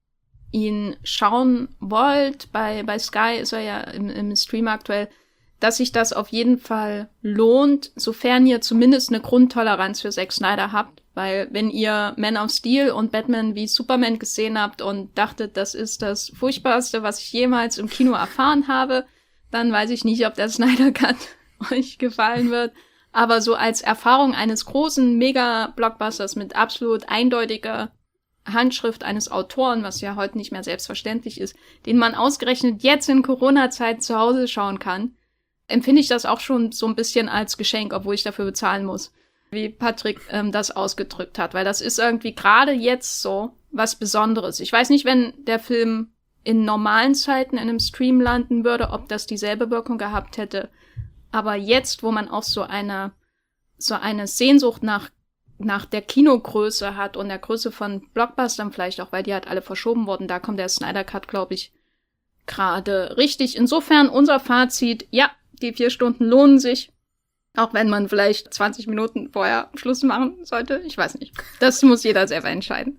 ihn schauen wollt, bei Sky ist er ja im Stream aktuell, dass sich das auf jeden Fall lohnt, sofern ihr zumindest eine Grundtoleranz für Zack Snyder habt, weil wenn ihr Man of Steel und Batman wie Superman gesehen habt und dachtet, das ist das Furchtbarste, was ich jemals im Kino erfahren habe, dann weiß ich nicht, ob der Snyder Cut euch gefallen wird. Aber so als Erfahrung eines großen Mega-Blockbusters mit absolut eindeutiger Handschrift eines Autoren, was ja heute nicht mehr selbstverständlich ist, den man ausgerechnet jetzt in Corona-Zeit zu Hause schauen kann, empfinde ich das auch schon so ein bisschen als Geschenk, obwohl ich dafür bezahlen muss, wie Patrick das ausgedrückt hat, weil das ist irgendwie gerade jetzt so was Besonderes. Ich weiß nicht, wenn der Film in normalen Zeiten in einem Stream landen würde, ob das dieselbe Wirkung gehabt hätte. Aber jetzt, wo man auch so eine Sehnsucht nach der Kinogröße hat und der Größe von Blockbustern vielleicht auch, weil die halt alle verschoben wurden, da kommt der Snyder Cut, glaube ich, gerade richtig. Insofern unser Fazit, ja, die 4 Stunden lohnen sich, auch wenn man vielleicht 20 Minuten vorher Schluss machen sollte. Ich weiß nicht. Das muss jeder selber entscheiden.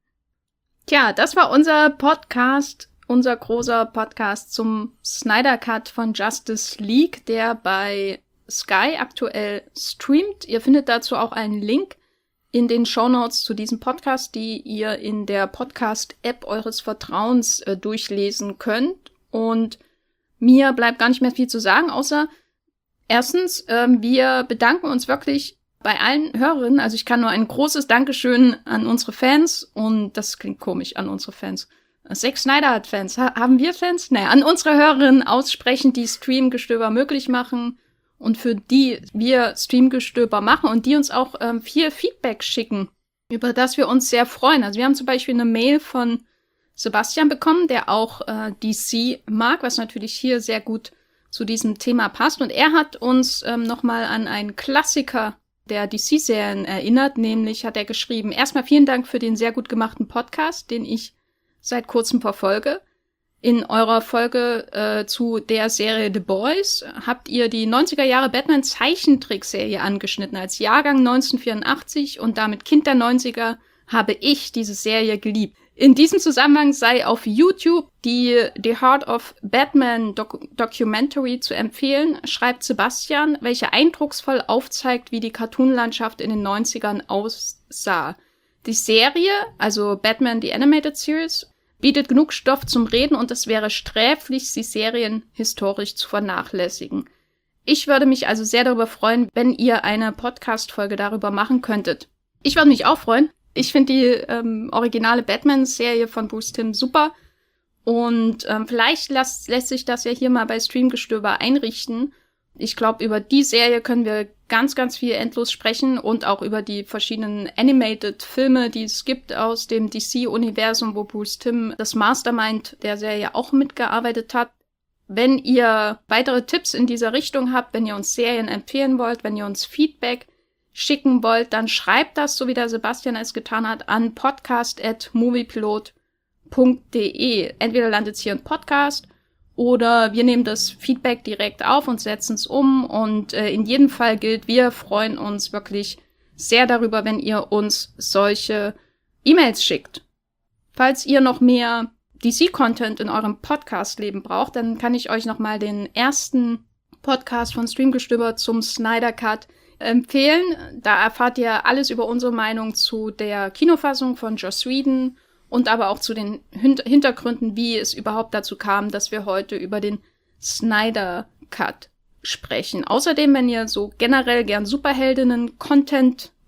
Tja, das war unser Podcast, unser großer Podcast zum Snyder Cut von Justice League, der bei Sky aktuell streamt. Ihr findet dazu auch einen Link in den Shownotes zu diesem Podcast, die ihr in der Podcast-App eures Vertrauens durchlesen könnt. Und mir bleibt gar nicht mehr viel zu sagen, außer erstens, wir bedanken uns wirklich bei allen Hörerinnen. Also ich kann nur ein großes Dankeschön an unsere Fans, und das klingt komisch, an unsere Fans. Zack Snyder hat Fans. Haben wir Fans? Naja, an unsere Hörerinnen aussprechen, die Streamgestöber möglich machen und für die wir Streamgestöber machen und die uns auch viel Feedback schicken, über das wir uns sehr freuen. Also wir haben zum Beispiel eine Mail von Sebastian bekommen, der auch DC mag, was natürlich hier sehr gut zu diesem Thema passt. Und er hat uns nochmal an einen Klassiker der DC-Serien erinnert, nämlich hat er geschrieben: Erstmal vielen Dank für den sehr gut gemachten Podcast, den ich seit kurzem verfolge. In eurer Folge zu der Serie The Boys habt ihr die 90er Jahre Batman-Zeichentrickserie angeschnitten. Als Jahrgang 1984 und damit Kind der 90er habe ich diese Serie geliebt. In diesem Zusammenhang sei auf YouTube die The Heart of Batman Documentary zu empfehlen, schreibt Sebastian, welche eindrucksvoll aufzeigt, wie die Cartoonlandschaft in den 90ern aussah. Die Serie, also Batman The Animated Series, bietet genug Stoff zum Reden und es wäre sträflich, die Serien historisch zu vernachlässigen. Ich würde mich also sehr darüber freuen, wenn ihr eine Podcast-Folge darüber machen könntet. Ich würde mich auch freuen. Ich finde die originale Batman-Serie von Bruce Timm super und vielleicht lässt sich das ja hier mal bei Streamgestöber einrichten. Ich glaube, über die Serie können wir ganz, ganz viel endlos sprechen und auch über die verschiedenen Animated-Filme, die es gibt aus dem DC-Universum, wo Bruce Timm, das Mastermind der Serie, auch mitgearbeitet hat. Wenn ihr weitere Tipps in dieser Richtung habt, wenn ihr uns Serien empfehlen wollt, wenn ihr uns Feedback schicken wollt, dann schreibt das, so wie der Sebastian es getan hat, an podcast@moviepilot.de. Entweder landet es hier im Podcast oder wir nehmen das Feedback direkt auf und setzen es um. Und in jedem Fall gilt, wir freuen uns wirklich sehr darüber, wenn ihr uns solche E-Mails schickt. Falls ihr noch mehr DC-Content in eurem Podcast-Leben braucht, dann kann ich euch nochmal den ersten Podcast von Streamgestöber zum Snyder Cut empfehlen. Da erfahrt ihr alles über unsere Meinung zu der Kinofassung von Joss Whedon und aber auch zu den Hintergründen, wie es überhaupt dazu kam, dass wir heute über den Snyder Cut sprechen. Außerdem, wenn ihr so generell gern Superheldinnen-Content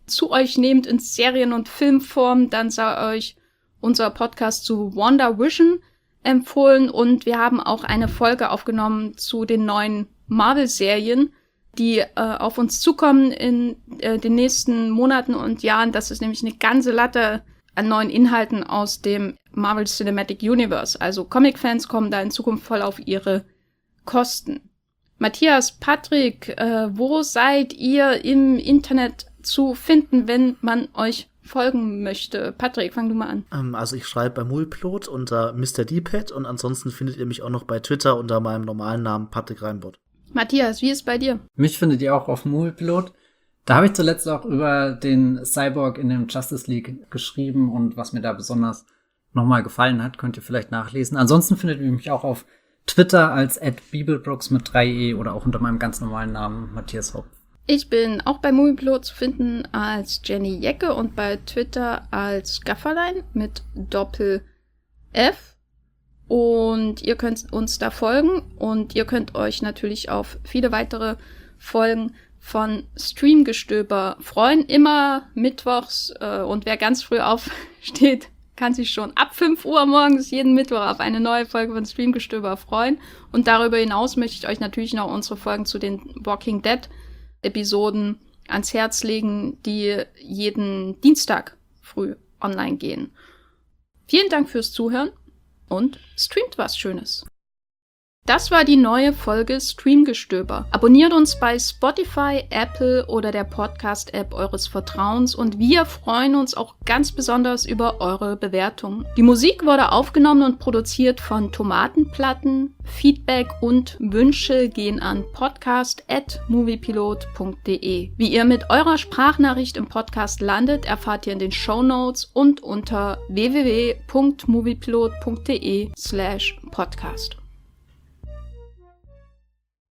zu euch nehmt in Serien- und Filmform, dann sei euch unser Podcast zu WandaVision empfohlen und wir haben auch eine Folge aufgenommen zu den neuen Marvel-Serien, die auf uns zukommen in den nächsten Monaten und Jahren. Das ist nämlich eine ganze Latte an neuen Inhalten aus dem Marvel Cinematic Universe. Also Comic-Fans kommen da in Zukunft voll auf ihre Kosten. Matthias, Patrick, wo seid ihr im Internet zu finden, wenn man euch folgen möchte? Patrick, fang du mal an. Also ich schreibe bei Moviepilot unter Mr. D-Pad und ansonsten findet ihr mich auch noch bei Twitter unter meinem normalen Namen Patrick Reinbott. Matthias, wie ist bei dir? Mich findet ihr auch auf Moviepilot. Da habe ich zuletzt auch über den Cyborg in dem Justice League geschrieben und was mir da besonders nochmal gefallen hat, könnt ihr vielleicht nachlesen. Ansonsten findet ihr mich auch auf Twitter als @bibelbrooks mit 3e oder auch unter meinem ganz normalen Namen Matthias Haupt. Ich bin auch bei Moviepilot zu finden als Jenny Jecke und bei Twitter als Gafferlein mit Doppel-F. Und ihr könnt uns da folgen und ihr könnt euch natürlich auf viele weitere Folgen von Streamgestöber freuen. Immer mittwochs und wer ganz früh aufsteht, kann sich schon ab 5 Uhr morgens jeden Mittwoch auf eine neue Folge von Streamgestöber freuen. Und darüber hinaus möchte ich euch natürlich noch unsere Folgen zu den Walking Dead Episoden ans Herz legen, die jeden Dienstag früh online gehen. Vielen Dank fürs Zuhören und streamt was Schönes. Das war die neue Folge Streamgestöber. Abonniert uns bei Spotify, Apple oder der Podcast-App eures Vertrauens und wir freuen uns auch ganz besonders über eure Bewertungen. Die Musik wurde aufgenommen und produziert von Tomatenplatten. Feedback und Wünsche gehen an podcast@moviepilot.de. Wie ihr mit eurer Sprachnachricht im Podcast landet, erfahrt ihr in den Shownotes und unter www.moviepilot.de/podcast.